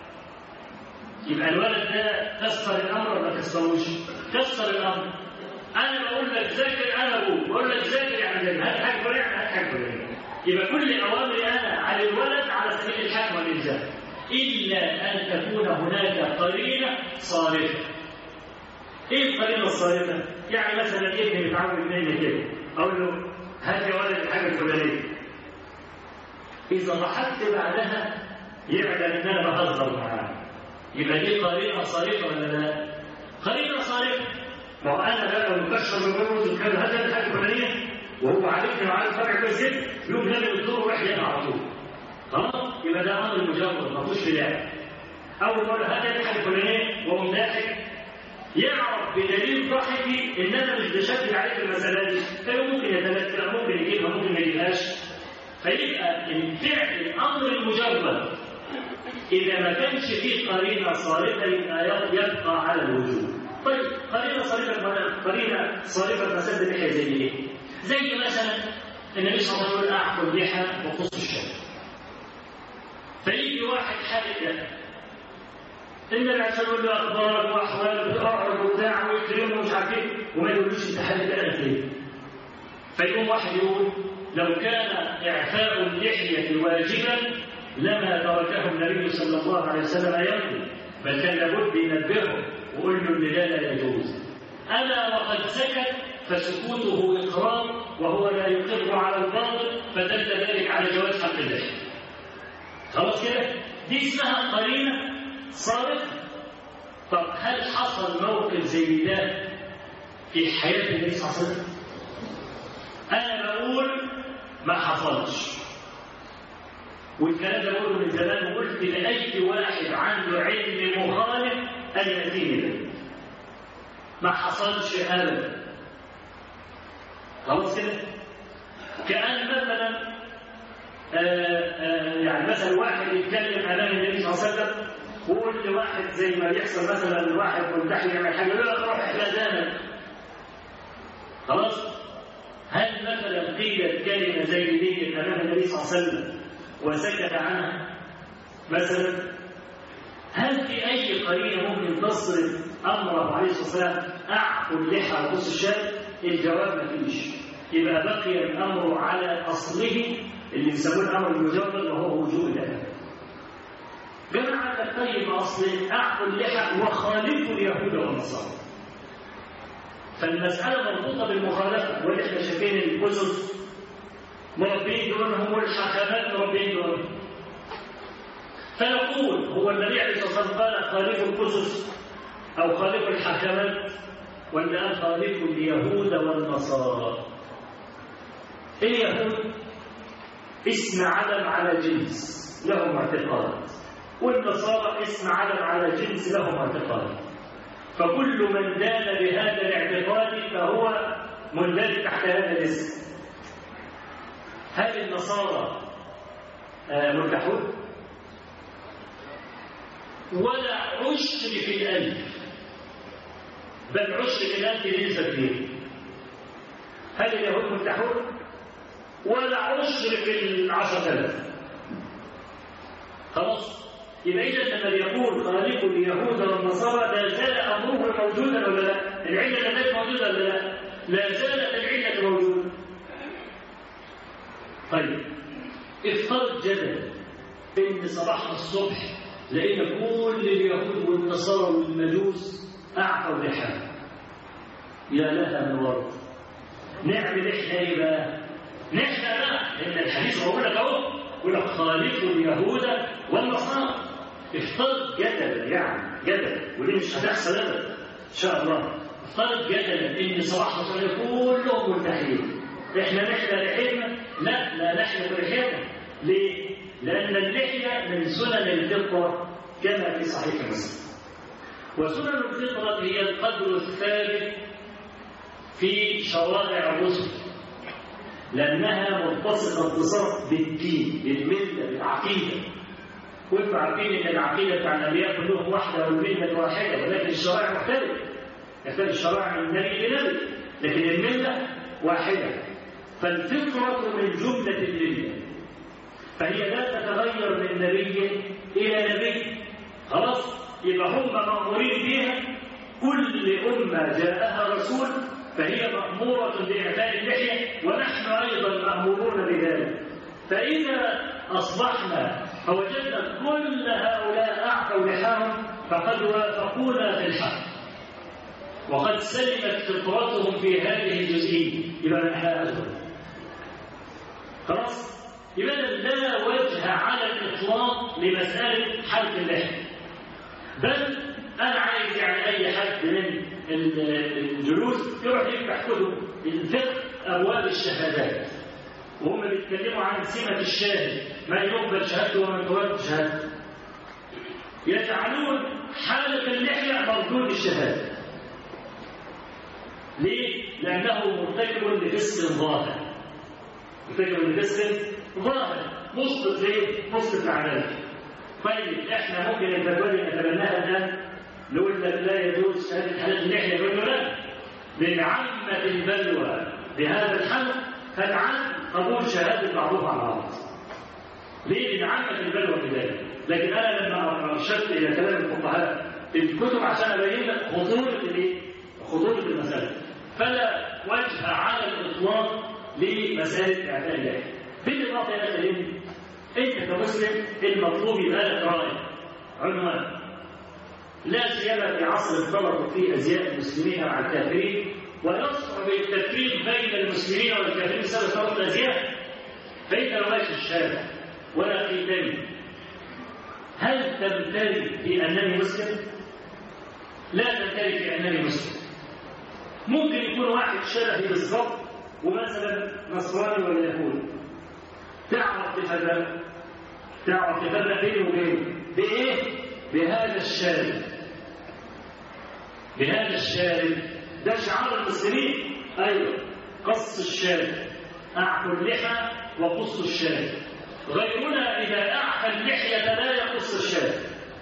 يبقى الولد ده كسر الأمر ولا ما كسروش؟ كسر الأمر. أنا بقول لك ذاكر، أنا بقول لك ذاكر يعني ذاكر، هات حاجة فلان هات حاجة فلان. يبقى كل أوامري أنا على الولد على سبيل الحكم والإلزام، إلا أن تكون هناك قرينة صارفة. إيه القرينة الصارفة؟ يعني مثلا ابني بيتعامل مني كده، أقول له هات يا ولد الحاجة الفلانية. إذا ضحكت بعدها يعلم إن أنا بهزر معاه، يبقى دي قرينة صارفة ولا لا؟ قرينة صارفة. ما هو أنا بقى مكشر من جوز وكان هذا الحاجة الفلانية وهو عارفني وعارف فرع كويس جدا، يوم لما يدور وراح يقع على طول. خلاص؟ يبقى ده أمر مجرد ما فيهوش خلاف. أول مرة هذا الحاجة الفلانية وهو ضاحك، يعرف بدليل ضحكي إن أنا مش بشكل عليك المسألة دي، فهو ممكن يتذكر، ممكن يجيبها، ممكن ما يجيبهاش. فيبقى الفعل الأمر المجرد إذا ما كانش فيه قرينة صارفة يبقى على الوجوب. طيب قرينة صارفة مسد اللحية زي إيه؟ زي مثلا النبي صلى الله عليه وسلم أعفو اللحى وقص الشارب. فيجي واحد حالق له، النبي عليه الصلاة والسلام يقول له أخبارك وأحوالك وأعرض وبتاع ويكرمه ومش عارف إيه، وما يقولوش أنت حالق أنا فين. فيقوم واحد يقول لو كان إعفاء اللحية واجبا لما تركه النبي صلى الله عليه وسلم يمضي، بل كان لابد ينبهه ويقول له ان ده لا يجوز. الا وقد سكت فسكوته اقرار وهو لا يقر على الباطل، فدل ذلك على جواز حق اللحية. خلاص كده؟ دي اسمها قرينه صارفه. طب هل حصل موقف زي ده في حياه النبي صلى الله عليه وسلم؟ انا بقول ما حصلش، والكلام ده بقوله من زمان، وقلت لأي واحد عنده علم مخالف أن يأتيني به. ما حصلش أبدا. خلاص كده؟ كأن مثلا يعني مثلا واحد يتكلم أمام النبي صلى الله عليه وسلم ويقول لواحد زي ما بيحصل مثلا واحد منتحي يعمل حاجة يقول لك روح إحلى. خلاص؟ هل مثلا قيلت كلمة زي دي أمام النبي صلى الله عليه وسلم وسكت عنها مثلا؟ هل في أي قرينة ممكن تصرف أمره عليه الصلاة والسلام أعفو اللحى وقص الشارب؟ الجواب ما فيش. يبقى بقي الأمر على أصله اللي يسموه الأمر المجرد وهو وجوب الأدب. جماعة طيب أصل أعفو اللحى وخالفوا اليهود والنصارى. فالمسألة مربوطة بالمخالفة، واللي احنا شايفين الأسس مربين دونهم والحكمات مربين دونهم. فنقول هو النبي عليه الصلاة والسلام قال خالفوا الأسس أو خالفوا الحكمات، ولا خالفوا اليهود والنصارى؟ اليهود اسم علم على جنس لهم اعتقاد، والنصارى اسم علم على جنس لهم اعتقاد. فكل من دان بهذا الاعتقاد فهو مندرج تحت هذا الاسم. هل النصارى ملتحون؟ ولا عشر في الألف، بل عشر في الألف ليس فيه. هل اليهود ملتحون؟ ولا عشر في ال10,000. خلاص؟ يبقى إذا لما يقول خالفوا اليهود والنصارى لا زال أمره موجودا ولا لا؟ العلة لا زالت موجودة ولا لا؟ لا زالت العلة موجودة. طيب افترض جدل إن صباح الصبح لقينا كل اليهود والنصارى والمجوس أعفوا لحاهم، يا لها من ورد. نعمل إحنا إيه بقى؟ نحن بقى إن الحديث بقول لك أهو، يقول لك خالفوا اليهود والنصارى. افترض جدلا، يعني جدل، ودي مش هتحصل أبدا إن شاء الله. افترض جدلا إن صباح الصبح كلهم مرتاحين، إحنا نحلى لحيتنا؟ لا نحلى لحيتنا. ليه؟ لأن اللحية من سنن الفطرة كما في صحيح مسلم. وسنن الفطرة هي القدر الثابت في شرائع الرسل، لأنها متصلة اتصال بالدين، بالملة، بالعقيدة. وانتم عارفين ان العقيدة بتاع الأنبياء كلهم واحدة والملة واحدة، ولكن الشرائع مختلفة. يختلف الشرائع من نبي لنبي، لكن الملة واحدة. فالفطرة من جملة الملة، فهي لا تتغير من نبي إلى نبي. خلاص، يبقى هم مأمورين بها. كل أمة جاءها رسول فهي مأمورة بإعفاء اللحية، ونحن أيضا مأمورون بذلك. فإذا أصبحنا فوجدنا كل هؤلاء أعفوا لحاهم فقد وافقونا في الحق، وقد سلمت فطرتهم في هذه الجزئية، يبقى نحن أدخل. خلاص، يبقى لا وجه على الإطلاق لمسألة حلق اللحية. بل أنا عايز يعني أي حد من الجلوس يروح يفتح كتب الفقه أبواب الشهادات، وهم بيتكلموا عن سمة الشاهد، ما يقبل شهادته وما ترد شهادته. يجعلون حالة اللحية مردود الشهادة. ليه؟ لأنه مرتكب لفسق ظاهر. مرتكب لفسق ظاهر، مسقط ليه؟ مسقط لعناته. طيب احنا ممكن الفتوى نتبناها الآن، نقول لك لا يجوز شهادة حالة اللحية، يقول له لا، لأن عامة البلوى بهذا الحل فالعام قبول شهادة بعضها على بعض. ليه؟ لأن عامة البلوى بذلك. لكن أنا لما أرشدت إلى كلام الفقهاء في الكتب عشان أبين لك خطورة المسألة، فلا وجه على الإطلاق لمسألة إعفاء اللحية. بالإضافة إلى ذلك، أنت كمسلم المطلوب يبقى لك راي، عنوان، لا سيما في عصر اختلطت فيه أزياء المسلمين مع الكافرين، ويصعب التفريق بين المسلمين والكافرين بسبب اختلاط الأزياء. فأنت لو ماشي في الشارع ولا في دين، هل تمتلك في أنني مسلم؟ لا تمتلك في أنني مسلم. ممكن يكون واحد شبهي بالظبط ومثلا نصراني ولا يهودي، تعرف تفرق بينه وبينه بإيه؟ بهذا الشارب ده شعار المسلمين. أيوة، قص الشارب، أعفوا اللحى وقص الشارب. غيرنا إذا أعفى اللحية لا يقص الشارب.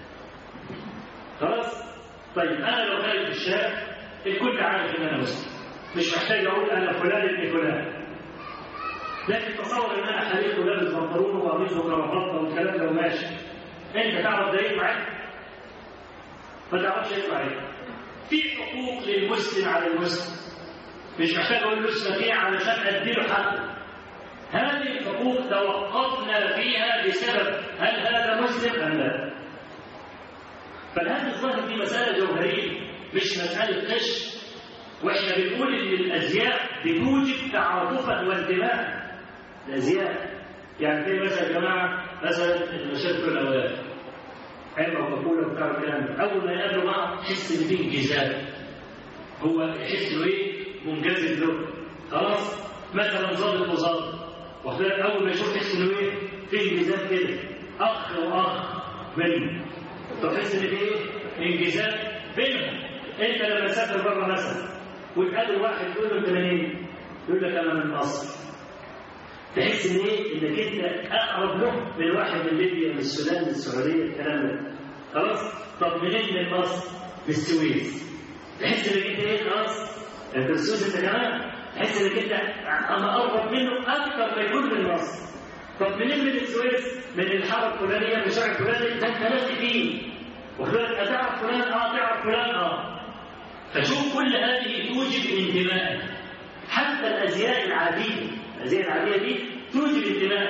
خلاص؟ طيب أنا لو خارج في الشارع الكل عارف إن أنا مسلم، مش محتاج أقول أنا فلان ابن فلان. لكن تصور إن أنا حريق ولابس بنطلون وقميص وكرافطة والكلام ده وماشي، أنت تعرف ده يطلع إيه؟ ما تعرفش يطلع إيه؟ في حقوق للمسلم على المسلم، مش محتاج أقول له اسمه فيها علشان أديله حقه. هذه الحقوق توقفنا فيها بسبب هل هذا مسلم أم لا؟ فالهذا الظاهر دي مسألة جوهرية، مش مسألة قش. وإحنا بنقول إن الأزياء بتوجب تعاطفا وانتماء. الأزياء يعني زي مثلا يا جماعة، مثلا المشاكل الأولاد علم وقبول وبتاع الكلام ده، أول ما يقابلوا بعض يحس إن فيه انجذاب، هو يحس إنه إيه؟ منجذب له. خلاص؟ مثلا ظابط وظابط، وخلال أول ما يشوف يحس إنه إيه؟ فيه انجذاب كده، أخ وأخ منه، تحس إن فيه انجذاب بينهم. أنت لما تسافر بره مثلا وتقابل واحد يقول له أنت منين؟ يقول لك أنا من مصر. تحس إن إيه؟ إنك أنت أقرب له من واحد من ليبيا، من السودان، من السعودية، الكلام ده. خلاص؟ طب منين من مصر؟ من السويس. تحس إنك أنت إيه؟ خلاص؟ أنت في السويس أنت كمان. تحس إنك أنت أنا أقرب منه أكثر ما يكون من مصر. طب منين من السويس؟ من الحارة الفلانية، من الشارع الفلاني، ده أنت ماشي فيه. وخلال أتعرف فلان؟ تعرف فلان؟ فشوف كل هذه توجب انتماء. حتى الأزياء العادية، الأزياء العادية دي توجب انتماء.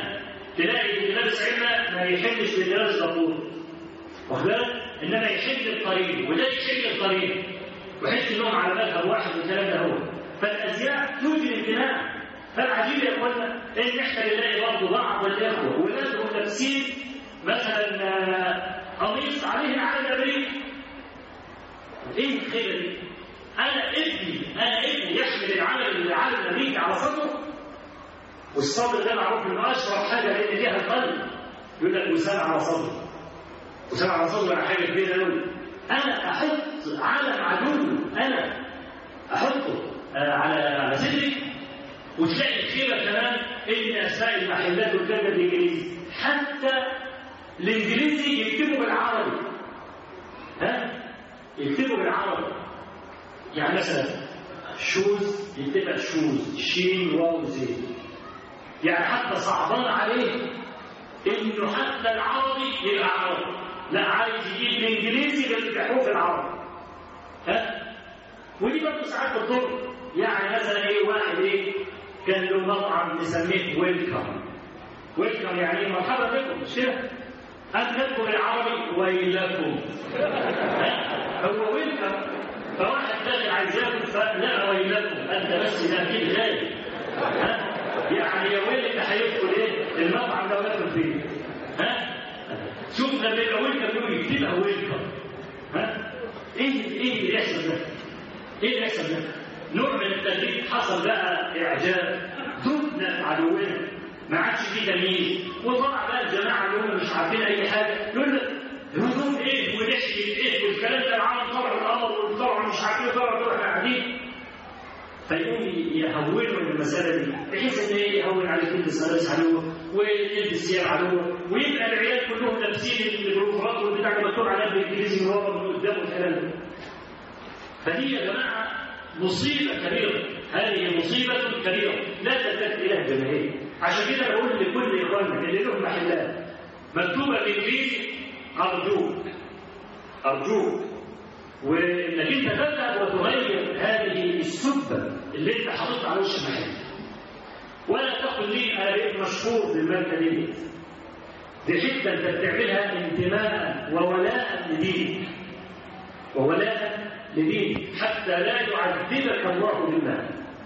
تلاقي اللي لابس عمه ما يحلش باللي لابس دبور، واخد بالك؟ انما يحل القرين وده يحل القرين، ويحس انهم على مذهب واحد والكلام ده هو. فالازياء توجد انتماء. فالعجيب يا اخوانا ان احنا نلاقي برضه بعض الاخوه ولادهم لابسين مثلا قميص عليه العلم الامريكي. ايه الخيبه دي؟ انا ابني يحمل العلم الامريكي على صدره، والصدر ده معروف انه اشرف حاجه لان فيها القلب. يقول لك وسام على صدره، وسام على صدره على حاجه كبيره قوي. انا احط علم عدو، انا احطه على صدري. وتلاقي الخيبه كمان ان اسماء المحلات والكلام بالانجليزي، حتى الانجليزي يكتبوا بالعربي. يكتبوا بالعربي. يعني مثلا شوز يكتبها شوز، شين واو زين. يعني حتى صعبان عليه انه حتى العربي يبقى عربي، لا عايز يجيب الانجليزي بيفتحوه في العربي. ودي برضه ساعات بتضر. يعني مثلا واحد كان له مطعم نسميه ويلكم. ويلكم يعني مرحبا بكم، مش كده؟ أكلكم العربي ويلكم. هو ويلكم، فواحد داخل عايز ياكل فلا ويلكم، أنت بس ده أكيد غالي. يعني يا ويل أنت هيدخل المطعم ده وناكل فيه. شوف لما يبقى ويلكم يقول يكتبها ويلكم. إيه اللي يحصل ده؟ إيه اللي يحصل ده؟ نوع من التدريب حصل بقى إعجاب، دفنا عدونا، ما عادش فيه تمييز. وطلع بقى الجماعة اللي هم مش عارفين أي حاجة يقول لك الهدوم إيه ونحكي إيه والكلام ده العالم طلع القمر والطلع مش عارفين طلع إحنا قاعدين. فيقوم يهونوا المسألة دي بحيث إن يهون على كل السلاسل عدوه ويلبس ثياب عدوه، ويبقى العيال كلهم لابسين البروفرات والبتاع اللي مكتوب عليها بالإنجليزي من ورا من قدام والكلام ده. فدي يا جماعة مصيبة كبيرة، هذه مصيبة كبيرة لا تحتاج إلى الجماهير. عشان كده بقول لكل إخواننا اللي لهم محلات مكتوبة بالإنجليزي أرجوك وإنك أنت تذهب وتغير هذه السبة اللي أنت حاططها على وش المحل. ولا تقل لي أنا بقيت مشهور بالماركة دي. دي حتة أنت بتعملها انتماء وولاء لدينك، حتى لا يعذبك الله بالله.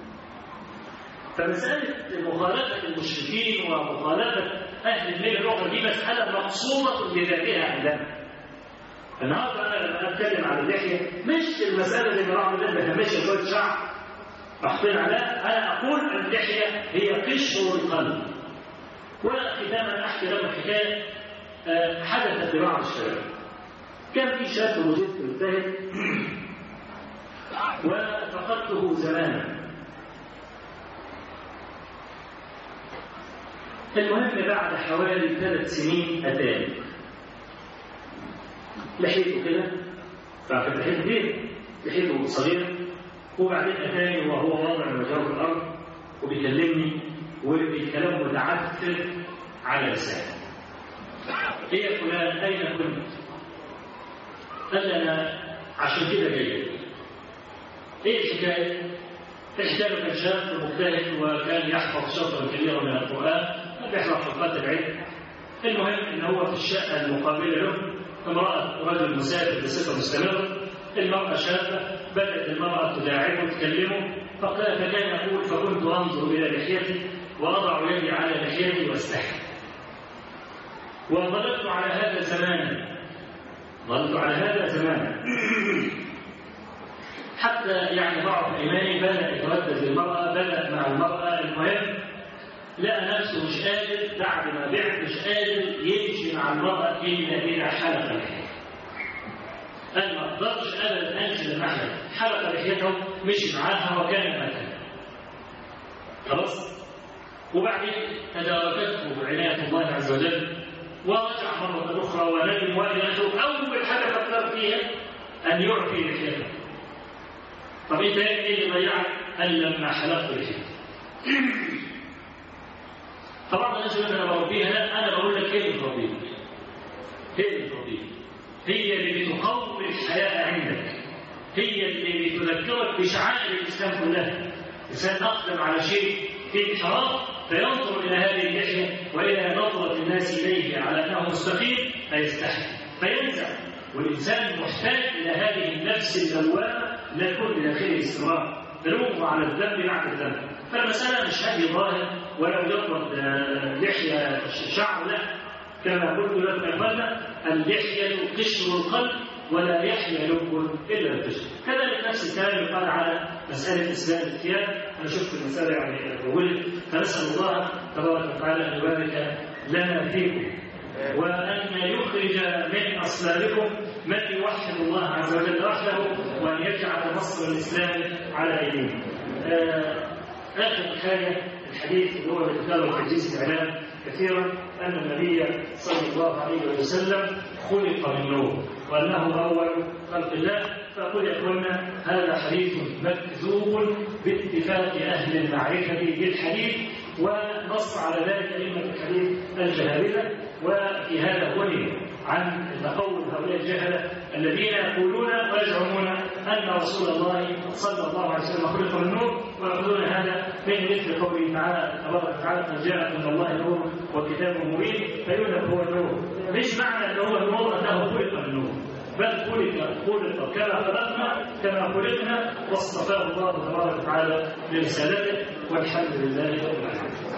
فمسألة مخالفة المشركين ومخالفة أهل الملة الأخرى دي مسألة مقصودة بذاتها عندنا. النهارده أنا لما أتكلم عن اللحية مش المسألة اللي بعض الناس بتهمشها شوية شعر محطين عليها. أنا أقول اللحية هي قشر القلب. وختاما أحكي لكم حكاية حدثت لبعض الشباب. كان في شاب موجود في الزاهد وفقدته زمانا. المهم بعد حوالي 3 سنين أتاني، لحيته كده، فعرفت لحيته كبير، لحيته صغير، وبعدين أتاني وهو واضع وجهه في الأرض وبيكلمني وبالكلام متعثر على لسانه. إيه يا فلان أين كنت؟ قال لي أنا عشان كده جاي. إيه الحكاية؟ الحكاية كان شاب مجتهد وكان يحفظ شطرا كبيرا من القرآن، بيحفظ حلقات العلم. المهم إن هو في الشقة المقابلة له امرأة رجل مسافر بصفة مستمرة. المرأة شابة، بدأت المرأة تداعبه وتكلمه، فكان يقول فكنت أنظر إلى لحيتي وأضع يدي على لحيتي واستحي. وظللت على هذا زمانا حتى يعني ضعف إيماني بدأ يتردد المرأة، بدأ مع المرأة. المهم لقى نفسه مش قادر بعد ما بعت مش قادر يمشي مع المرأة إلا إلى حلق لحيته. قال ما أقدرش أبدا أمشي للمحل. حلق لحيته مشي معاها وكان مكانها. خلاص؟ وبعدين تداركته عناية الله عز وجل ورجع مرة أخرى وندم وإلته. أول حاجة فكر فيها أن يعفي لحيته. طب أنت إيه اللي ضيعك؟ قال لما حلقت لحيته. طبعا الناس اللي أنا بربيها لا، أنا بقول لك هي اللي تربيك. هي اللي بتقوي الحياة عندك، هي اللي بتذكرك بشعائر الإسلام كلها. الإنسان أقدم على شيء في انحراف فينظر إلى هذه اللحية وإلى نظرة الناس إليه على أنه مستقيم فيستحي فينزع. والإنسان محتاج إلى هذه النفس اللوامة لا تكون بداخله استمرار تلوم على الذنب بعد الذنب. فالمسألة مش هذه ظاهر ولا مجرد لحية شعر، لا، كما قلت لكم يا اخوانا اللحية قشر القلب ولا يحيى لب إلا القشر. كذلك نفس الكلام يقال على مسألة إسلام الثياب. أنا شفت المسألة يعني أولي، فنسأل الله تبارك وتعالى أن يبارك لنا فيكم وأن يخرج من أصلابكم من يوحد الله عز وجل وحده وأن يجعل نصر الإسلام على أيديهم. آخر حاجة الحديث اللي هو ذكره في حديث الإعلام كثيرا أن النبي صلى الله عليه وسلم خلق من نور وأنه أول خلق الله. فأقول يا أخوانا هذا حديث مكذوب باتفاق أهل المعرفة بالحديث، ونص على ذلك أئمة الحديث الجهابذة. وفي هذا غني عن تقول هؤلاء الجهلة الذين يقولون ويزعمون أن رسول الله صلى الله عليه وسلم خلق من نور، ويقولون هذا من مثل قوله تعالى تبارك وتعالى قد جاءكم من الله نور وكتاب مبين فيقول هو النور. مش معنى أنه هو النور أنه خلق من نور، بل خلق كما خلقنا واصطفاه الله تبارك وتعالى لرسالته، والحمد لله رب العالمين.